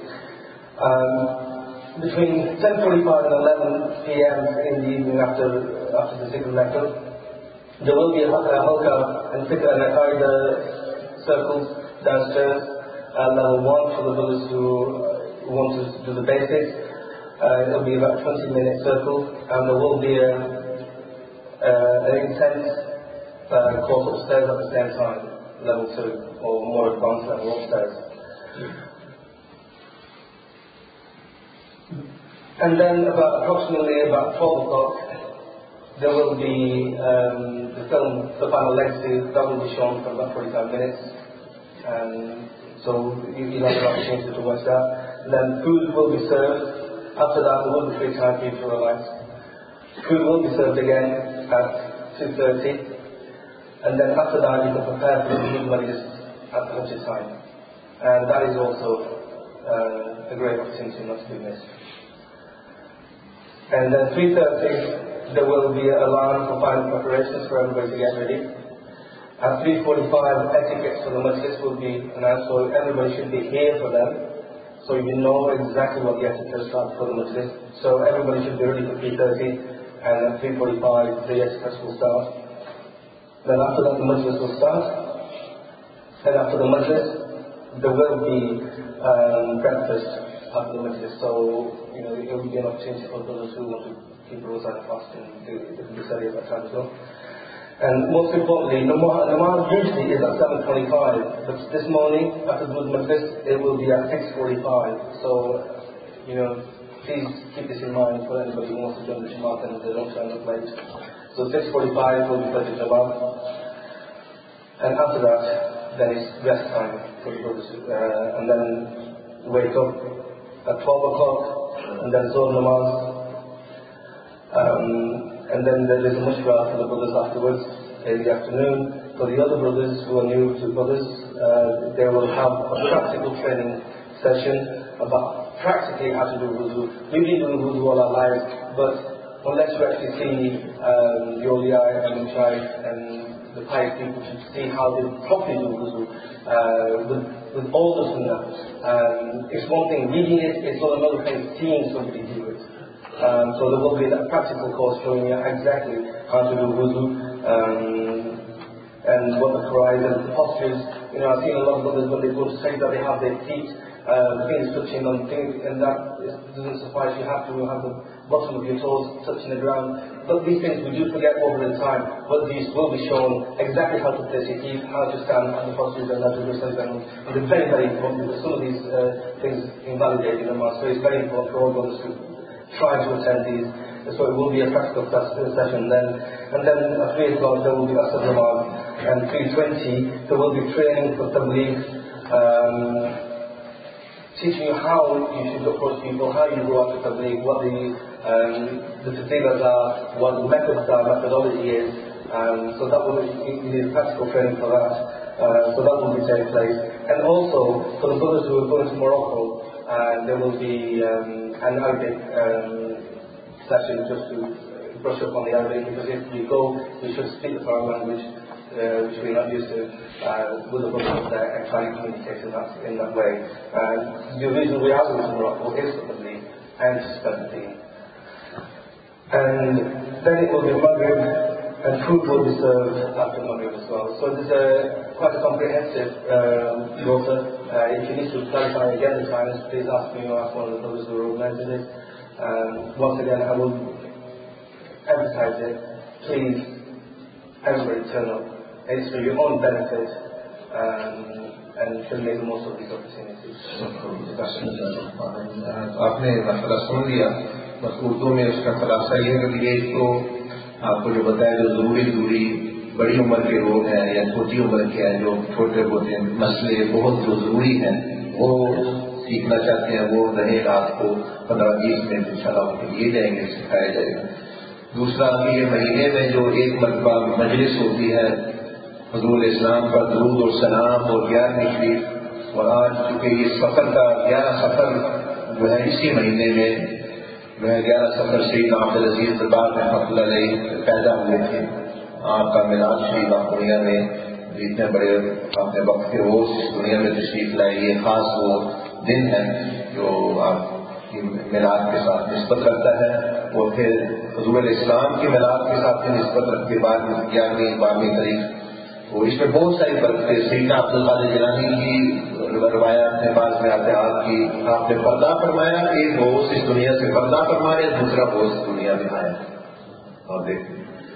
Between 10:45 and 11 p.m. in the evening after the Zikr lecture, there will be a halqa and Fikr and Aqaida circles downstairs, level 1 for the brothers who want to do the basics. It will be about a 20-minute circle, and there will be an intense course upstairs at the same time, level 2, or more advanced level upstairs. And then approximately about 12 o'clock, there will be the film, The Final Legacy, that will be shown for about 45 minutes. So you'll have an opportunity to watch that. And then food will be served. After that, there will be free time for you to relax. Food will be served again at 2:30. And then after that, you can prepare for the food majlis at lunch time. And that is also a great opportunity not to be missed. And then 3:30, there will be an alarm for final preparations for everybody to get ready. At 3:45, etiquettes for the majlis will be announced, so everybody should be here for them. So you know exactly what the etiquette are for the majlis. So everybody should be ready for 3:30, and at 3:45, the etiquette will start. Then after that, the majlis will start. And after the majlis, there will be breakfast after the majlis. So, it will be an opportunity for those who want to keep rules and fast and be study at that time as well. And most importantly, Namaz usually is at 7:25, but this morning, after the majlis, it will be at 6:45. So, please keep this in mind for anybody who wants to join the Jamaat and they don't turn up late. So 6:45 will be for the Jamaat. And after that, then it's rest time for the brothers. And then wake up at 12 o'clock, and then Zohar Namaz. And then there is a mushkara for the brothers afterwards in the afternoon. For the other brothers who are new to brothers, they will have a practical training session about practically how to do wudu. We've been doing wudu all our lives, but unless you actually see the awliya and the mashayikh and the pious people to see how they properly do wudu with all the sunnah. It's one thing reading it, it's not another thing seeing somebody do it. So there will be that practical course showing you exactly how to do wudu and what the qur'an and the postures. You know, I've seen a lot of brothers when they go to say that they have their feet things touching on things, and that doesn't suffice. You have to have the bottom of your toes touching the ground. But these things we do forget over the time. But these will be shown exactly how to place your feet, how to stand, and the postures, and how to do something. And it's very, very important because some of these things invalidate in the mosque. So it's very important for all brothers to try to attend these. So it will be a practical session then. And then at 3 o'clock there will be Asr Namaz, and 3:20 there will be training for Tabligh, teaching you how you should approach people, how you go after Tabligh, what the tafsilas are, what the methods are, methodology is. So that will you need practical training for that. So that will be taking place. And also for the brothers who are going to Morocco, there will be an Arabic session just to brush up on the Arabic, because if we go, we should speak the foreign language, which we're not used to, with the brothers there, and try to communicate in that way. The reason we are going to Morocco is for the Tabligh and to spread the deen. And then it will be Maghrib, and food will be served after Maghrib as well. So there's quite a comprehensive rota. If you need to clarify again the times, please ask me or ask one of the brothers who are organizing it. Once again, I will emphasize it. Please, everybody turn up. It's for your own benefit, and you should make the most of these opportunities. आपने मसला सुन लिया, बस उर्दू में उसका खुलासा ये कर लिया। तो आपको जो बताया, जो जरूरी बड़ी उम्र के लोग हैं या छोटी उम्र के हैं, जो छोटे होते हैं, मसले बहुत जो जरूरी हैं वो सीखना चाहते हैं, वो रहे रात को 15-20 मिनट इंशाल्लाह उनके लिए जाएंगे, सिखाया जाएगा। दूसरा कि ये महीने में जो एक मरतबा मजलिस होती है हुजूर इस्लाम का दरूद और सलाम और 11वीं शरीफ, और आज चूंकि ये सफर का 11 सफर जो है इसी महीने में जो है 11 सफर से अब्दुल अजीज दरबार रहमतुल्लाह अलैह पैदा हुए थे। आपका मिलाद शरीफ आप दुनिया में जितने बड़े अपने वक्त के रोज इस दुनिया में तशरीफ लाए, ये खास वो दिन है जो आपकी मिलाद के साथ निस्बत रखता है। और फिर हुजूर इस्लाम की मिलाद के साथ निस्बत रखते बाद 11वीं 12वीं तारीख, तो इसमें बहुत सारी बरकतें। सैयदना अब्दुल कादिर जिलानी की रवायत में बाद में आते आपकी आपने पर्दा फरमाया, एक बोझ इस दुनिया से पर्दा फरमाया, दूसरा बोझ इस दुनिया में आया। और देखिए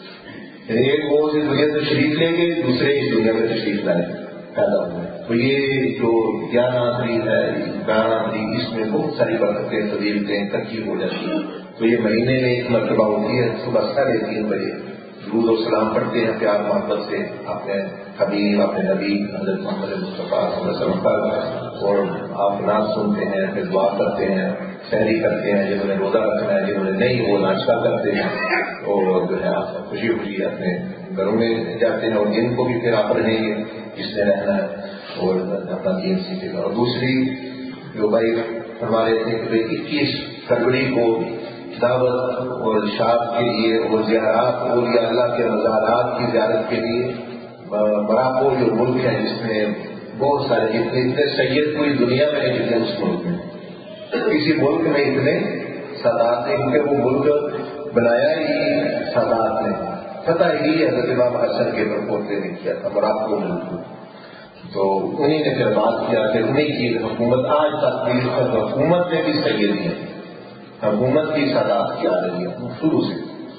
एक बोझ इस दुनिया से तशरीफ ले गए, दूसरे इस दुनिया में तशरीफ लाए, पैदा हुए। तो ये जो 11 तारीख है, 12 तारीख, इसमें बहुत सारी बरकतें फजीलतें इकट्ठी हो जाती हैं। तो ये महीने में एक मरतबा होती है, सुबह 3:30 बजे दुरूद और सलाम पढ़ते हैं प्यार मोहब्बत से अपने हबीब, अपने नबी हज़रत मोहम्मद मुस्तफ़ा सल्लल्लाहु अलैहि वसल्लम पर, और आप नात सुनते हैं, फिर दुआ करते हैं, सहरी करते हैं, जिन्होंने रोज़ा रखना है, जिन्होंने नहीं वो नाश्ता करते हैं, और जो है आप खुशी खुशी अपने घरों में जाते हैं। और दिन को भी फिर आप रहेंगे जिसने रहना है और अपना दीन सीखेगा। और दूसरी जो भाई हमारे 21 फरवरी को दावत और शाद के लिए और ज़ियारत और या अल्लाह के मज़ारात की ज़ियारत के लिए मराको जो मुल्क है जिसमें बहुत सारे इतने सैयद पूरी दुनिया में है जितने उस मुल्क में, किसी मुल्क में इतने सादात ने, क्योंकि वो मुल्क बनाया ही सादात ने, पता ही हज़रत इमाम हसन के परपोते ने किया था मराको मुल्क। तो उन्हीं ने फिर बात किया कि उन्हीं की हुकूमत आज तक हुकूमत में भी सैयद है, हुकूमत की सादात की आ रही है शुरू से।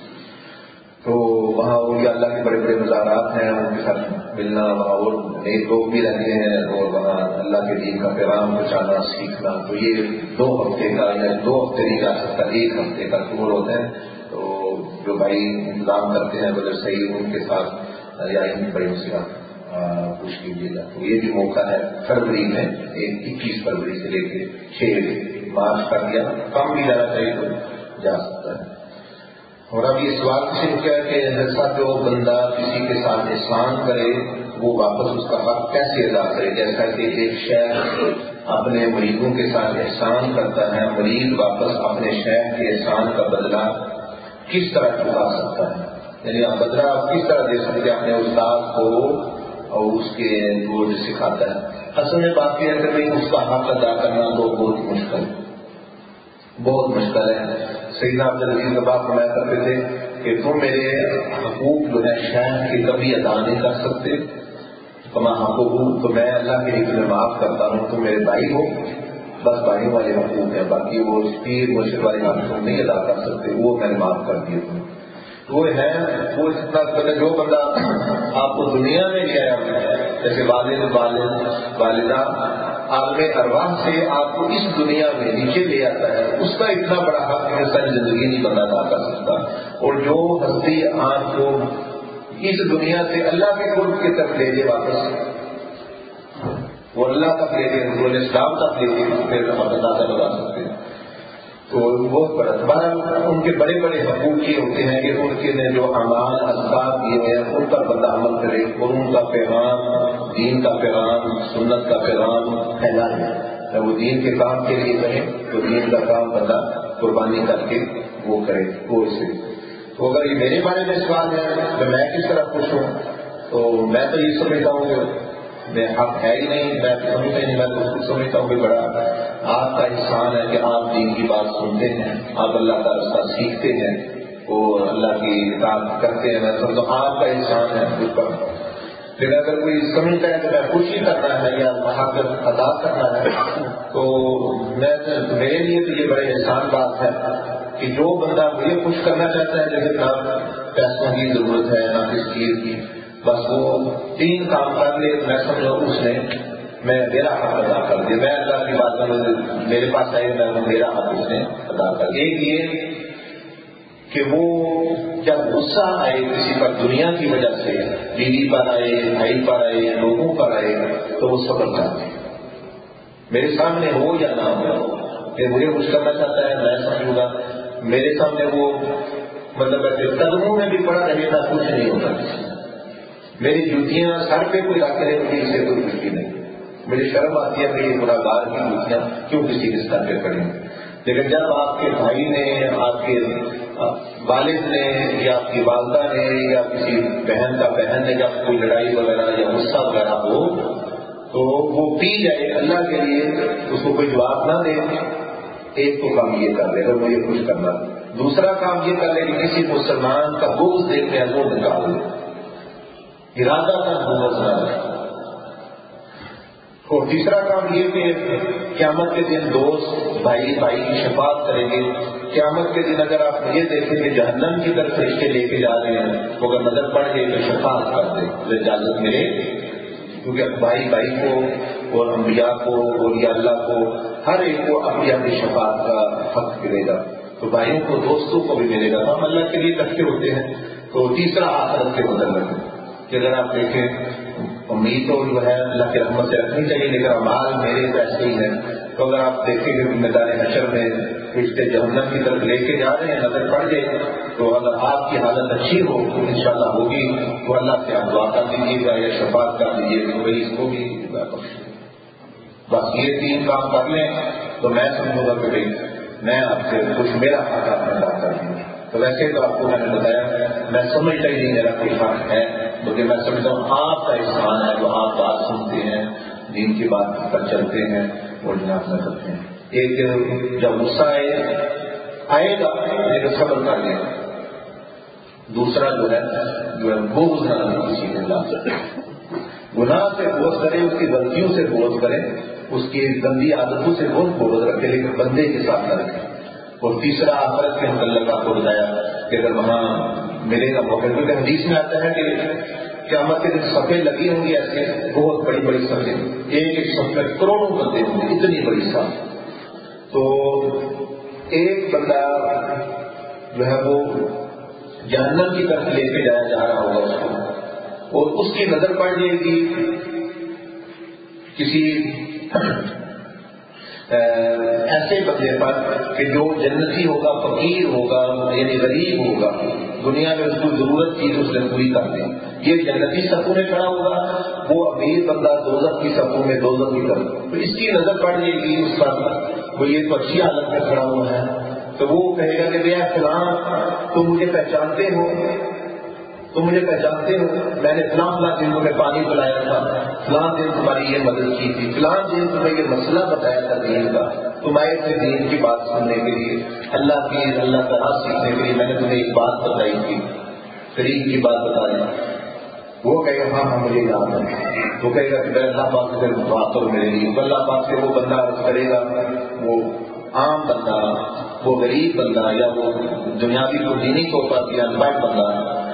तो वहाँ वो अल्लाह के बड़े बड़े मज़ारात हैं, उनके साथ मिलना, वहाँ और नए लोग भी रहते हैं, और वहाँ अल्लाह के दीन का पैगाम पहुँचाना सीखना। तो ये 2 हफ्ते का या 2 हफ्ते नहीं जा सकता, 1 हफ्ते का टूर होता है। तो जो भाई इंतजाम करते हैं वजह सही, उनके साथ या इन भाइयों से आप पूछ लीजिएगा। तो ये भी मौका है फरवरी में, 21 फरवरी से लेकर 6 मार्च का दिया, कम भी जाना चाहिए तो जा सकता है। और अब ये सवाल किसी ने किया कि जैसा जो बंदा किसी के साथ एहसान करे वो वापस उसका हक कैसे अदा करे। जैसा कि एक शेख अपने मरीजों के साथ एहसान करता है, मरीज वापस अपने शेख के एहसान का बदला کس طرح چکا سکتا ہے، یعنی آپ بدلہ آپ کس طرح دے سکتے ہیں اپنے استاد کو اور اس کے وہ جو سکھاتا ہے. اصل میں بات یہ ہے کہ بھائی اس کا حق ادا کرنا تو بہت مشکل ہے. سیدنا عبدالعزیز کا باپ فرمایا کرتے تھے کہ تم میرے حقوق جو ہے شہر کی کبھی ادا نہیں کر سکتے، کما حقوق تو میں اللہ کے لیے معاف کرتا ہوں، تم میرے بھائی ہو، بس بھائیوں والے حقوق ہیں، باقی وہ پیر مرشد والے حقوق نہیں ادا کر سکتے، وہ میں نے معاف کر دیے تم. وہ ہے وہ اتنا جو بندہ آپ کو دنیا میں لے آیا، جیسے والدہ عالم ارواح سے آپ کو اس دنیا میں نیچے لے آتا ہے، اس کا اتنا بڑا حق ہے ساری زندگی نہیں بندہ ادا کر سکتا. اور جو ہستی آپ کو اس دنیا سے اللہ کے قرب کی طرف لے لے واپس، وہ اللہ تک لے لے، وہ اسلام تک لے لے، پھر ہم اندازہ لگا سکتے ہیں. تو بہت بڑا ان کے بڑے بڑے حقوق یہ ہوتے ہیں کہ ان کے نے جو اعمال اسباب دیے ہیں ان پر بندہ عمل کرے اور ان کا پیغام، دین کا پیغام، سنت کا پیغام پھیلائے. وہ دین کے کام کے لیے کریں تو دین کا کام بندہ قربانی کر کے وہ کرے وہ اسے. تو اگر یہ میرے بارے میں سوال ہے کہ میں کس طرح خوش ہوں، تو میں تو یہ سمجھتا ہوں کہ میں حق ہے ہی نہیں، میں سمجھتا ہی نہیں. میں تو خود سمجھتا ہوں کہ بڑا آپ کا احسان ہے کہ آپ دین کی بات سنتے ہیں، آپ اللہ کا رستہ سیکھتے ہیں اور اللہ کی اطاعت کرتے ہیں. میں سمجھتا ہوں آپ کا احسان ہے مجھ پر. لیکن اگر کوئی سمجھتا ہے کہ میں خوشی کرنا ہے یا حق ادا کرنا ہے تو میرے لیے تو یہ بڑے احسان بات ہے کہ جو بندہ مجھے خوش کرنا چاہتا ہے، جیسے نہ پیسوں کی ضرورت ہے نہ کس چیز کی، بس وہ 3 کام کر لے، میں سمجھا اس نے میرا حق ادا کر دیا. میں اللہ کی بات میں میرے پاس آئے میں میرا حق اس نے ادا کر دیا. ایک یہ کہ وہ جب غصہ آئے کسی پر دنیا کی وجہ سے، بیوی پر آئے، بھائی پر آئے، لوگوں پر آئے، تو وہ صبر کرتے ہیں. میرے سامنے ہو یا نہ ہو، کہ مجھے خوش کرنا چاہتا ہے میں سمجھوں گا، میرے سامنے وہ مطلب قدموں میں بھی پڑا رہے گا، کچھ نہیں ہوتا. میری جوتیاں سر پہ کوئی رکھ رہے مجھے اس سے کوئی خوشی نہیں. مجھے شرم آتی ہے کہ یہ گناہ گار کی جوتیاں کیوں کسی کے سر پہ پڑیں. لیکن جب آپ کے بھائی نے، آپ کے والد نے یا آپ کی والدہ نے یا کسی بہن کا بہن نے جب کوئی لڑائی وغیرہ یا غصہ وغیرہ ہو تو وہ پی جائے اللہ کے لیے، اس کو کوئی جواب نہ دے. ایک تو کام یہ کر لے اگر مجھے خوش کرنا. دوسرا کام یہ کر لے کہ کسی مسلمان کا بغض دیکھنے ہیں وہ نکال لے، ارادہ کا بغض نہ رہے. اور تیسرا کام یہ کہ قیامت کے دن دوست بھائی کی شفاعت کریں گے. قیامت کے دن اگر آپ یہ دیکھیں کہ جہنم کی طرف رشتے لے کے جا رہے ہیں تو اگر نظر پڑ گئی تو شفاعت کر دے تو اجازت ملے، کیونکہ بھائی کو اور انبیاء کو اور یا اللہ کو ہر ایک کو اپنی اپنی شفاعت کا حق ملے گا. تو بھائیوں کو دوستوں کو بھی ملے گا. ہم اللہ کے لیے اکٹھے ہوتے ہیں. تو تیسرا آخرت کے بدل ہے کہ اگر آپ دیکھیں امید تو جو ہے اللہ کی رحمت سے رکھنی چاہیے، لیکن اعمال میرے ویسے ہی ہیں. تو اگر آپ دیکھیں کہ میدان حشر میں رشتے جہنم کی طرف لے کے جا رہے ہیں، نظر پڑ جائے تو اگر آپ کی حالت اچھی ہو تو انشاءاللہ ہوگی تو اللہ سے آپ دعا کر دیجیے گا یا شفاعت کر دیجیے گا وہی اس کو بھی. بس یہ 3 کام کر لیں تو میں سمجھوں گا کہ بھائی میں آپ سے کچھ میرا حق آپ نے ادا کر دوں. تو ویسے تو آپ کو میں نے بتایا میں سمجھتا ہی نہیں میرا کوئی حق ہے، کیونکہ میں سمجھتا ہوں آپ کا احسان ہے جو آپ بات سنتے ہیں، دین کی بات پر چلتے ہیں اور جناب نہ کرتے ہیں. ایک دن جب غصہ آئے گا میرے صبر کر لیں. دوسرا جو ہے بغض نہ رہے کسی کے خلاف. گناہ سے بغض کرے، اس کی غلطیوں سے بغض کرے، اس کی گندی عادتوں سے بغض رکھے، لیکن بندے کے ساتھ نہ رکھے. اور تیسرا آخرت کے متعلق آپ کو بتایا کہ اگر وہاں ملے گا موقع، کیونکہ حدیث میں آتا ہے کہ قیامت کے دن صفیں لگی ہوں گی ایسے بہت بڑی بڑی صفیں، ایک صف میں کروڑوں بندے ہوں گے، اتنی بڑی صف. تو ایک بندہ جو ہے وہ جہنم کی طرف لے کے جایا جا رہا ہوگا اس کو، اور اس کی نظر پڑ جائے گی کسی ایسے بندے پر کہ جو جنتی ہوگا، فقیر ہوگا، یعنی غریب ہوگا، دنیا میں اس کو ضرورت چیز اس نے پوری کر دی. یہ جنتی صفوں میں کھڑا ہوگا، وہ امیر بندہ دوزخ کی صفوں میں دوزخ کی طرف. تو اس کی نظر پڑ جائے گی اس پر، وہ یہ تو اچھی حالت میں کھڑا ہوا ہے تو وہ کہے گا کہ بھیا فلاں تم مجھے پہچانتے ہو، تم مجھے پہچانتے ہو، میں نے فلاں فلاں دن تمہیں پانی پلایا تھا، فلاں دن تمہاری یہ مدد کی تھی، فلاں دن تمہیں یہ مسئلہ بتایا تھا دین کا، تم آئے تھے دین کی بات سننے کے لیے، اللہ تعالیٰ سیکھنے کے لیے، میں نے تمہیں ایک بات بتائی تھی، قریب کی بات بتائی۔ وہ کہے گا ہاں مجھے یاد ہے، وہ کہے گا کہ اللہ پاک سے بات کرو میرے لیے، اللہ پاک سے وہ بندہ عرض کرے گا، وہ عام بندہ، وہ غریب بندہ، یا وہ دنیاوی کو دینی طور پر یا انبھر بندہ،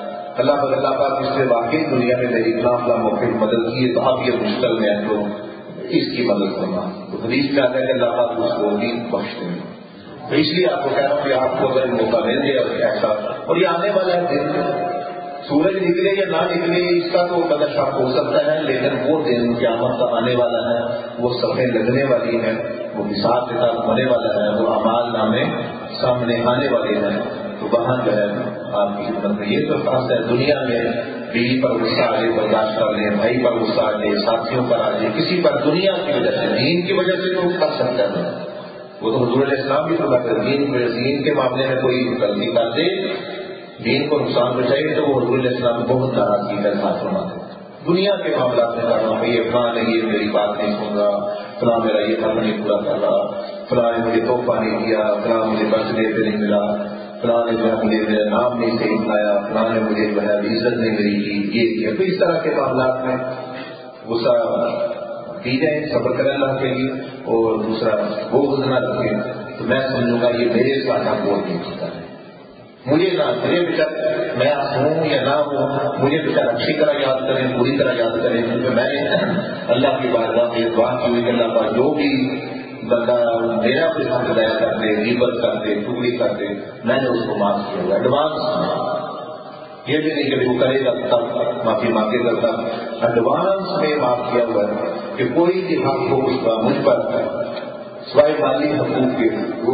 اللہ پاک اس سے واقعی دنیا میں میری فلاں موقع مدد کی ہے، تو اب یہ مشکل میں ہے تو اس کی مدد کرنا۔ تو حدیث میں آتا ہے کہ اللہ پاک اس کو بھی بخش دیں گے۔ تو اس لیے آپ کو کہہ رہا ہوں کہ آپ کو اگر موقع مل جائے ایسا، اور یہ آنے والا ہے دن، سورج نکلے یا نہ نکلے اس کا تو بڑا شک ہو سکتا ہے، لیکن وہ دن قیامت کا آنے والا ہے، وہ صفیں لگنے والی ہیں، وہ حساب کتاب ہونے والا ہے، وہ اعمال نامے سامنے آنے والے ہیں، تو وہاں جو ہے آپ کی خدمت میں یہ تو خاص ہے، دنیا میں بیوی پر غصہ آ جائے برداشت کر لیں، بھائی پر غصہ آ جائے، ساتھیوں پر آ جائے، کسی پر دنیا کی وجہ سے، دین کی وجہ سے تو کر سکتا ہے، وہ تو حضور علیہ السلام بھی فرما کرتے ہیں دین کے معاملے میں کوئی غلطی کر دے، دین کو نقصان پہنچائے تو وہ حضور علیہ السلام بہت ناراضگی کا اظہار فرماتے ہیں۔ دنیا کے معاملات میں کہا کہ یہ فلاں نے یہ میری بات نہیں سن رہا، فلاں میرا یہ کام نہیں پورا کر رہا، فلاں نے مجھے تحفہ نہیں دیا، فلاں مجھے برتھڈے پہ نہیں ملا، فلاں نے جو ہے مجھے میرا نام نہیں صحیح بتایا، فلاں نے مجھے جو ہے عزت نہیں میری کی، یہ کیا۔ تو اس طرح کے معاملات میں غصہ کی جائے، صبر کریں اللہ کے لیے، اور دوسرا وہ گزرنا رکھیں، تو میں سمجھوں گا یہ میرے ساتھ بہت نہیں ہوتا ہے، مجھے نہ مجھے بچار میں ہوں یا نہ ہوں، مجھے بچار اچھی طرح یاد کریں، پوری طرح یاد کریں، کیونکہ میں نے اللہ کی بارگاہ میں یہ دعا کی ہوئی کہ اللہ پاک جو بھی بندہ میرا کچھ حق ضائع کرتے، غیبت کرتے، ٹکڑی کرتے، میں نے اس کو معاف کیا ہوا ایڈوانس، یہ بھی نہیں کہ وہ کرے گا تب معافی مانگے گا تب، ایڈوانس میں معاف کیا ہوا ہے کہ کوئی بھی حق ہو اس کا مجھ پر سوائے مالی حقوق کے،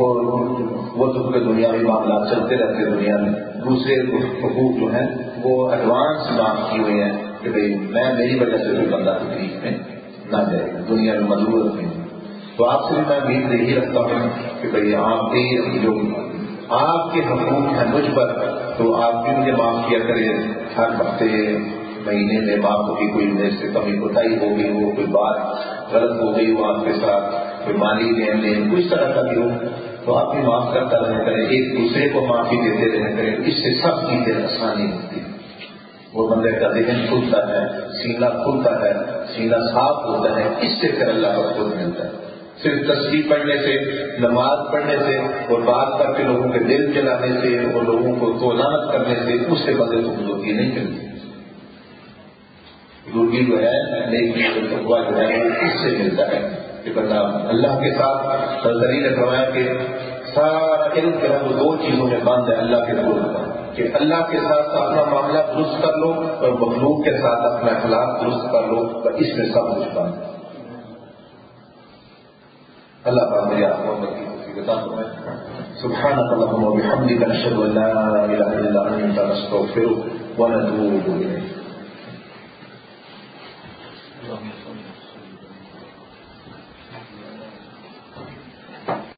وہ تو پورے دنیاوی معاملات چلتے رہتے دنیا میں، دوسرے حقوق جو ہیں وہ ایڈوانس معاف کی ہوئے ہیں کہ بھائی میں میری وجہ سے کوئی بندہ تکلیف میں نہ جائے گا، دنیا میں مضرورت نہیں۔ تو آپ سے بھی میں امید یہی رکھتا ہوں کہ بھائی آپ بھی جو آپ کے حقوق ہیں مجھ پر، تو آپ بھی مجھے معاف کیا کرے، ہر ہفتے مہینے میں معاف ہوگی، کوئی میرے سے کمی کوتاہی ہو گئی ہو، کوئی بات غلط ہو گئی ہو آپ کے ساتھ، کوئی مالی لین دین کچھ طرح کا بھی ہو، تو آپ بھی معاف کرتا رہا کریں، ایک دوسرے کو معافی دیتے رہا کریں، اس سے سب چیزیں آسانی ہوتی ہے، وہ بندے کا ذہن کھلتا ہے، سینہ کھلتا ہے، سینہ صاف ہوتا ہے، اس سے پھر اللہ کا خود ملتا ہے۔ صرف تسبیح پڑھنے سے، نماز پڑھنے سے اور بات کر کے لوگوں کے دل جلانے سے اور لوگوں کو توانت کرنے سے اس سے بندے کو بزرگی نہیں ملتی، بزرگی جو ہے نیکی اور تقویٰ جو ہے اس سے ملتا ہے کہ بندہ اللہ کے ساتھ سرزری نے فرمایا کہ سارا علم جو ہے وہ دو چیزوں میں بند ہے اللہ کے قرب پر، کہ اللہ کے ساتھ اپنا معاملہ درست کر لو اور مخلوق کے ساتھ اپنا اخلاق درست کر لو، اور اس میں سب کچھ بند ہے۔ اللہ پاک مجھے آپ کو بتا دوں میں سبحانک اللہم و بحمدک نشہد ان لا الہ الا انت نستغفرک ونتوب الیک۔